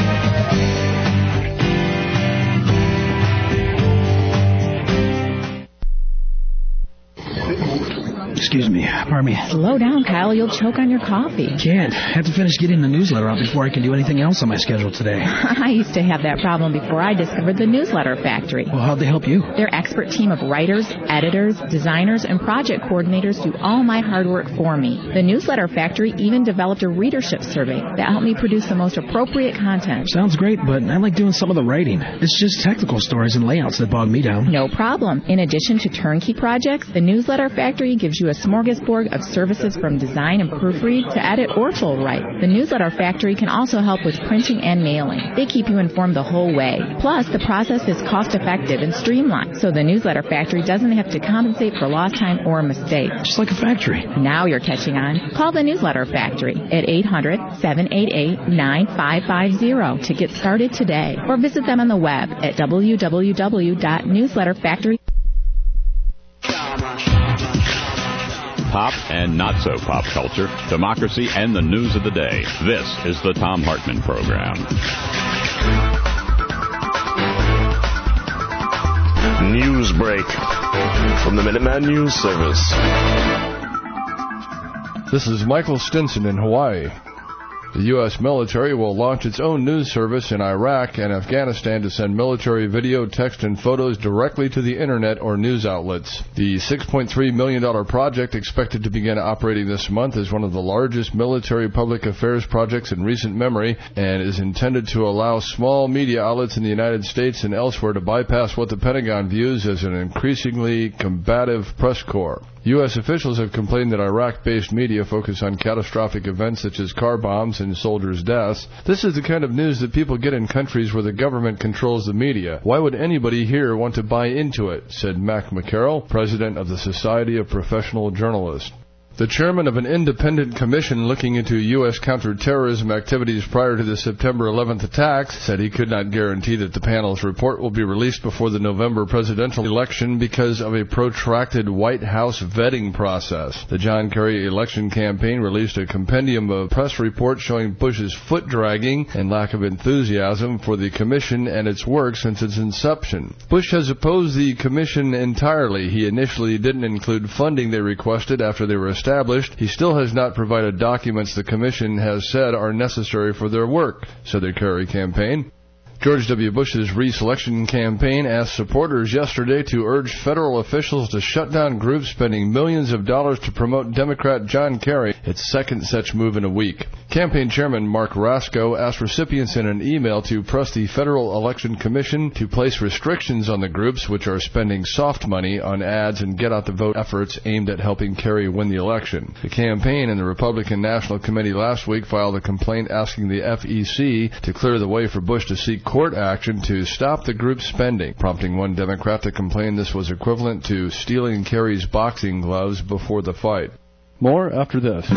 Excuse me. Pardon me. Slow down, Kyle. You'll choke on your coffee. Can't. Have to finish getting the newsletter out before I can do anything else on my schedule today. I used to have that problem before I discovered the Newsletter Factory. Well, how'd they help you? Their expert team of writers, editors, designers, and project coordinators do all my hard work for me. The Newsletter Factory even developed a readership survey that helped me produce the most appropriate content. Sounds great, but I like doing some of the writing. It's just technical stories and layouts that bog me down. No problem. In addition to turnkey projects, the Newsletter Factory gives you a smorgasbord of services from design and proofread to edit or full write. The Newsletter Factory can also help with printing and mailing. They keep you informed the whole way. Plus, the process is cost-effective and streamlined, so the Newsletter Factory doesn't have to compensate for lost time or mistakes. Just like a factory. Now you're catching on. Call the Newsletter Factory at eight hundred, seven eight eight, nine five five zero to get started today, or visit them on the web at w w w dot newsletter factory dot com. Pop and not so pop culture, democracy, and the news of the day. This is the Thom Hartmann program. News break from the Minuteman News Service. This is Michael Stinson in Hawaii. The U S military will launch its own news service in Iraq and Afghanistan to send military video, text, and photos directly to the Internet or news outlets. The six point three million dollars project, expected to begin operating this month, is one of the largest military public affairs projects in recent memory and is intended to allow small media outlets in the United States and elsewhere to bypass what the Pentagon views as an increasingly combative press corps. U S officials have complained that Iraq-based media focus on catastrophic events such as car bombs and soldiers' deaths. This is the kind of news that people get in countries where the government controls the media. Why would anybody here want to buy into it, said Mac McCarroll, president of the Society of Professional Journalists. The chairman of an independent commission looking into U S counterterrorism activities prior to the September eleventh attacks said he could not guarantee that the panel's report will be released before the November presidential election because of a protracted White House vetting process. The John Kerry election campaign released a compendium of press reports showing Bush's foot-dragging and lack of enthusiasm for the commission and its work since its inception. Bush has opposed the commission entirely. He initially didn't include funding they requested after they were established. Established, he still has not provided documents the commission has said are necessary for their work, said the Kerry campaign. George W. Bush's re-selection campaign asked supporters yesterday to urge federal officials to shut down groups spending millions of dollars to promote Democrat John Kerry, its second such move in a week. Campaign chairman Mark Roscoe asked recipients in an email to press the Federal Election Commission to place restrictions on the groups which are spending soft money on ads and get-out-the-vote efforts aimed at helping Kerry win the election. The campaign and the Republican National Committee last week filed a complaint asking the F E C to clear the way for Bush to seek court action to stop the group's spending, prompting one Democrat to complain this was equivalent to stealing Kerry's boxing gloves before the fight. More after this.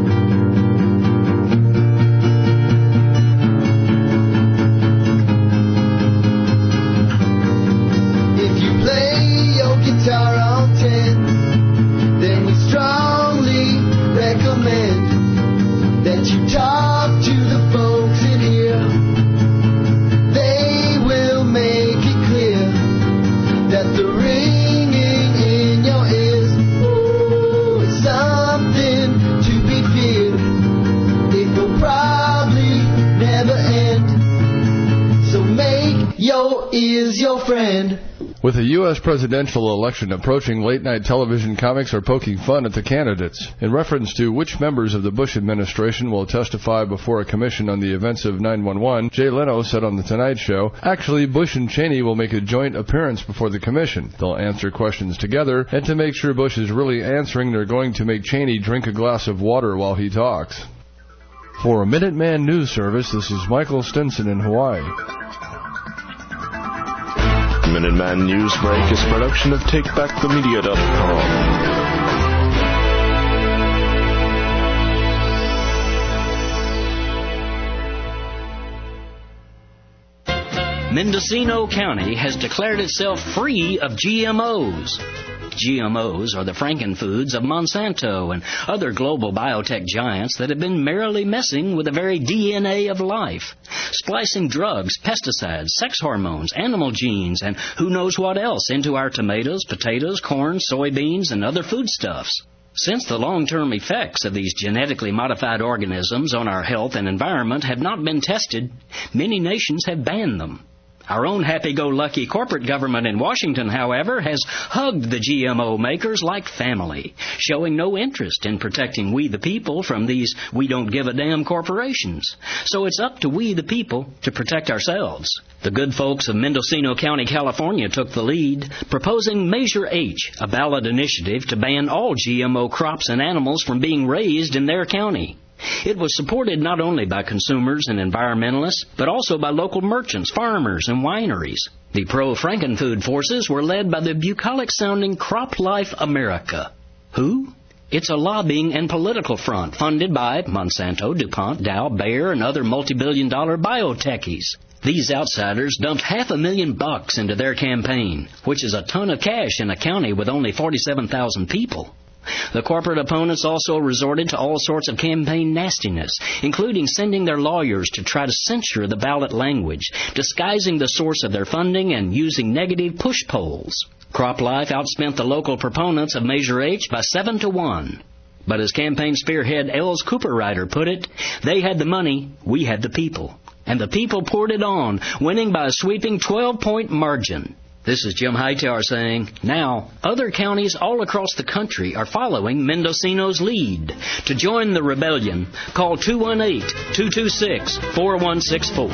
With the U S presidential election approaching, late-night television comics are poking fun at the candidates. In reference to which members of the Bush administration will testify before a commission on the events of nine one one, Jay Leno said on The Tonight Show, actually, Bush and Cheney will make a joint appearance before the commission. They'll answer questions together, and to make sure Bush is really answering, they're going to make Cheney drink a glass of water while he talks. For a Minuteman News Service, this is Michael Stinson in Hawaii. Minuteman Newsbreak is a production of take back the media dot com. Mendocino County has declared itself free of G M Os. G M Os are the frankenfoods of Monsanto and other global biotech giants that have been merrily messing with the very D N A of life, splicing drugs, pesticides, sex hormones, animal genes, and who knows what else into our tomatoes, potatoes, corn, soybeans, and other foodstuffs. Since the long-term effects of these genetically modified organisms on our health and environment have not been tested, many nations have banned them. Our own happy-go-lucky corporate government in Washington, however, has hugged the G M O makers like family, showing no interest in protecting we the people from these we-don't-give-a-damn corporations. So it's up to we the people to protect ourselves. The good folks of Mendocino County, California, took the lead, proposing Measure H, a ballot initiative to ban all G M O crops and animals from being raised in their county. It was supported not only by consumers and environmentalists, but also by local merchants, farmers, and wineries. The pro-Frankenfood forces were led by the bucolic-sounding CropLife America. Who? It's a lobbying and political front funded by Monsanto, DuPont, Dow, Bayer, and other multi-billion dollar biotechies. These outsiders dumped half a million bucks into their campaign, which is a ton of cash in a county with only forty-seven thousand people. The corporate opponents also resorted to all sorts of campaign nastiness, including sending their lawyers to try to censure the ballot language, disguising the source of their funding, and using negative push polls. CropLife outspent the local proponents of Measure H by seven to one. But as campaign spearhead Els Cooperrider put it, they had the money, we had the people. And the people poured it on, winning by a sweeping twelve-point margin. This is Jim Hightower saying, now, other counties all across the country are following Mendocino's lead. To join the rebellion, call two one eight, two two six, four one six four.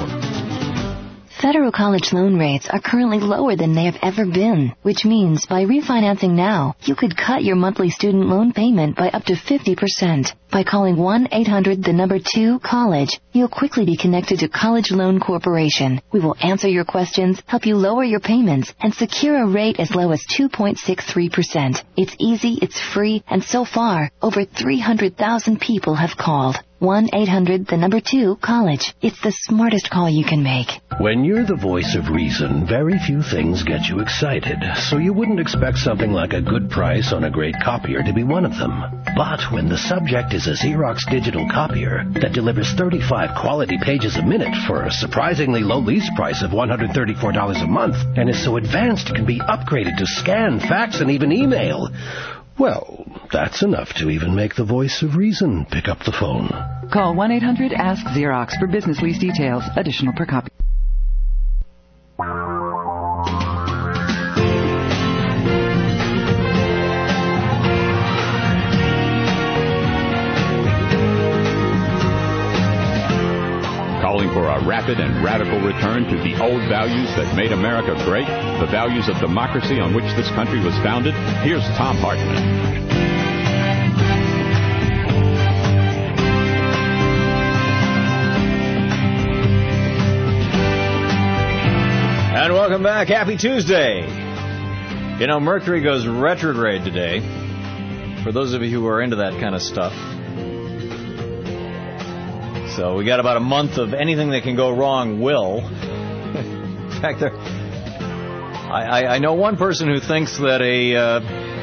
Federal college loan rates are currently lower than they have ever been, which means by refinancing now, you could cut your monthly student loan payment by up to fifty percent. By calling one eight hundred the number two college, you'll quickly be connected to College Loan Corporation. We will answer your questions, help you lower your payments, and secure a rate as low as two point six three percent. It's easy, it's free, and so far, over three hundred thousand people have called. one eight hundred the number two college. It's the smartest call you can make. When you're the voice of reason, very few things get you excited, so you wouldn't expect something like a good price on a great copier to be one of them. But when the subject is a Xerox digital copier that delivers thirty-five quality pages a minute for a surprisingly low lease price of one hundred thirty-four dollars a month, and is so advanced it can be upgraded to scan, fax, and even email, well, that's enough to even make the voice of reason pick up the phone. Call one eight hundred ask Xerox for business lease details. Additional per copy. a rapid and radical return to the old values that made America great, the values of democracy on which this country was founded? Here's Tom Hartman. And welcome back. Happy Tuesday. You know, Mercury goes retrograde today. For those of you who are into that kind of stuff. So we got about a month of anything that can go wrong will. In fact, there, I, I, I know one person who thinks that a uh,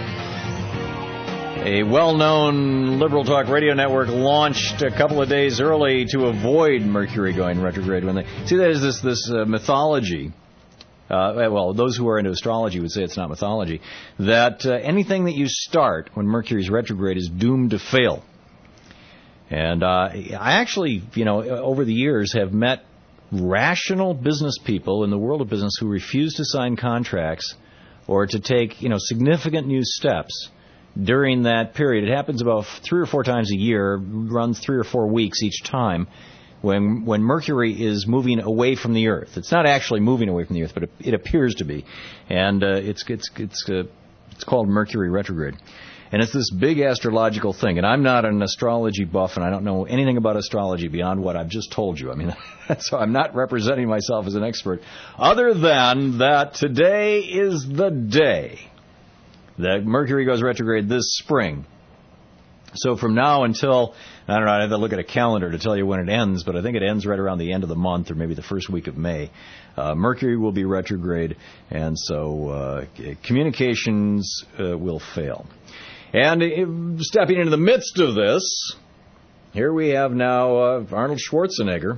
a well-known liberal talk radio network launched a couple of days early to avoid Mercury going retrograde. When they see, there's this this uh, mythology. Uh, well, those who are into astrology would say it's not mythology, that uh, anything that you start when Mercury's retrograde is doomed to fail. And uh, I actually, you know, over the years have met rational business people in the world of business who refuse to sign contracts or to take, you know, significant new steps during that period. It happens about three or four times a year, runs three or four weeks each time. When when Mercury is moving away from the Earth, it's not actually moving away from the Earth, but it, it appears to be, and uh, it's it's it's uh, it's called Mercury retrograde, and it's this big astrological thing. And I'm not an astrology buff, and I don't know anything about astrology beyond what I've just told you. I mean, so I'm not representing myself as an expert, other than that today is the day that Mercury goes retrograde this spring. So from now until, I don't know, I have to look at a calendar to tell you when it ends, but I think it ends right around the end of the month or maybe the first week of May. Uh, Mercury will be retrograde, and so uh, communications uh, will fail. And uh, stepping into the midst of this, here we have now uh, Arnold Schwarzenegger.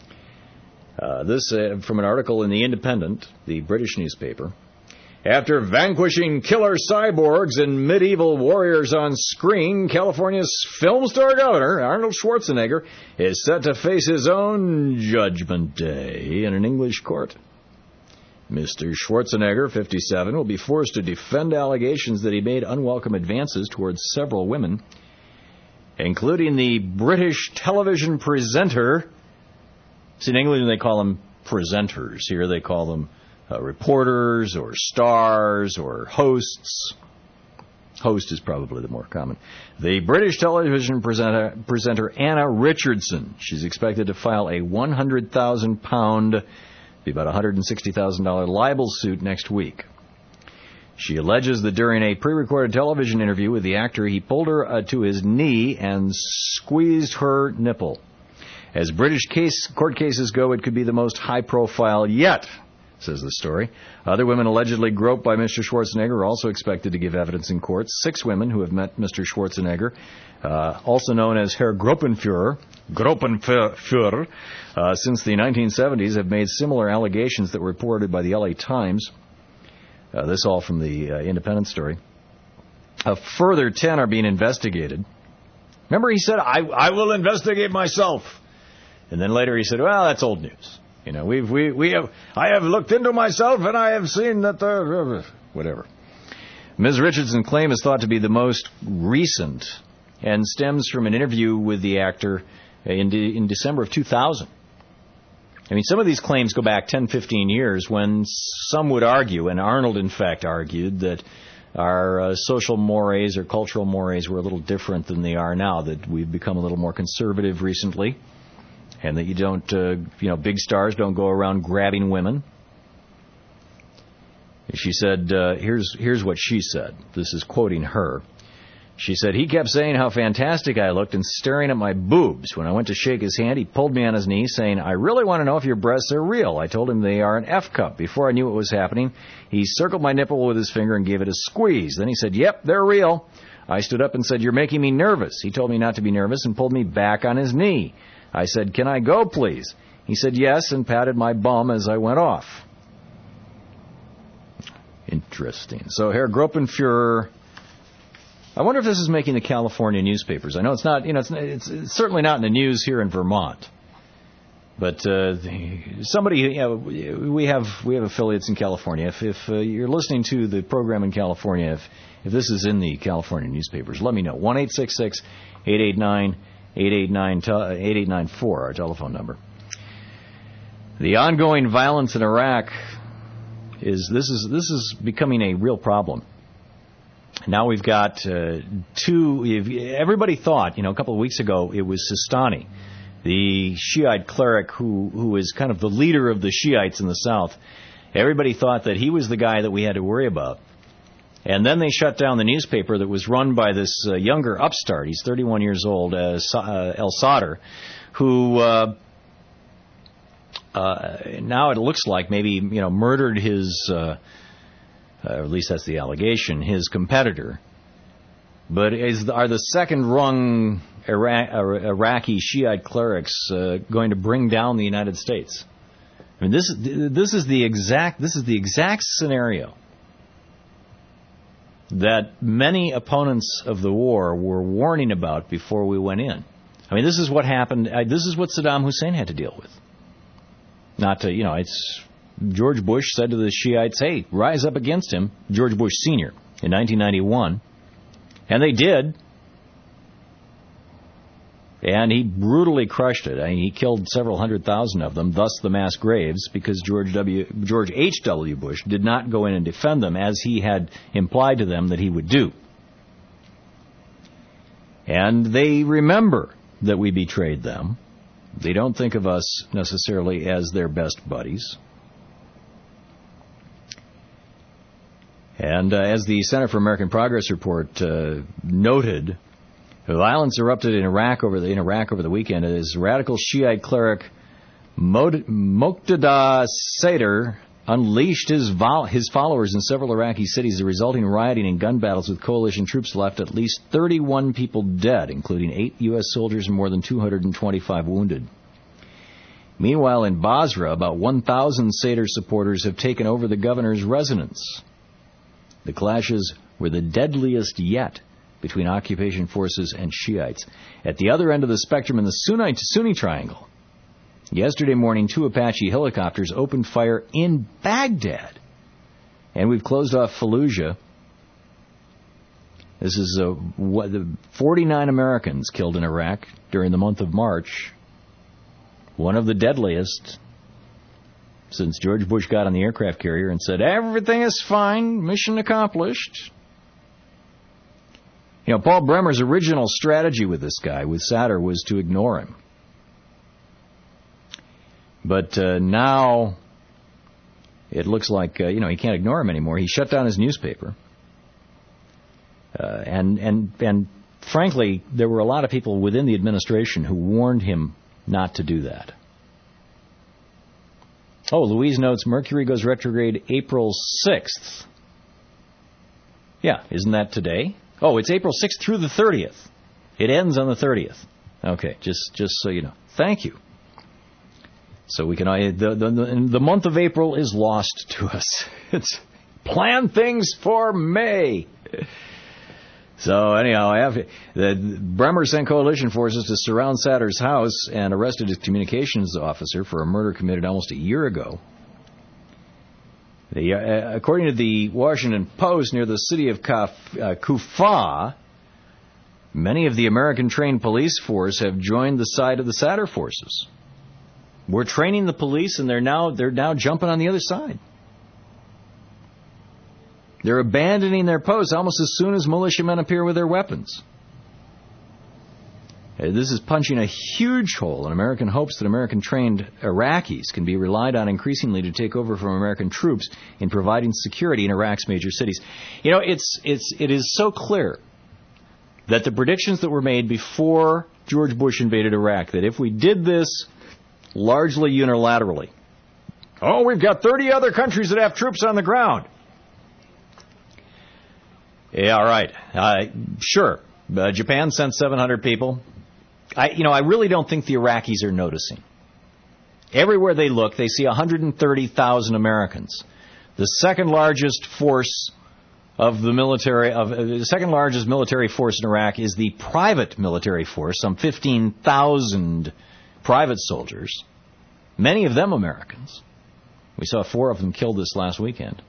Uh, this uh, from an article in The Independent, the British newspaper. After vanquishing killer cyborgs and medieval warriors on screen, California's film star governor, Arnold Schwarzenegger, is set to face his own judgment day in an English court. Mister Schwarzenegger, fifty-seven, will be forced to defend allegations that he made unwelcome advances towards several women, including the British television presenter. See, in England they call them presenters. Here they call them Uh, reporters or stars or hosts. Host is probably the more common. The British television presenter, presenter Anna Richardson. She's expected to file a one hundred thousand pound, be about one hundred sixty thousand dollars libel suit next week. She alleges that during a pre-recorded television interview with the actor, he pulled her uh, to his knee and squeezed her nipple. As British case, court cases go, it could be the most high-profile yet, says the story. Other women allegedly groped by Mister Schwarzenegger are also expected to give evidence in court. Six women who have met Mister Schwarzenegger, uh, also known as Herr Gruppenführer, Gruppenführer, uh, since the nineteen seventies, have made similar allegations that were reported by the L A Times. Uh, this all from the uh, Independent story. A further ten are being investigated. Remember, he said, I, I will investigate myself. And then later he said, well, that's old news. You know, we've, we, we have, I have looked into myself and I have seen that the, whatever. Miz Richardson's claim is thought to be the most recent and stems from an interview with the actor in, de, in December of two thousand. I mean, some of these claims go back ten, fifteen years when some would argue, and Arnold, in fact, argued that our uh, social mores or cultural mores were a little different than they are now, that we've become a little more conservative recently. And that you don't, uh, you know, big stars don't go around grabbing women. She said, uh, here's here's what she said. This is quoting her. She said, he kept saying how fantastic I looked and staring at my boobs. When I went to shake his hand, he pulled me on his knee, saying, I really want to know if your breasts are real. I told him they are an F cup. Before I knew what was happening, he circled my nipple with his finger and gave it a squeeze. Then he said, yep, they're real. I stood up and said, you're making me nervous. He told me not to be nervous and pulled me back on his knee. I said, can I go, please? He said, yes, and patted my bum as I went off. Interesting. So, Herr Gruppenführer, I wonder if this is making the California newspapers. I know it's not, you know, it's, it's, it's certainly not in the news here in Vermont. But uh, somebody, you know, we have we have affiliates in California. If, if uh, you're listening to the program in California, if, if this is in the California newspapers, let me know. one eight six six, eight eight nine, eight eight nine four, our telephone number. The ongoing violence in Iraq is this is this is becoming a real problem. Now we've got uh, two. Everybody thought, you know, a couple of weeks ago it was Sistani, the Shiite cleric who who is kind of the leader of the Shiites in the south. Everybody thought that he was the guy that we had to worry about. And then they shut down the newspaper that was run by this uh, younger upstart. He's thirty-one years old, uh, uh, El Sadr, who uh, uh, now it looks like maybe you know murdered his, uh, uh, or at least that's the allegation, his competitor. But is are the second-rung Iraq, uh, Iraqi Shiite clerics uh, going to bring down the United States? I mean, this this is the exact this is the exact scenario that many opponents of the war were warning about before we went in. I mean, this is what happened. Uh, this is what Saddam Hussein had to deal with. Not to, you know, it's George Bush said to the Shiites, "Hey, rise up against him." George Bush Senior in nineteen ninety-one, and they did. And he brutally crushed it. I mean, he killed several hundred thousand of them, thus the mass graves, because George W. George H W. Bush did not go in and defend them as he had implied to them that he would do. And they remember that we betrayed them. They don't think of us necessarily as their best buddies. And uh, as the Center for American Progress report uh, noted, violence erupted in Iraq over the in Iraq over the weekend as radical Shiite cleric Moqtada Sadr unleashed his vol- his followers in several Iraqi cities. The resulting rioting and gun battles with coalition troops left at least thirty-one people dead, including eight U S soldiers and more than two hundred twenty-five wounded. Meanwhile, in Basra, about one thousand Sadr supporters have taken over the governor's residence. The clashes were the deadliest yet between occupation forces and Shiites. At the other end of the spectrum in the Sunni, Sunni Triangle, yesterday morning, two Apache helicopters opened fire in Baghdad. And we've closed off Fallujah. This is uh, what, the forty-nine Americans killed in Iraq during the month of March. One of the deadliest since George Bush got on the aircraft carrier and said, "Everything is fine, mission accomplished." You know, Paul Bremer's original strategy with this guy, with Sadr, was to ignore him. But uh, now it looks like, uh, you know, he can't ignore him anymore. He shut down his newspaper. Uh, and, and, and frankly, there were a lot of people within the administration who warned him not to do that. Oh, Louise notes, Mercury goes retrograde April sixth. Yeah, isn't that today? Oh, it's April sixth through the thirtieth. It ends on the thirtieth. Okay, just just so you know. Thank you. So we can uh, the the the month of April is lost to us. It's plan things for May. So anyhow, I have the Bremer sent coalition forces to surround Sadr's house and arrested his communications officer for a murder committed almost a year ago. The, uh, according to the Washington Post, near the city of Kaf, uh, Kufa, many of the American-trained police force have joined the side of the Sadr forces. We're training the police, and they're now they're now jumping on the other side. They're abandoning their posts almost as soon as militiamen appear with their weapons. This is punching a huge hole in American hopes that American-trained Iraqis can be relied on increasingly to take over from American troops in providing security in Iraq's major cities. You know, it's it's it is so clear that the predictions that were made before George Bush invaded Iraq, that if we did this largely unilaterally, oh, we've got thirty other countries that have troops on the ground. Yeah, all right. Uh, sure. Uh, Japan sent seven hundred people. I, you know, I really don't think the Iraqis are noticing. Everywhere they look, they see one hundred thirty thousand Americans. The second largest force of the military, of uh, the second largest military force in Iraq is the private military force, some fifteen thousand private soldiers, many of them Americans. We saw four of them killed this last weekend.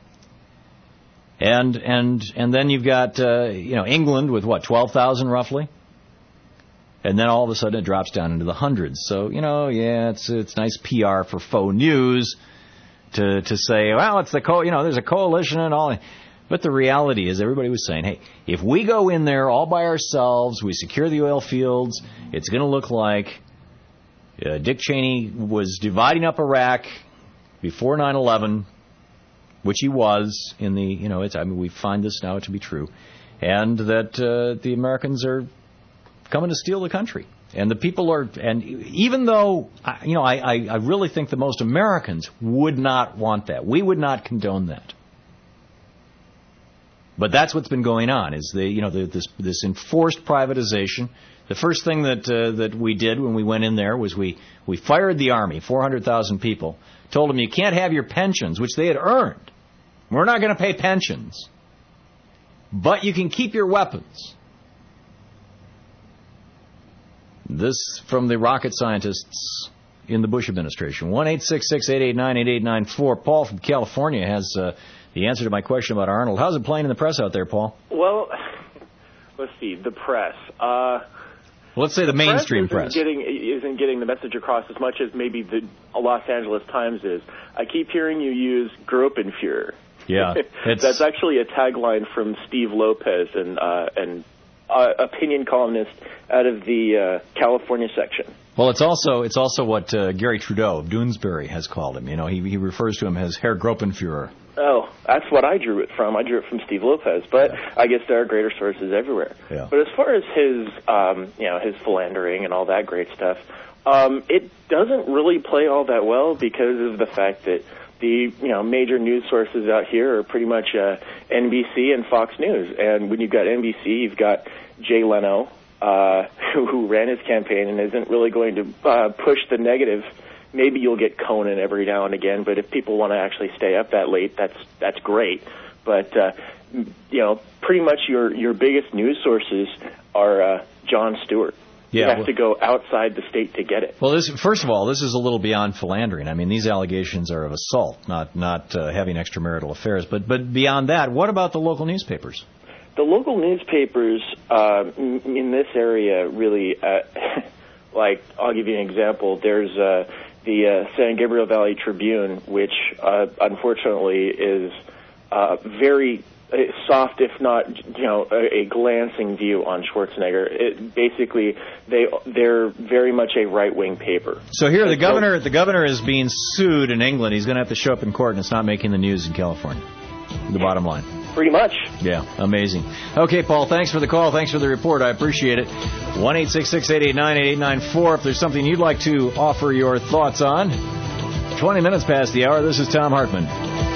And and and then you've got uh, you know England with what twelve thousand roughly. And then all of a sudden it drops down into the hundreds. So, you know, yeah, it's it's nice P R for faux news to to say, well, it's the co- you know, there's a coalition and all. But the reality is everybody was saying, hey, if we go in there all by ourselves, we secure the oil fields, it's going to look like uh, Dick Cheney was dividing up Iraq before nine eleven, which he was in the, you know, it's, I mean, we find this now to be true, and that uh, the Americans are coming to steal the country. And the people are, and even though, you know, I, I, I really think that most Americans would not want that. We would not condone that. But that's what's been going on, is the, you know, the, this, this enforced privatization. The first thing that uh, that we did when we went in there was we, we fired the Army, four hundred thousand people, told them you can't have your pensions, which they had earned. We're not going to pay pensions. But you can keep your weapons. This from the rocket scientists in the Bush administration. one eight six six, eight eight nine, eight eight nine four. Paul from California has uh, the answer to my question about Arnold. How's it playing in the press out there, Paul? Well, let's see, the press. Uh, let's say the mainstream press. press. Isn't getting, isn't getting the message across as much as maybe the Los Angeles Times is. I keep hearing you use Gruppenführer. Yeah. That's actually a tagline from Steve Lopez, and uh, and uh, opinion columnist out of the uh, California section. Well, it's also it's also what uh, Gary Trudeau of Doonesbury has called him. You know, he he refers to him as Herr Gruppenführer. Oh, that's what I drew it from. I drew it from Steve Lopez, but yeah. I guess there are greater sources everywhere. Yeah. But as far as his, um, you know, his philandering and all that great stuff, um, it doesn't really play all that well because of the fact that the, you know, major news sources out here are pretty much uh, N B C and Fox News. And when you've got N B C, you've got Jay Leno, uh, who, who ran his campaign and isn't really going to uh, push the negative. Maybe you'll get Conan every now and again, but if people want to actually stay up that late, that's that's great. But uh, you know, pretty much your your biggest news sources are uh, Jon Stewart. Yeah, you have well, to go outside the state to get it. Well, this, first of all, this is a little beyond philandering. I mean, these allegations are of assault, not not uh, having extramarital affairs. But but beyond that, what about the local newspapers? The local newspapers uh, in this area really, uh, like, I'll give you an example. There's uh, the uh, San Gabriel Valley Tribune, which uh, unfortunately is uh, very soft, if not, you know, a, a glancing view on Schwarzenegger. It, basically, they they're very much a right-wing paper. So here, the governor the governor is being sued in England. He's going to have to show up in court, and it's not making the news in California. The bottom line. Pretty much. Yeah, amazing. Okay, Paul, thanks for the call. Thanks for the report. I appreciate it. one eight six six, eight eight nine, eight eight nine four if there's something you'd like to offer your thoughts on. twenty minutes past the hour. This is Tom Hartman.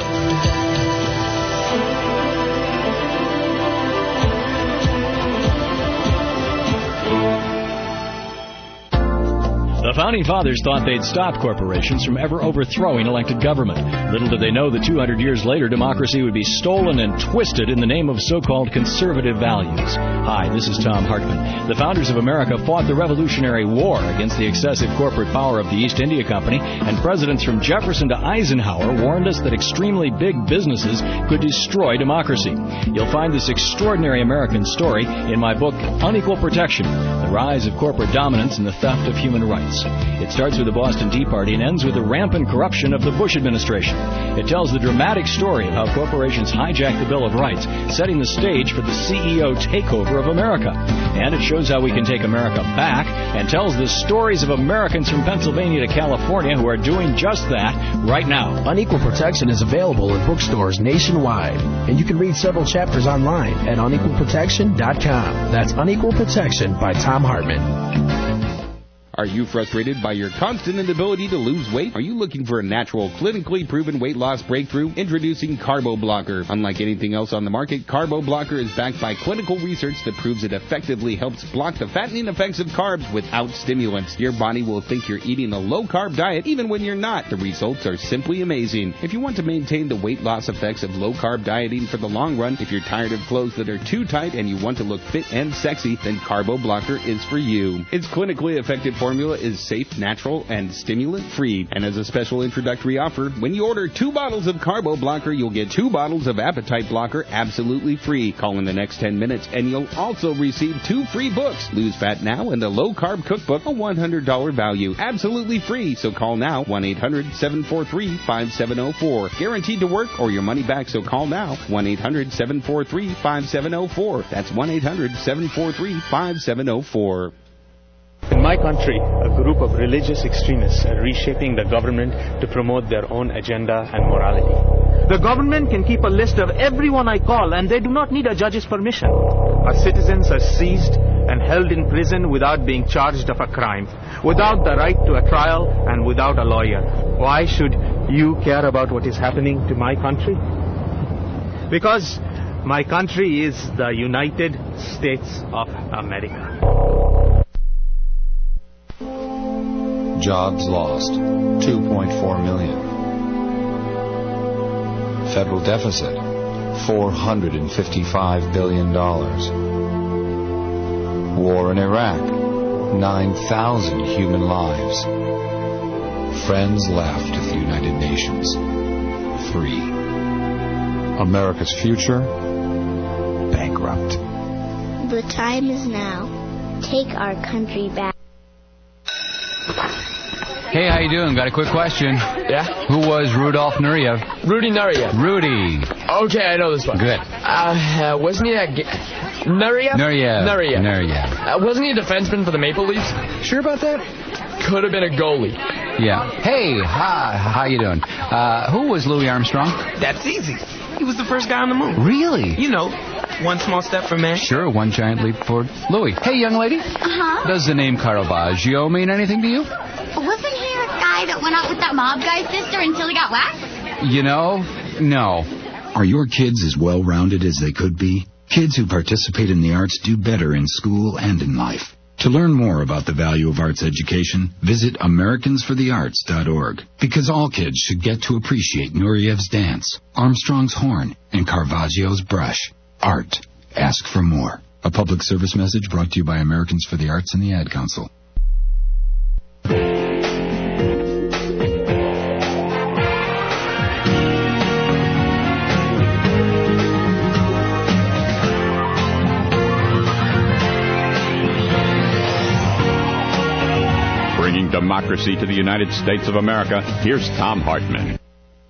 The Founding Fathers thought they'd stop corporations from ever overthrowing elected government. Little did they know that two hundred years later, democracy would be stolen and twisted in the name of so-called conservative values. Hi, this is Tom Hartman. The founders of America fought the Revolutionary War against the excessive corporate power of the East India Company, and presidents from Jefferson to Eisenhower warned us that extremely big businesses could destroy democracy. You'll find this extraordinary American story in my book, Unequal Protection, The Rise of Corporate Dominance and the Theft of Human Rights. It starts with the Boston Tea Party and ends with the rampant corruption of the Bush administration. It tells the dramatic story of how corporations hijacked the Bill of Rights, setting the stage for the C E O takeover of America. And it shows how we can take America back and tells the stories of Americans from Pennsylvania to California who are doing just that right now. Unequal Protection is available in bookstores nationwide, and you can read several chapters online at unequal protection dot com. That's Unequal Protection by Tom Hartman. Are you frustrated by your constant inability to lose weight? Are you looking for a natural, clinically proven weight loss breakthrough? Introducing Carbo Blocker. Unlike anything else on the market, Carbo Blocker is backed by clinical research that proves it effectively helps block the fattening effects of carbs without stimulants. Your body will think you're eating a low-carb diet even when you're not. The results are simply amazing. If you want to maintain the weight loss effects of low-carb dieting for the long run, if you're tired of clothes that are too tight and you want to look fit and sexy, then Carbo Blocker is for you. It's clinically effective for formula is safe, natural, and stimulant-free. And as a special introductory offer, when you order two bottles of Carbo Blocker, you'll get two bottles of Appetite Blocker absolutely free. Call in the next ten minutes, and you'll also receive two free books, Lose Fat Now and the Low Carb Cookbook, a one hundred dollars value. Absolutely free, so call now, one eight hundred seven four three five seven zero four. Guaranteed to work or your money back, so call now, one eight hundred seven four three five seven zero four. That's one eight hundred seven four three five seven zero four. In my country, a group of religious extremists are reshaping the government to promote their own agenda and morality. The government can keep a list of everyone I call, and they do not need a judge's permission. Our citizens are seized and held in prison without being charged of a crime, without the right to a trial, and without a lawyer. Why should you care about what is happening to my country? Because my country is the United States of America. Jobs lost, two point four million. Federal deficit, four hundred fifty-five billion dollars. War in Iraq, nine thousand human lives. Friends left at the United Nations, three. America's future, bankrupt. The time is now. Take our country back. Hey, how you doing? Got a quick question. Yeah? Who was Rudolf Nureyev? Rudy Nureyev. Rudy. Okay, I know this one. Good. Uh, uh wasn't he that... Ga- Nureyev? Nureyev. Nureyev. Nureyev. Uh, wasn't he a defenseman for the Maple Leafs? Sure about that? Could have been a goalie. Yeah. Hey, hi, how you doing? Uh, who was Louis Armstrong? That's easy. He was the first guy on the moon. Really? You know, one small step for man. Sure, one giant leap forward. Louis. Hey, young lady. Uh-huh. Does the name Caravaggio mean anything to you? Wasn't he a guy that went out with that mob guy's sister until he got whacked? You know, no. Are your kids as well-rounded as they could be? Kids who participate in the arts do better in school and in life. To learn more about the value of arts education, visit Americans for the Arts dot org. Because all kids should get to appreciate Nureyev's dance, Armstrong's horn, and Caravaggio's brush. Art. Ask for more. A public service message brought to you by Americans for the Arts and the Ad Council. Bringing democracy to the United States of America, here's Thom Hartmann.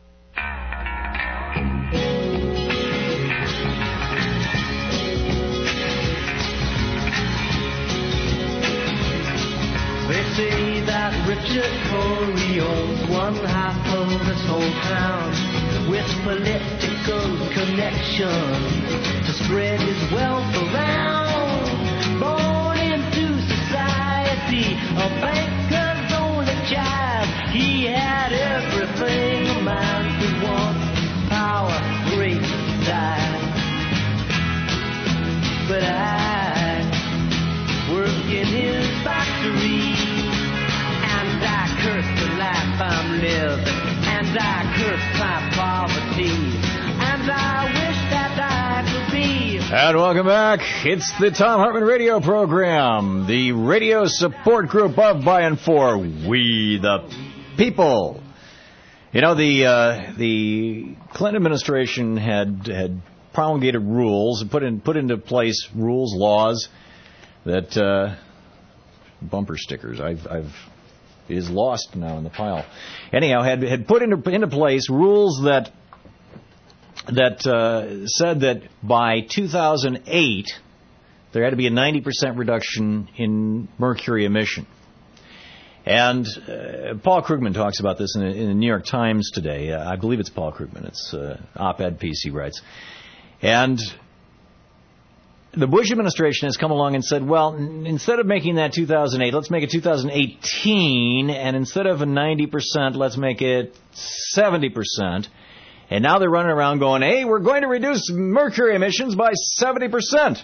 They say that Richard Corey owns one half of this whole town, with political connections to spread his wealth around. Born into society, a banker's only child, he had everything a man could want: power, great style. But I work in his factory, and I curse the life I'm living, and I curse my poverty, and I wish that I could be. And welcome back. It's the Thom Hartmann radio program, the radio support group of, by, and for we the people. You know, the uh, the Clinton administration had had promulgated rules, put in put into place rules, laws that uh, bumper stickers. I've I've is lost now in the pile. Anyhow, had had put into into place rules that. that uh, said that by two thousand eight, there had to be a ninety percent reduction in mercury emission. And uh, Paul Krugman talks about this in the, in the New York Times today. Uh, I believe it's Paul Krugman. It's uh, op-ed piece he writes. And the Bush administration has come along and said, well, n- instead of making that two thousand eight, let's make it two thousand eighteen, and instead of a ninety percent, let's make it seventy percent. And now they're running around going, hey, we're going to reduce mercury emissions by seventy percent.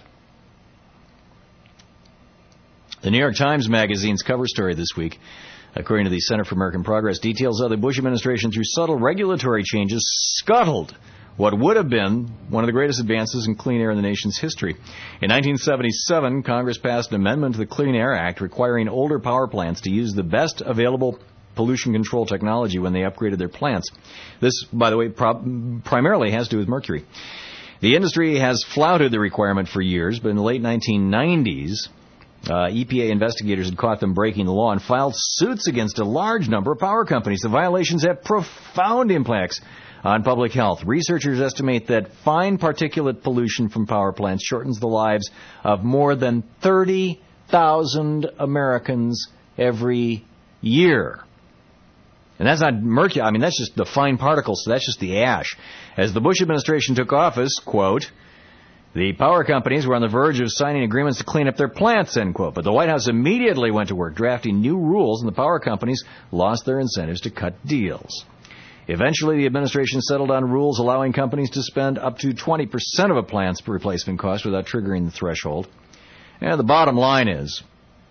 The New York Times Magazine's cover story this week, according to the Center for American Progress, details how the Bush administration, through subtle regulatory changes, scuttled what would have been one of the greatest advances in clean air in the nation's history. In nineteen seventy-seven, Congress passed an amendment to the Clean Air Act requiring older power plants to use the best available pollution control technology when they upgraded their plants. This, by the way, pro- primarily has to do with mercury. The industry has flouted the requirement for years, but in the late nineteen nineties, uh, E P A investigators had caught them breaking the law and filed suits against a large number of power companies. The violations have profound impacts on public health. Researchers estimate that fine particulate pollution from power plants shortens the lives of more than thirty thousand Americans every year. And that's not mercury. I mean, that's just the fine particles. So that's just the ash. As the Bush administration took office, quote, the power companies were on the verge of signing agreements to clean up their plants, end quote. But the White House immediately went to work drafting new rules, and the power companies lost their incentives to cut deals. Eventually, the administration settled on rules allowing companies to spend up to twenty percent of a plant's replacement cost without triggering the threshold. And the bottom line is,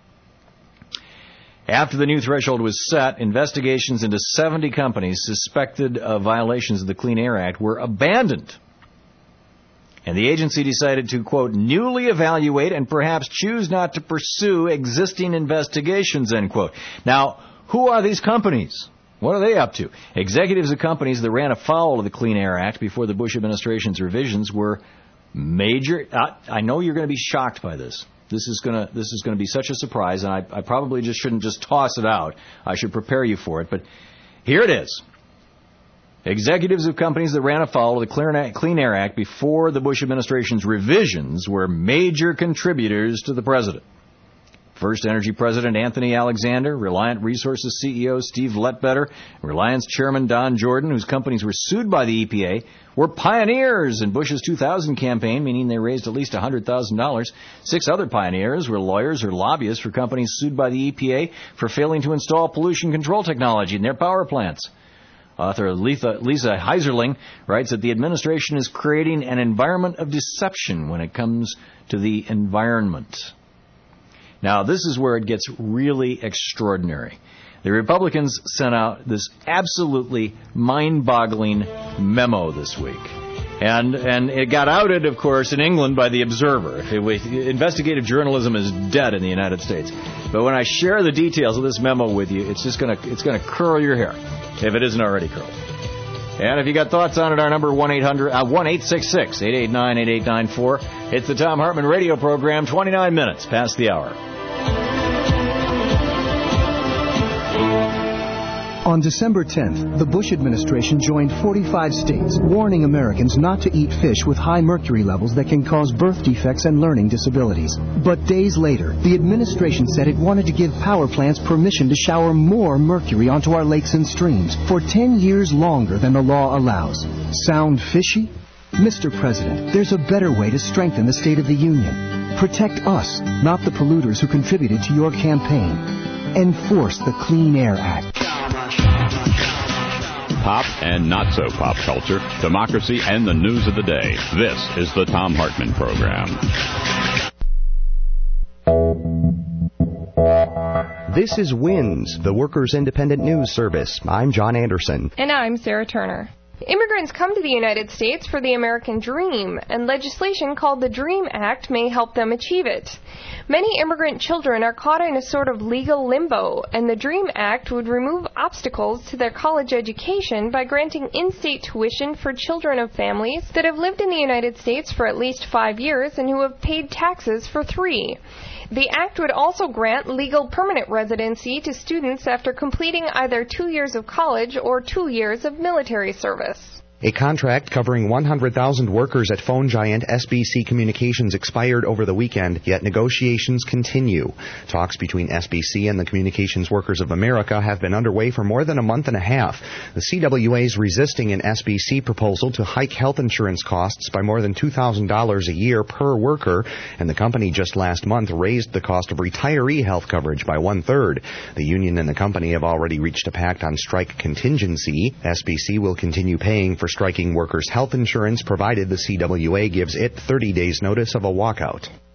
after the new threshold was set, investigations into seventy companies suspected of violations of the Clean Air Act were abandoned. And the agency decided to, quote, newly evaluate and perhaps choose not to pursue existing investigations, end quote. Now, who are these companies? What are they up to? Executives of companies that ran afoul of the Clean Air Act before the Bush administration's revisions were major. I, I know you're going to be shocked by this. This is going to this is going to be such a surprise, and I, I probably just shouldn't just toss it out. I should prepare you for it. But here it is. Executives of companies that ran afoul of the Clean Air Act before the Bush administration's revisions were major contributors to the president. First Energy President Anthony Alexander, Reliant Resources C E O Steve Ledbetter, Reliance Chairman Don Jordan, whose companies were sued by the E P A, were pioneers in Bush's two thousand campaign, meaning they raised at least one hundred thousand dollars. Six other pioneers were lawyers or lobbyists for companies sued by the E P A for failing to install pollution control technology in their power plants. Author Lisa, Lisa Heiserling writes that the administration is creating an environment of deception when it comes to the environment. Now, this is where it gets really extraordinary. The Republicans sent out this absolutely mind-boggling memo this week. And and it got outed, of course, in England by The Observer. It was, investigative journalism is dead in the United States. But when I share the details of this memo with you, it's just going to it's going to curl your hair, if it isn't already curled. And if you got thoughts on it, our number one eight hundred, uh, one eight six six, eight eight nine, eight eight nine four. It's the Thom Hartmann radio program, twenty-nine minutes past the hour. On December tenth, the Bush administration joined forty-five states, warning Americans not to eat fish with high mercury levels that can cause birth defects and learning disabilities. But days later, the administration said it wanted to give power plants permission to shower more mercury onto our lakes and streams for ten years longer than the law allows. Sound fishy? Mister President, there's a better way to strengthen the State of the Union. Protect us, not the polluters who contributed to your campaign. Enforce the Clean Air Act. Pop and not so pop culture, democracy, and the news of the day. This is the Thom Hartmann Program. This is WINS, the Workers' Independent News Service. I'm John Anderson. And I'm Sarah Turner. Immigrants come to the United States for the American dream, and legislation called the DREAM Act may help them achieve it. Many immigrant children are caught in a sort of legal limbo, and the DREAM Act would remove obstacles to their college education by granting in-state tuition for children of families that have lived in the United States for at least five years and who have paid taxes for three. The act would also grant legal permanent residency to students after completing either two years of college or two years of military service. A contract covering one hundred thousand workers at phone giant S B C Communications expired over the weekend, yet negotiations continue. Talks between S B C and the Communications Workers of America have been underway for more than a month and a half. The C W A is resisting an S B C proposal to hike health insurance costs by more than two thousand dollars a year per worker, and the company just last month raised the cost of retiree health coverage by one-third. The union and the company have already reached a pact on strike contingency. S B C will continue paying for striking workers' health insurance, provided the C W A gives it thirty days notice of a walkout.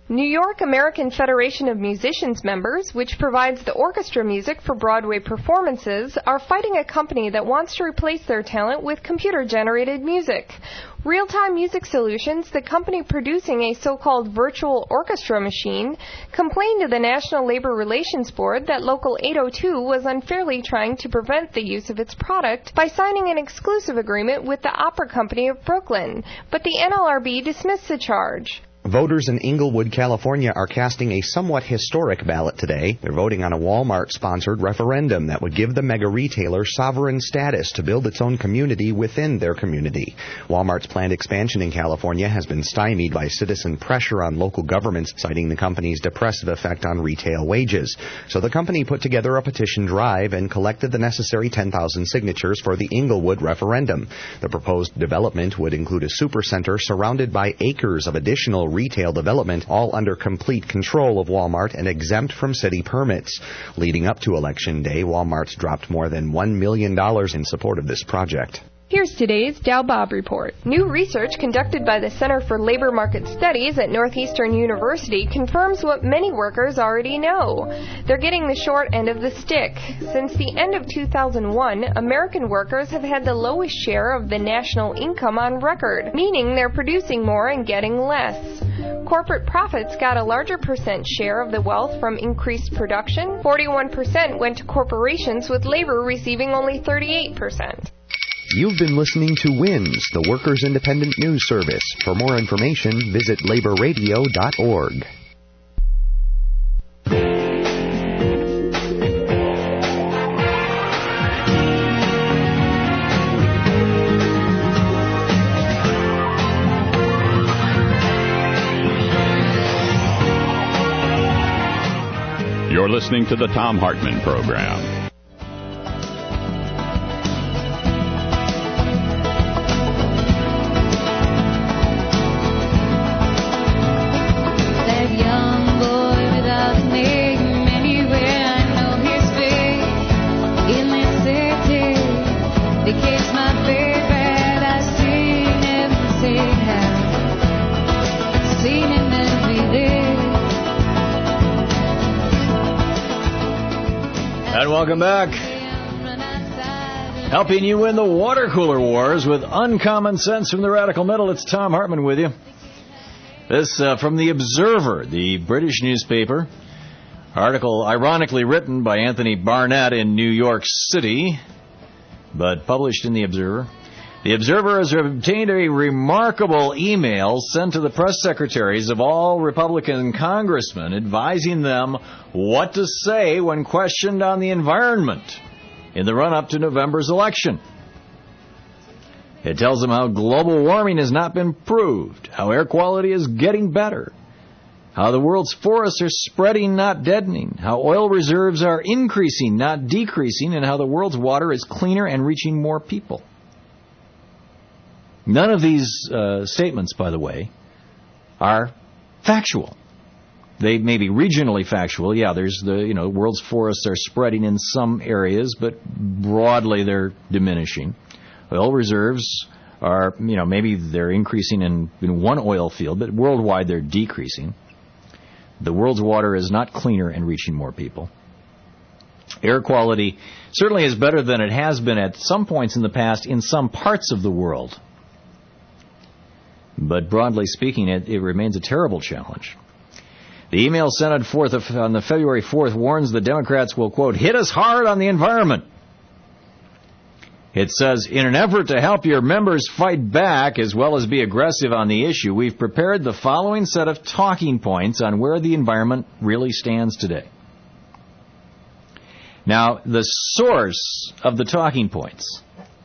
New York American Federation of Musicians members, which provides the orchestra music for Broadway performances, are fighting a company that wants to replace their talent with computer-generated music. Real-Time Music Solutions, the company producing a so-called virtual orchestra machine, complained to the National Labor Relations Board that Local eight oh two was unfairly trying to prevent the use of its product by signing an exclusive agreement with the Opera Company of Brooklyn, but the N L R B dismissed the charge. Voters in Inglewood, California are casting a somewhat historic ballot today. They're voting on a Walmart-sponsored referendum that would give the mega retailer sovereign status to build its own community within their community. Walmart's planned expansion in California has been stymied by citizen pressure on local governments, citing the company's depressive effect on retail wages. So the company put together a petition drive and collected the necessary ten thousand signatures for the Inglewood referendum. The proposed development would include a supercenter surrounded by acres of additional retail development, all under complete control of Walmart and exempt from city permits. Leading up to Election Day, Walmart's dropped more than one million dollars in support of this project. Here's today's Dow Bob Report. New research conducted by the Center for Labor Market Studies at Northeastern University confirms what many workers already know. They're getting the short end of the stick. Since the end of two thousand one, American workers have had the lowest share of the national income on record, meaning they're producing more and getting less. Corporate profits got a larger percent share of the wealth from increased production. forty-one percent went to corporations, with labor receiving only thirty-eight percent. You've been listening to WINS, the Workers' Independent News Service. For more information, visit labor radio dot org. You're listening to the Thom Hartmann Program. And welcome back. Helping you win the water cooler wars with uncommon sense from the radical middle, it's Thom Hartmann with you. This uh, from The Observer, the British newspaper. Article ironically written by Anthony Barnett in New York City, but published in The Observer. The Observer has obtained a remarkable email sent to the press secretaries of all Republican congressmen advising them what to say when questioned on the environment in the run-up to November's election. It tells them how global warming has not been proved, how air quality is getting better, how the world's forests are spreading, not deadening, how oil reserves are increasing, not decreasing, and how the world's water is cleaner and reaching more people. None of these uh, statements, by the way, are factual. They may be regionally factual. Yeah, there's the, you know, world's forests are spreading in some areas, but broadly they're diminishing. Oil reserves are, you know, maybe they're increasing in, in one oil field, but worldwide they're decreasing. The world's water is not cleaner and reaching more people. Air quality certainly is better than it has been at some points in the past in some parts of the world. But broadly speaking, it, it remains a terrible challenge. The email sent on, fourth of, on the February fourth warns the Democrats will, quote, hit us hard on the environment. It says, in an effort to help your members fight back as well as be aggressive on the issue, we've prepared the following set of talking points on where the environment really stands today. Now, the source of the talking points,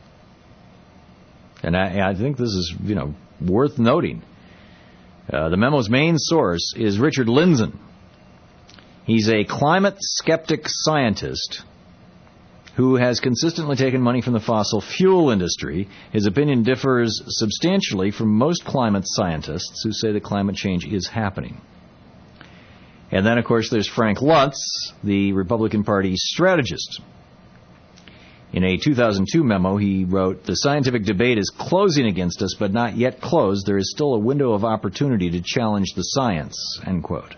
and I, I think this is, you know, worth noting. Uh, the memo's main source is Richard Lindzen. He's a climate skeptic scientist who has consistently taken money from the fossil fuel industry. His opinion differs substantially from most climate scientists who say that climate change is happening. And then, of course, there's Frank Luntz, the Republican Party strategist. In a two thousand two memo, he wrote, "The scientific debate is closing against us, but not yet closed. There is still a window of opportunity to challenge the science," end quote.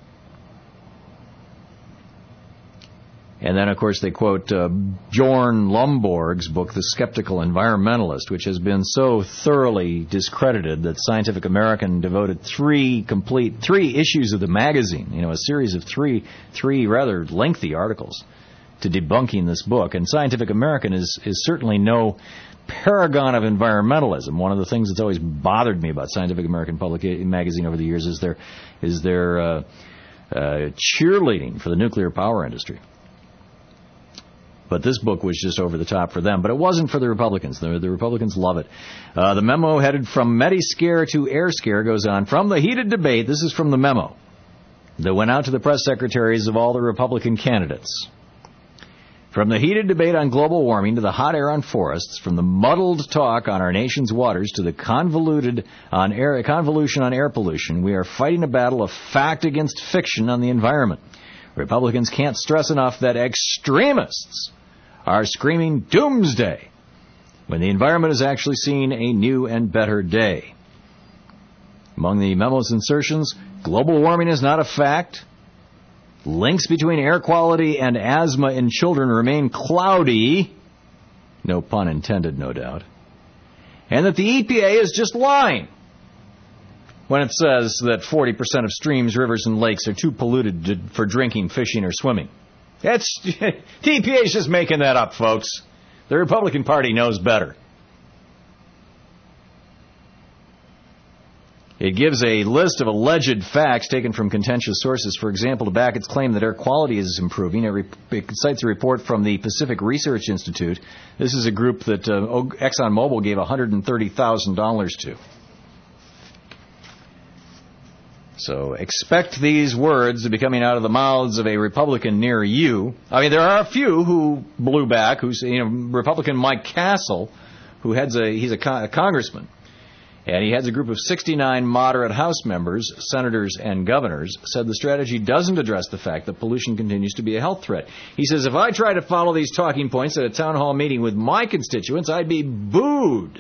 And then, of course, they quote uh, Bjorn Lomborg's book, The Skeptical Environmentalist, which has been so thoroughly discredited that Scientific American devoted three complete, three issues of the magazine, you know, a series of three, three rather lengthy articles to debunking this book. And Scientific American is, is certainly no paragon of environmentalism. One of the things that's always bothered me about Scientific American public magazine over the years is their, is their uh, uh, cheerleading for the nuclear power industry. But this book was just over the top for them. But it wasn't for the Republicans. The, the Republicans love it. Uh, the memo headed from Medi-Scare to Air Scare goes on. From the heated debate, this is from the memo that went out to the press secretaries of all the Republican candidates. From the heated debate on global warming to the hot air on forests, from the muddled talk on our nation's waters to the convoluted on air, convolution on air pollution, we are fighting a battle of fact against fiction on the environment. Republicans can't stress enough that extremists are screaming doomsday when the environment is actually seeing a new and better day. Among the memo's insertions, global warming is not a fact. Links between air quality and asthma in children remain cloudy. No pun intended, no doubt. And that the E P A is just lying when it says that forty percent of streams, rivers, and lakes are too polluted to, for drinking, fishing, or swimming. That's, the E P A is just making that up, folks. The Republican Party knows better. It gives a list of alleged facts taken from contentious sources. For example, to back its claim that air quality is improving, it cites a report from the Pacific Research Institute. This is a group that uh, ExxonMobil gave one hundred thirty thousand dollars to. So expect these words to be coming out of the mouths of a Republican near you. I mean, there are a few who blew back. Who's, you know, Republican Mike Castle, who heads a he's a, con- a congressman, and he heads a group of sixty-nine moderate House members, senators, and governors, said the strategy doesn't address the fact that pollution continues to be a health threat. He says, if I try to follow these talking points at a town hall meeting with my constituents, I'd be booed.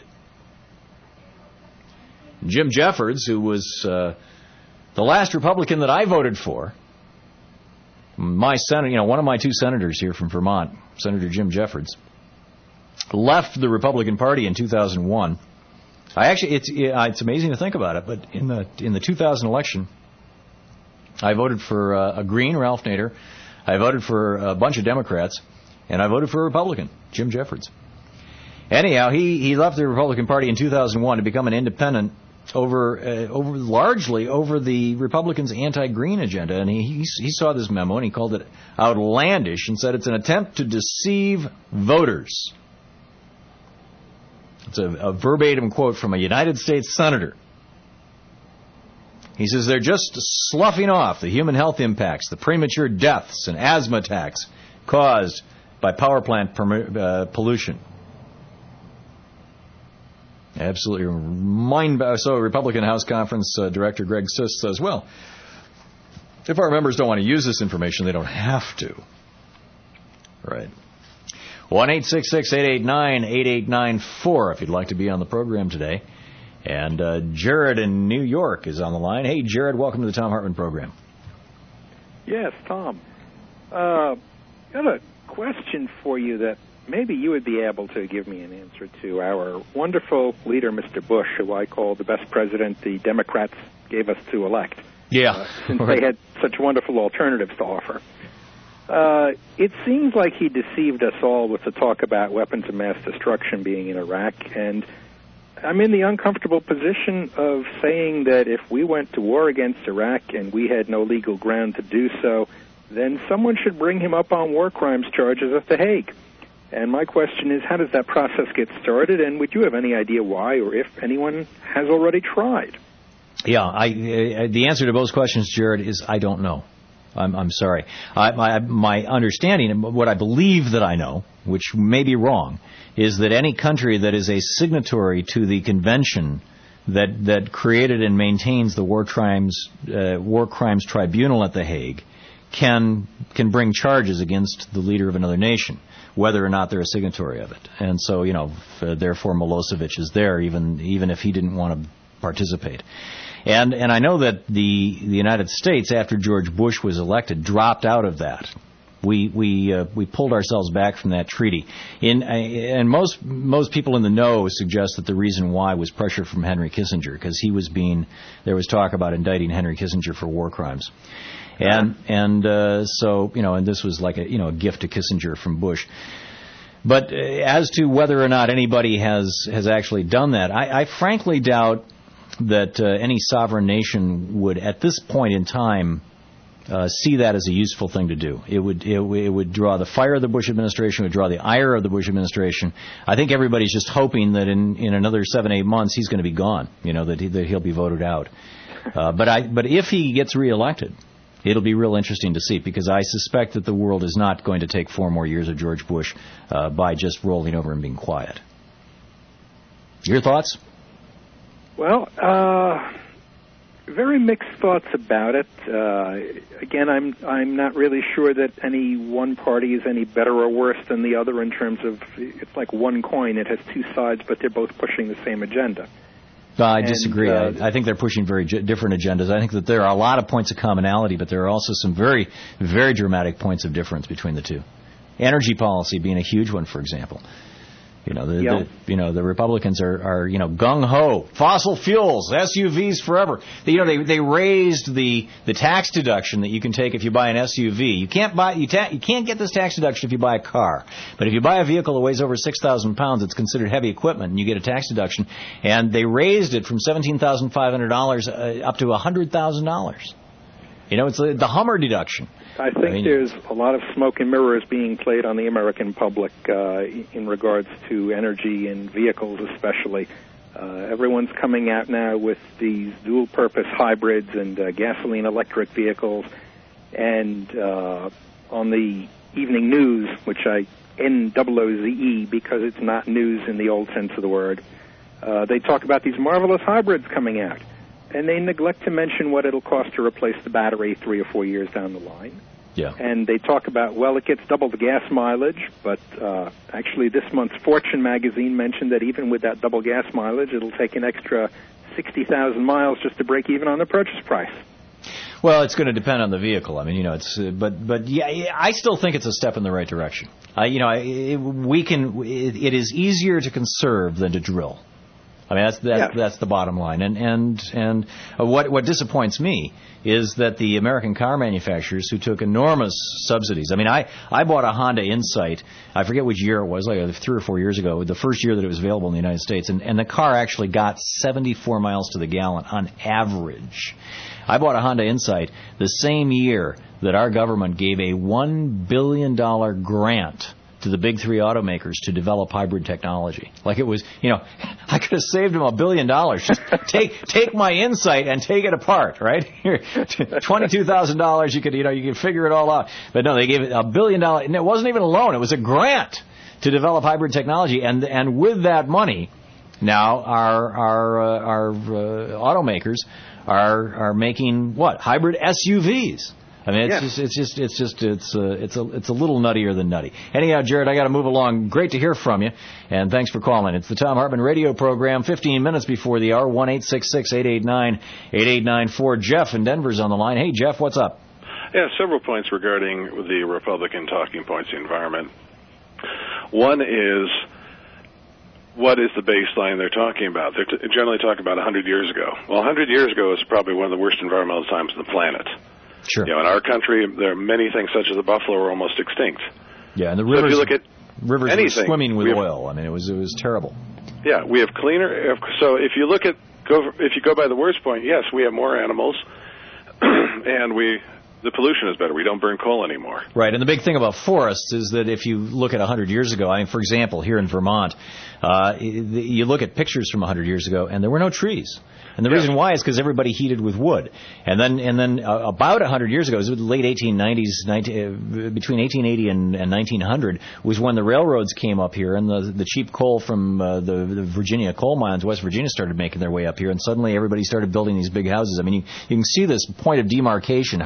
Jim Jeffords, who was Uh, the last Republican that I voted for, my senator, you know, one of my two senators here from Vermont, Senator Jim Jeffords, left the Republican Party in two thousand one. I actually, it's it's amazing to think about it, but in the in the two thousand election, I voted for uh, a Green, Ralph Nader. I voted for a bunch of Democrats, and I voted for a Republican, Jim Jeffords. Anyhow, he he left the Republican Party in two thousand one to become an independent. Over, uh, over largely over the Republicans' anti-green agenda, and he, he he saw this memo and he called it outlandish and said it's an attempt to deceive voters. It's a, a verbatim quote from a United States senator. He says they're just sloughing off the human health impacts, the premature deaths and asthma attacks caused by power plant perm- uh, pollution. Absolutely mind. So Republican House Conference uh, Director Greg Suss says, well, if our members don't want to use this information, they don't have to. Right. one eight six six, eight eight nine, eight eight nine four if you'd like to be on the program today. And uh, Jared in New York is on the line. Hey, Jared, welcome to the Thom Hartmann program. Yes, Tom. Uh, got a question for you that maybe you would be able to give me an answer to. Our wonderful leader, Mister Bush, who I call the best president the Democrats gave us to elect. Yeah. Uh, since right. they had such wonderful alternatives to offer. Uh, it seems like he deceived us all with the talk about weapons of mass destruction being in Iraq, and I'm in the uncomfortable position of saying that if we went to war against Iraq and we had no legal ground to do so, then someone should bring him up on war crimes charges at The Hague. And my question is, how does that process get started, and would you have any idea why, or if anyone has already tried? Yeah, I, uh, the answer to both questions, Jared, is I don't know. I'm, I'm sorry. I, my, my understanding, and what I believe that I know, which may be wrong, is that any country that is a signatory to the convention that that created and maintains the War Crimes uh, War Crimes Tribunal at The Hague can can bring charges against the leader of another nation, whether or not they're a signatory of it. And so, you know, f- therefore Milosevic is there, even even if he didn't want to participate. And and I know that the the United States, after George Bush was elected, dropped out of that. We we uh, we pulled ourselves back from that treaty. In uh, and most most people in the know suggest that the reason why was pressure from Henry Kissinger, because he was being there was talk about indicting Henry Kissinger for war crimes. And and uh, so, you know, and this was like a, you know, a gift to Kissinger from Bush. But uh, as to whether or not anybody has, has actually done that, I, I frankly doubt that uh, any sovereign nation would, at this point in time, uh, see that as a useful thing to do. It would it, it would draw the fire of the Bush administration, would draw the ire of the Bush administration. I think everybody's just hoping that in, in another seven, eight months he's going to be gone, you know, that, he, that he'll be voted out. Uh, but I but if he gets reelected, it'll be real interesting to see, because I suspect that the world is not going to take four more years of George Bush uh, by just rolling over and being quiet. Your thoughts? Well, uh, very mixed thoughts about it. Uh, again, I'm I'm not really sure that any one party is any better or worse than the other in terms of, it's like one coin. It has two sides, but they're both pushing the same agenda. Uh, I disagree. And, uh, I, I think they're pushing very j- different agendas. I think that there are a lot of points of commonality, but there are also some very, very dramatic points of difference between the two. Energy policy being a huge one, for example. You know, the, yeah. the you know the Republicans are, are you know gung ho, fossil fuels, S U Vs forever. They, you know they they raised the the tax deduction that you can take if you buy an S U V. You can't buy you ta- you can't get this tax deduction if you buy a car, but if you buy a vehicle that weighs over six thousand pounds, it's considered heavy equipment, and you get a tax deduction. And they raised it from seventeen thousand five hundred dollars uh, up to a hundred thousand dollars. You know, it's uh, the Hummer deduction. I think I mean, there's a lot of smoke and mirrors being played on the American public uh, in regards to energy and vehicles especially. Uh, everyone's coming out now with these dual-purpose hybrids and uh, gasoline-electric vehicles. And uh, on the evening news, which I N O O Z E because it's not news in the old sense of the word, uh, they talk about these marvelous hybrids coming out. And they neglect to mention what it'll cost to replace the battery three or four years down the line. Yeah. And they talk about, well, it gets double the gas mileage, but uh, actually this month's Fortune magazine mentioned that even with that double gas mileage, it'll take an extra sixty thousand miles just to break even on the purchase price. Well, it's going to depend on the vehicle. I mean, you know, it's uh, but but yeah, I still think it's a step in the right direction. I, you know, it, we can. It, it is easier to conserve than to drill. I mean, that's that's, yeah. that's the bottom line. And and and uh, what what disappoints me is that the American car manufacturers who took enormous subsidies. I mean, I, I bought a Honda Insight. I forget which year it was, like three or four years ago, the first year that it was available in the United States, and, and the car actually got seventy-four miles to the gallon on average. I bought a Honda Insight the same year that our government gave a one billion dollars grant to the big three automakers to develop hybrid technology. Like it was, you know, I could have saved them a billion dollars. Just take take my Insight and take it apart, right? twenty-two thousand dollars, you could, you know, you could figure it all out. But no, they gave it a billion dollars, and it wasn't even a loan. It was a grant to develop hybrid technology. And and with that money, now our our uh, our uh, automakers are are making what? Hybrid S U Vs. I mean, it's, yes. just, it's just, it's just, it's, uh, it's a, it's a little nuttier than nutty. Anyhow, Jared, I got to move along. Great to hear from you, and thanks for calling. It's the Thom Hartmann Radio Program. Fifteen minutes before the hour. One eight six six eight eight nine eight eight nine four. Jeff in Denver's on the line. Hey, Jeff, what's up? Yeah, several points regarding the Republican talking points, the environment. One is, what is the baseline they're talking about? They're t- generally talking about one hundred years ago. Well, one hundred years ago is probably one of the worst environmental times on the planet. Sure. You know, in our country, there are many things such as the buffalo are almost extinct. Yeah, and the so rivers, if you look at rivers anything, were swimming with have, oil. I mean, it was it was terrible. Yeah, we have cleaner. So if you look at go if you go by the worst point, yes, we have more animals, and we the pollution is better. We don't burn coal anymore. Right, and the big thing about forests is that if you look at one hundred years ago, I mean, for example, here in Vermont, uh, you look at pictures from one hundred years ago, and there were no trees. And the yeah. reason why is because everybody heated with wood. And then and then uh, about one hundred years ago, it was the late eighteen nineties, nineteen, uh, between eighteen eighty and, and nineteen hundred, was when the railroads came up here, and the the cheap coal from uh, the, the Virginia coal mines, West Virginia, started making their way up here, and suddenly everybody started building these big houses. I mean, you, you can see this point of demarcation, houses built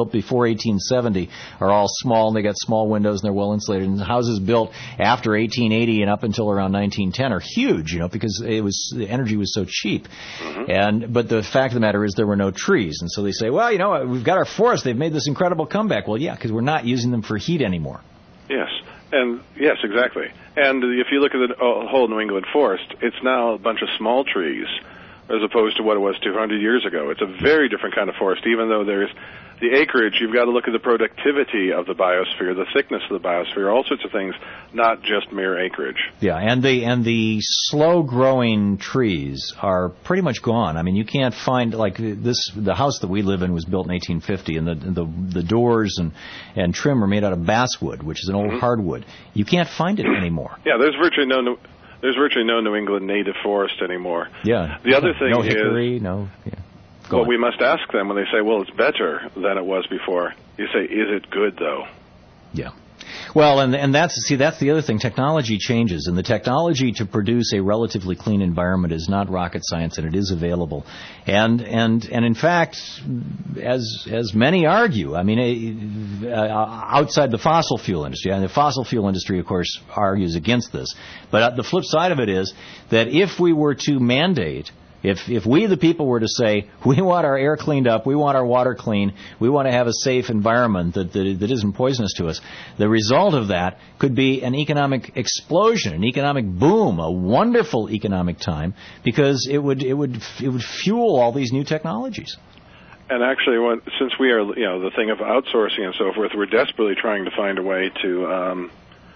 built before eighteen seventy are all small, and they got small windows, and they're well insulated. And the houses built after eighteen eighty and up until around nineteen ten are huge, you know, because it was the energy was so cheap. Mm-hmm. And but the fact of the matter is there were no trees, and so they say, well, you know, we've got our forests. They've made this incredible comeback. Well, yeah, because we're not using them for heat anymore. Yes. And yes, exactly. And if you look at the whole New England forest, it's now a bunch of small trees as opposed to what it was two hundred years ago. It's a very different kind of forest, even though there's the acreage. You've got to look at the productivity of the biosphere, the thickness of the biosphere, all sorts of things, not just mere acreage. Yeah, and the and the slow-growing trees are pretty much gone. I mean, you can't find, like, this. The house that we live in was built in eighteen fifty, and the the, the doors and, and trim are made out of basswood, which is an old mm-hmm. hardwood. You can't find it anymore. Yeah, there's virtually no... no There's virtually no New England native forest anymore. Yeah. The other thing no is... hickory, no... Yeah. Go well, on. We must ask them when they say, well, it's better than it was before. You say, is it good, though? Yeah. Well, and and that's see that's the other thing. Technology changes, and the technology to produce a relatively clean environment is not rocket science, and it is available. And and and in fact, as as many argue, I mean, uh, outside the fossil fuel industry, and the fossil fuel industry, of course, argues against this. But the flip side of it is that if we were to mandate, If if we, the people, were to say, we want our air cleaned up, we want our water clean, we want to have a safe environment that, that, that isn't poisonous to us, the result of that could be an economic explosion, an economic boom, a wonderful economic time, because it would it would it would fuel all these new technologies. And actually, when, since we are, you know, the thing of outsourcing and so forth, we're desperately trying to find a way to um,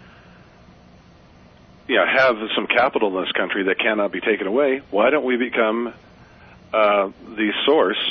Yeah, have some capital in this country that cannot be taken away. Why don't we become uh, the source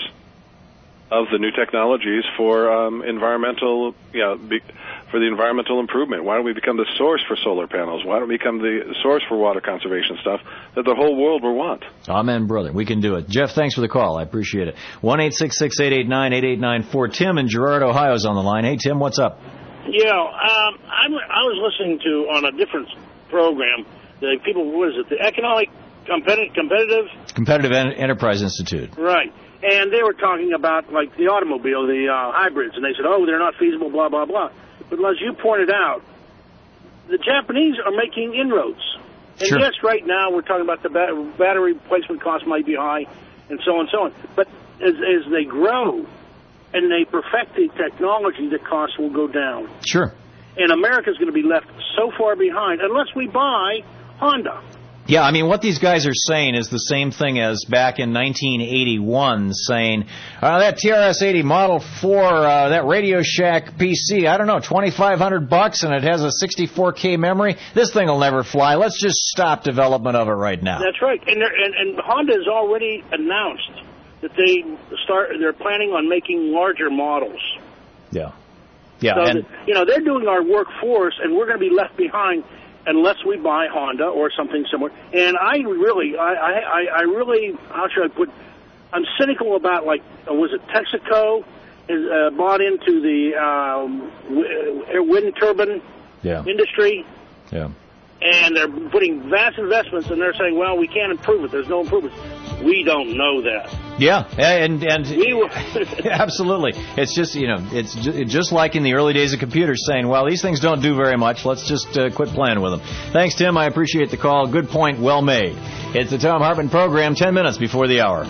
of the new technologies for um, environmental, you know, be, for the environmental improvement? Why don't we become the source for solar panels? Why don't we become the source for water conservation stuff that the whole world will want? Amen, brother. We can do it. Jeff, thanks for the call. I appreciate it. one eight six six, eight eight nine, eight eight nine four. Tim in Girard, Ohio is on the line. Hey, Tim, what's up? Yeah, um, I'm, I was listening to, on a different program, the people, what is it, the Economic Competitive... Competitive, competitive en- Enterprise Institute. Right. And they were talking about, like, the automobile, the uh, hybrids, and they said, oh, they're not feasible, blah, blah, blah. But as you pointed out, the Japanese are making inroads. And sure. yes, right now we're talking about the ba- battery replacement cost might be high, and so on and so on. But as, as they grow and they perfect the technology, the costs will go down. Sure. And America's going to be left so far behind unless we buy Honda. Yeah, I mean, what these guys are saying is the same thing as back in nineteen eighty-one saying, uh, that T R S eighty Model four, uh, that Radio Shack P C, I don't know, twenty-five hundred bucks, and it has a sixty-four K memory. This thing will never fly. Let's just stop development of it right now. That's right. And, and, and Honda has already announced that they start, they're planning on making larger models. Yeah. Yeah, so and that, you know, they're doing our work for us, and we're going to be left behind unless we buy Honda or something similar. And I really, I, I, I really, how should I put? I'm cynical about, like, uh, was it Texaco is uh, bought into the um, wind turbine yeah. industry? Yeah. And they're putting vast investments, and they're saying, well, we can't improve it. There's no improvements. We don't know that. Yeah, and and we will absolutely. It's just, you know, it's just like in the early days of computers saying, well, these things don't do very much. Let's just uh, quit playing with them. Thanks, Tim. I appreciate the call. Good point. Well made. It's the Thom Hartmann program, ten minutes before the hour.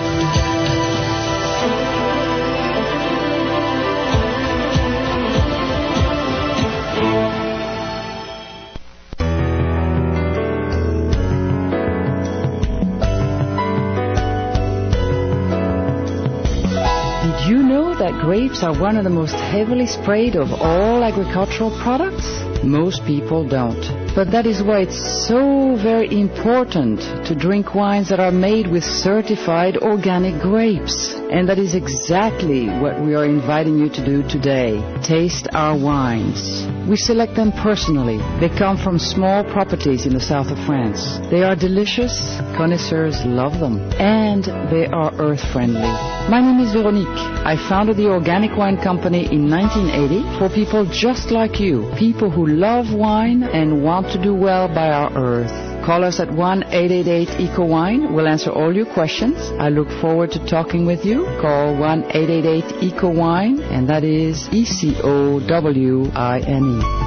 That grapes are one of the most heavily sprayed of all agricultural products? Most people don't. But that is why it's so very important to drink wines that are made with certified organic grapes. And that is exactly what we are inviting you to do today. Taste our wines. We select them personally. They come from small properties in the south of France. They are delicious. Connoisseurs love them. And they are earth-friendly. My name is Veronique. I founded the Organic Wine Company in nineteen eighty for people just like you, people who love wine and want to do well by our earth. Call us at one eight eight eight ECO WINE. We'll answer all your questions. I look forward to talking with you. Call one eight eight eight ECO WINE, and that is E C O W I N E.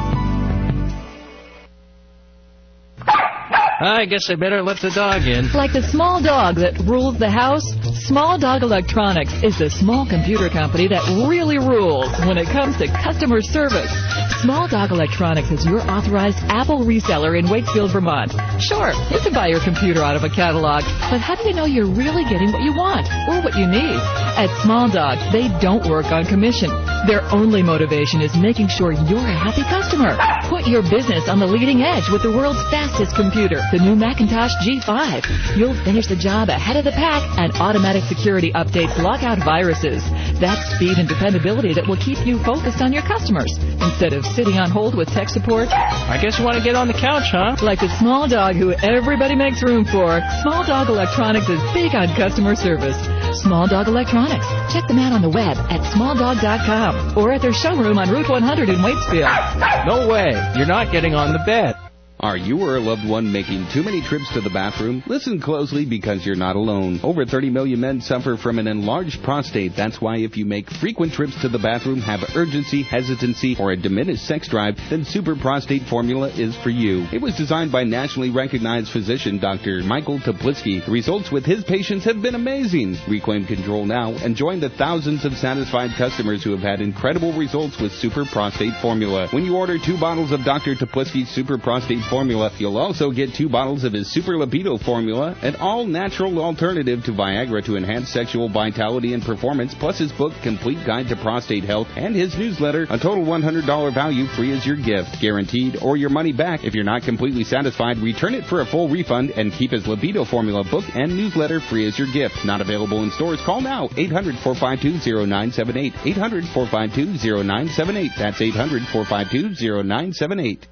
I guess I better let the dog in. Like the small dog that rules the house, Small Dog Electronics is the small computer company that really rules when it comes to customer service. Small Dog Electronics is your authorized Apple reseller in Wakefield, Vermont. Sure, you can buy your computer out of a catalog, but how do you know you're really getting what you want or what you need? At Small Dog, they don't work on commission. Their only motivation is making sure you're a happy customer. Put your business on the leading edge with the world's fastest computer, the new Macintosh G five. You'll finish the job ahead of the pack, and automatic security updates block out viruses. That's speed and dependability that will keep you focused on your customers instead of sitting on hold with tech support. I guess you want to get on the couch, huh? Like the small dog who everybody makes room for, Small Dog Electronics is big on customer service. Small Dog Electronics. Check them out on the web at small dog dot com or at their showroom on Route one hundred in Waitsfield. No way. You're not getting on the bed. Are you or a loved one making too many trips to the bathroom? Listen closely because you're not alone. Over thirty million men suffer from an enlarged prostate. That's why if you make frequent trips to the bathroom, have urgency, hesitancy, or a diminished sex drive, then Super Prostate Formula is for you. It was designed by nationally recognized physician Doctor Michael Toplitsky. The results with his patients have been amazing. Reclaim control now and join the thousands of satisfied customers who have had incredible results with Super Prostate Formula. When you order two bottles of Doctor Toplitsky's Super Prostate Formula, you'll also get two bottles of his Super Libido Formula, an all-natural alternative to Viagra to enhance sexual vitality and performance, plus his book, Complete Guide to Prostate Health, and his newsletter, a total one hundred dollars value free as your gift. Guaranteed or your money back. If you're not completely satisfied, return it for a full refund and keep his Libido Formula book and newsletter free as your gift. Not available in stores? Call now. eight hundred, four five two, zero nine seven eight. eight hundred, four five two, zero nine seven eight. That's eight hundred, four five two, zero nine seven eight.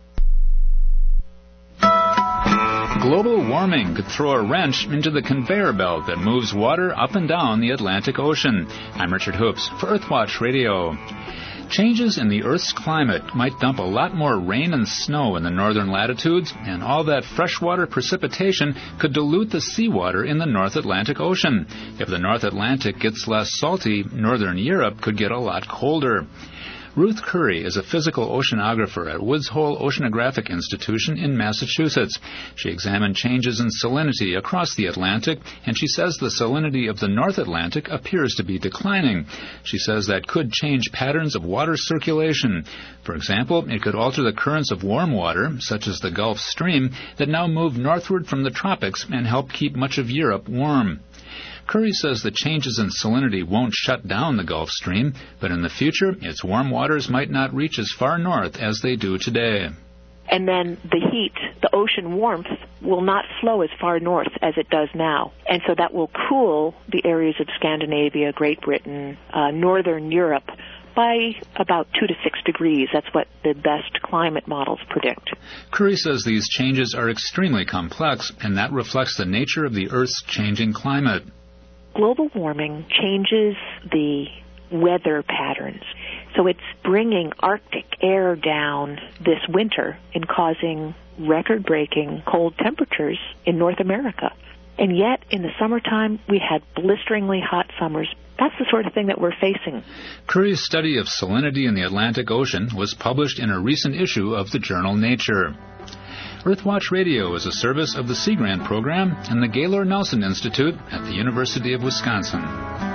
Global warming could throw a wrench into the conveyor belt that moves water up and down the Atlantic Ocean. I'm Richard Hoops for Earthwatch Radio. Changes in the Earth's climate might dump a lot more rain and snow in the northern latitudes, and all that freshwater precipitation could dilute the seawater in the North Atlantic Ocean. If the North Atlantic gets less salty, northern Europe could get a lot colder. Ruth Curry is a physical oceanographer at Woods Hole Oceanographic Institution in Massachusetts. She examined changes in salinity across the Atlantic, and she says the salinity of the North Atlantic appears to be declining. She says that could change patterns of water circulation. For example, it could alter the currents of warm water, such as the Gulf Stream, that now move northward from the tropics and help keep much of Europe warm. Curry says the changes in salinity won't shut down the Gulf Stream, but in the future, its warm waters might not reach as far north as they do today. And then the heat, the ocean warmth, will not flow as far north as it does now. And so that will cool the areas of Scandinavia, Great Britain, uh, northern Europe by about two to six degrees. That's what the best climate models predict. Curry says these changes are extremely complex, and that reflects the nature of the Earth's changing climate. Global warming changes the weather patterns. So it's bringing Arctic air down this winter and causing record-breaking cold temperatures in North America. And yet, in the summertime, we had blisteringly hot summers. That's the sort of thing that we're facing. Curry's study of salinity in the Atlantic Ocean was published in a recent issue of the journal Nature. Earthwatch Radio is a service of the Sea Grant Program and the Gaylord Nelson Institute at the University of Wisconsin.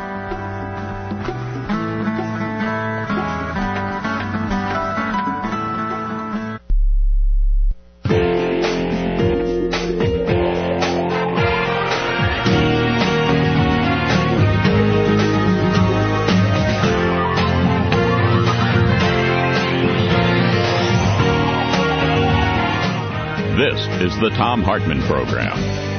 This is the Thom Hartmann Program.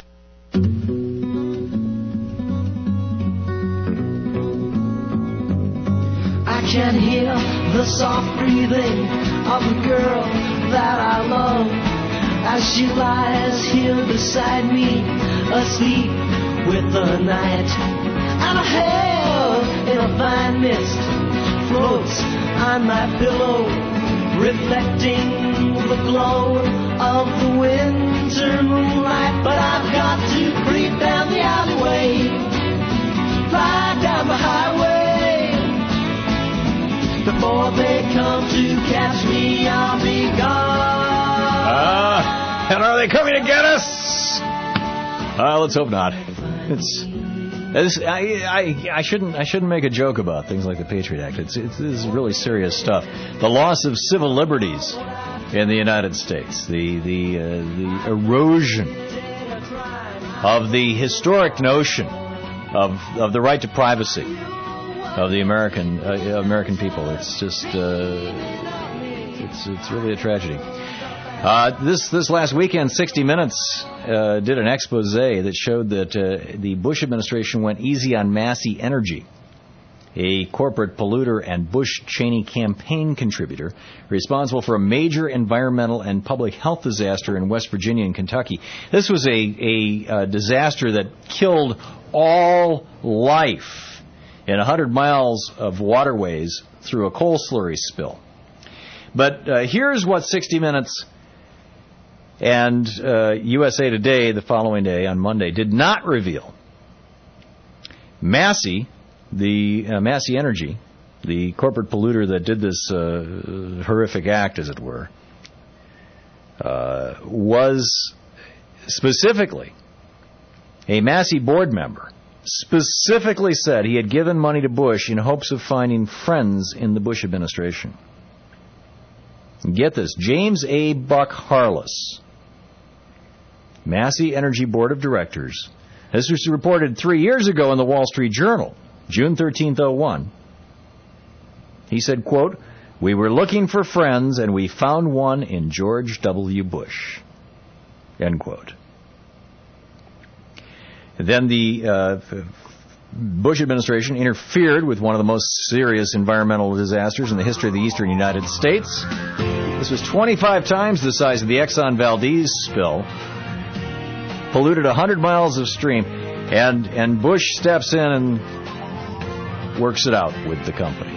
I can hear the soft breathing of the girl that I love as she lies here beside me, asleep with the night. And her hair in a fine mist floats on my pillow, reflecting the glow of the wind. winter moonlight, but I've got to creep down the alleyway, fly down the highway. Before they come to catch me, I'll be gone. Ah, uh, and are they coming to get us? Uh, let's hope not. It's, it's I, I I shouldn't I shouldn't make a joke about things like the Patriot Act. It's, it's this is really serious stuff. The loss of civil liberties in the United States, the the uh, the erosion of the historic notion of of the right to privacy of the American uh, American people. It's just uh, it's it's really a tragedy. Uh, this this last weekend, sixty minutes uh, did an expose that showed that uh, the Bush administration went easy on Massey Energy, a corporate polluter and Bush-Cheney campaign contributor responsible for a major environmental and public health disaster in West Virginia and Kentucky. This was a, a, a disaster that killed all life in one hundred miles of waterways through a coal slurry spill. But uh, here's what sixty minutes and uh, U S A Today the following day on Monday did not reveal. Massey, the uh, Massey Energy, the corporate polluter that did this uh, horrific act, as it were, uh, was specifically a Massey board member, specifically said he had given money to Bush in hopes of finding friends in the Bush administration. Get this, James A. Buck Harless, Massey Energy Board of Directors. This was reported three years ago in the Wall Street Journal, June thirteenth, oh one. He said, quote, "We were looking for friends and we found one in George W. Bush." End quote. Then the uh, Bush administration interfered with one of the most serious environmental disasters in the history of the eastern United States. This was twenty-five times the size of the Exxon Valdez spill. Polluted one hundred miles of stream. And, and Bush steps in and works it out with the company.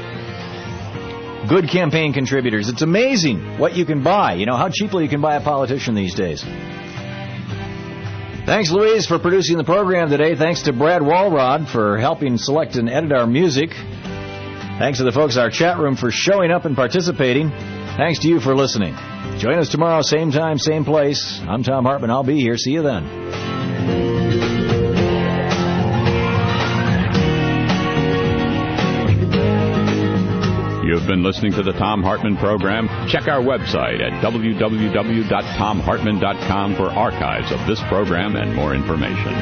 Good campaign contributors. It's amazing what you can buy. You know, how cheaply you can buy a politician these days. Thanks, Louise, for producing the program today. Thanks to Brad Walrod for helping select and edit our music. Thanks to the folks in our chat room for showing up and participating. Thanks to you for listening. Join us tomorrow, same time, same place. I'm Tom Hartman. I'll be here. See you then. You've been listening to the Tom Hartman Program. Check our website at w w w dot tom hartman dot com for archives of this program and more information.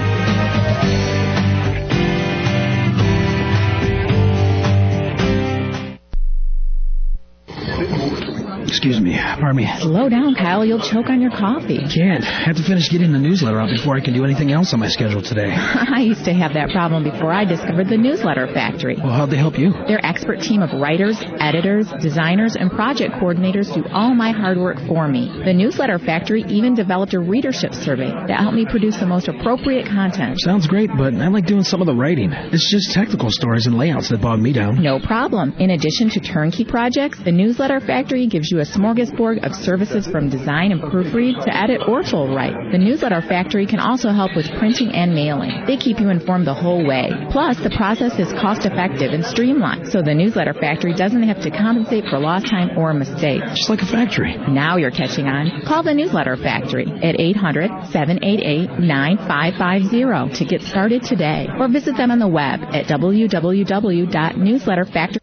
Excuse me. Pardon me. Slow down, Kyle. You'll choke on your coffee. Can't. I have to finish getting the newsletter out before I can do anything else on my schedule today. I used to have that problem before I discovered the Newsletter Factory. Well, how'd they help you? Their expert team of writers, editors, designers, and project coordinators do all my hard work for me. The Newsletter Factory even developed a readership survey that helped me produce the most appropriate content. Sounds great, but I like doing some of the writing. It's just technical stories and layouts that bog me down. No problem. In addition to turnkey projects, the Newsletter Factory gives you a smorgasbord of services from design and proofread to edit or full write. The Newsletter Factory can also help with printing and mailing. They keep you informed the whole way. Plus, the process is cost-effective and streamlined, so the Newsletter Factory doesn't have to compensate for lost time or mistakes. Just like a factory. Now you're catching on. Call the Newsletter Factory at eight hundred, seven eight eight, nine five five zero to get started today, or visit them on the web at w w w dot newsletter factory.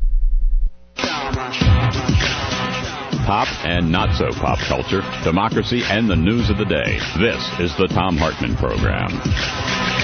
Pop and not so pop culture, democracy, and the news of the day. This is the Tom Hartman Program.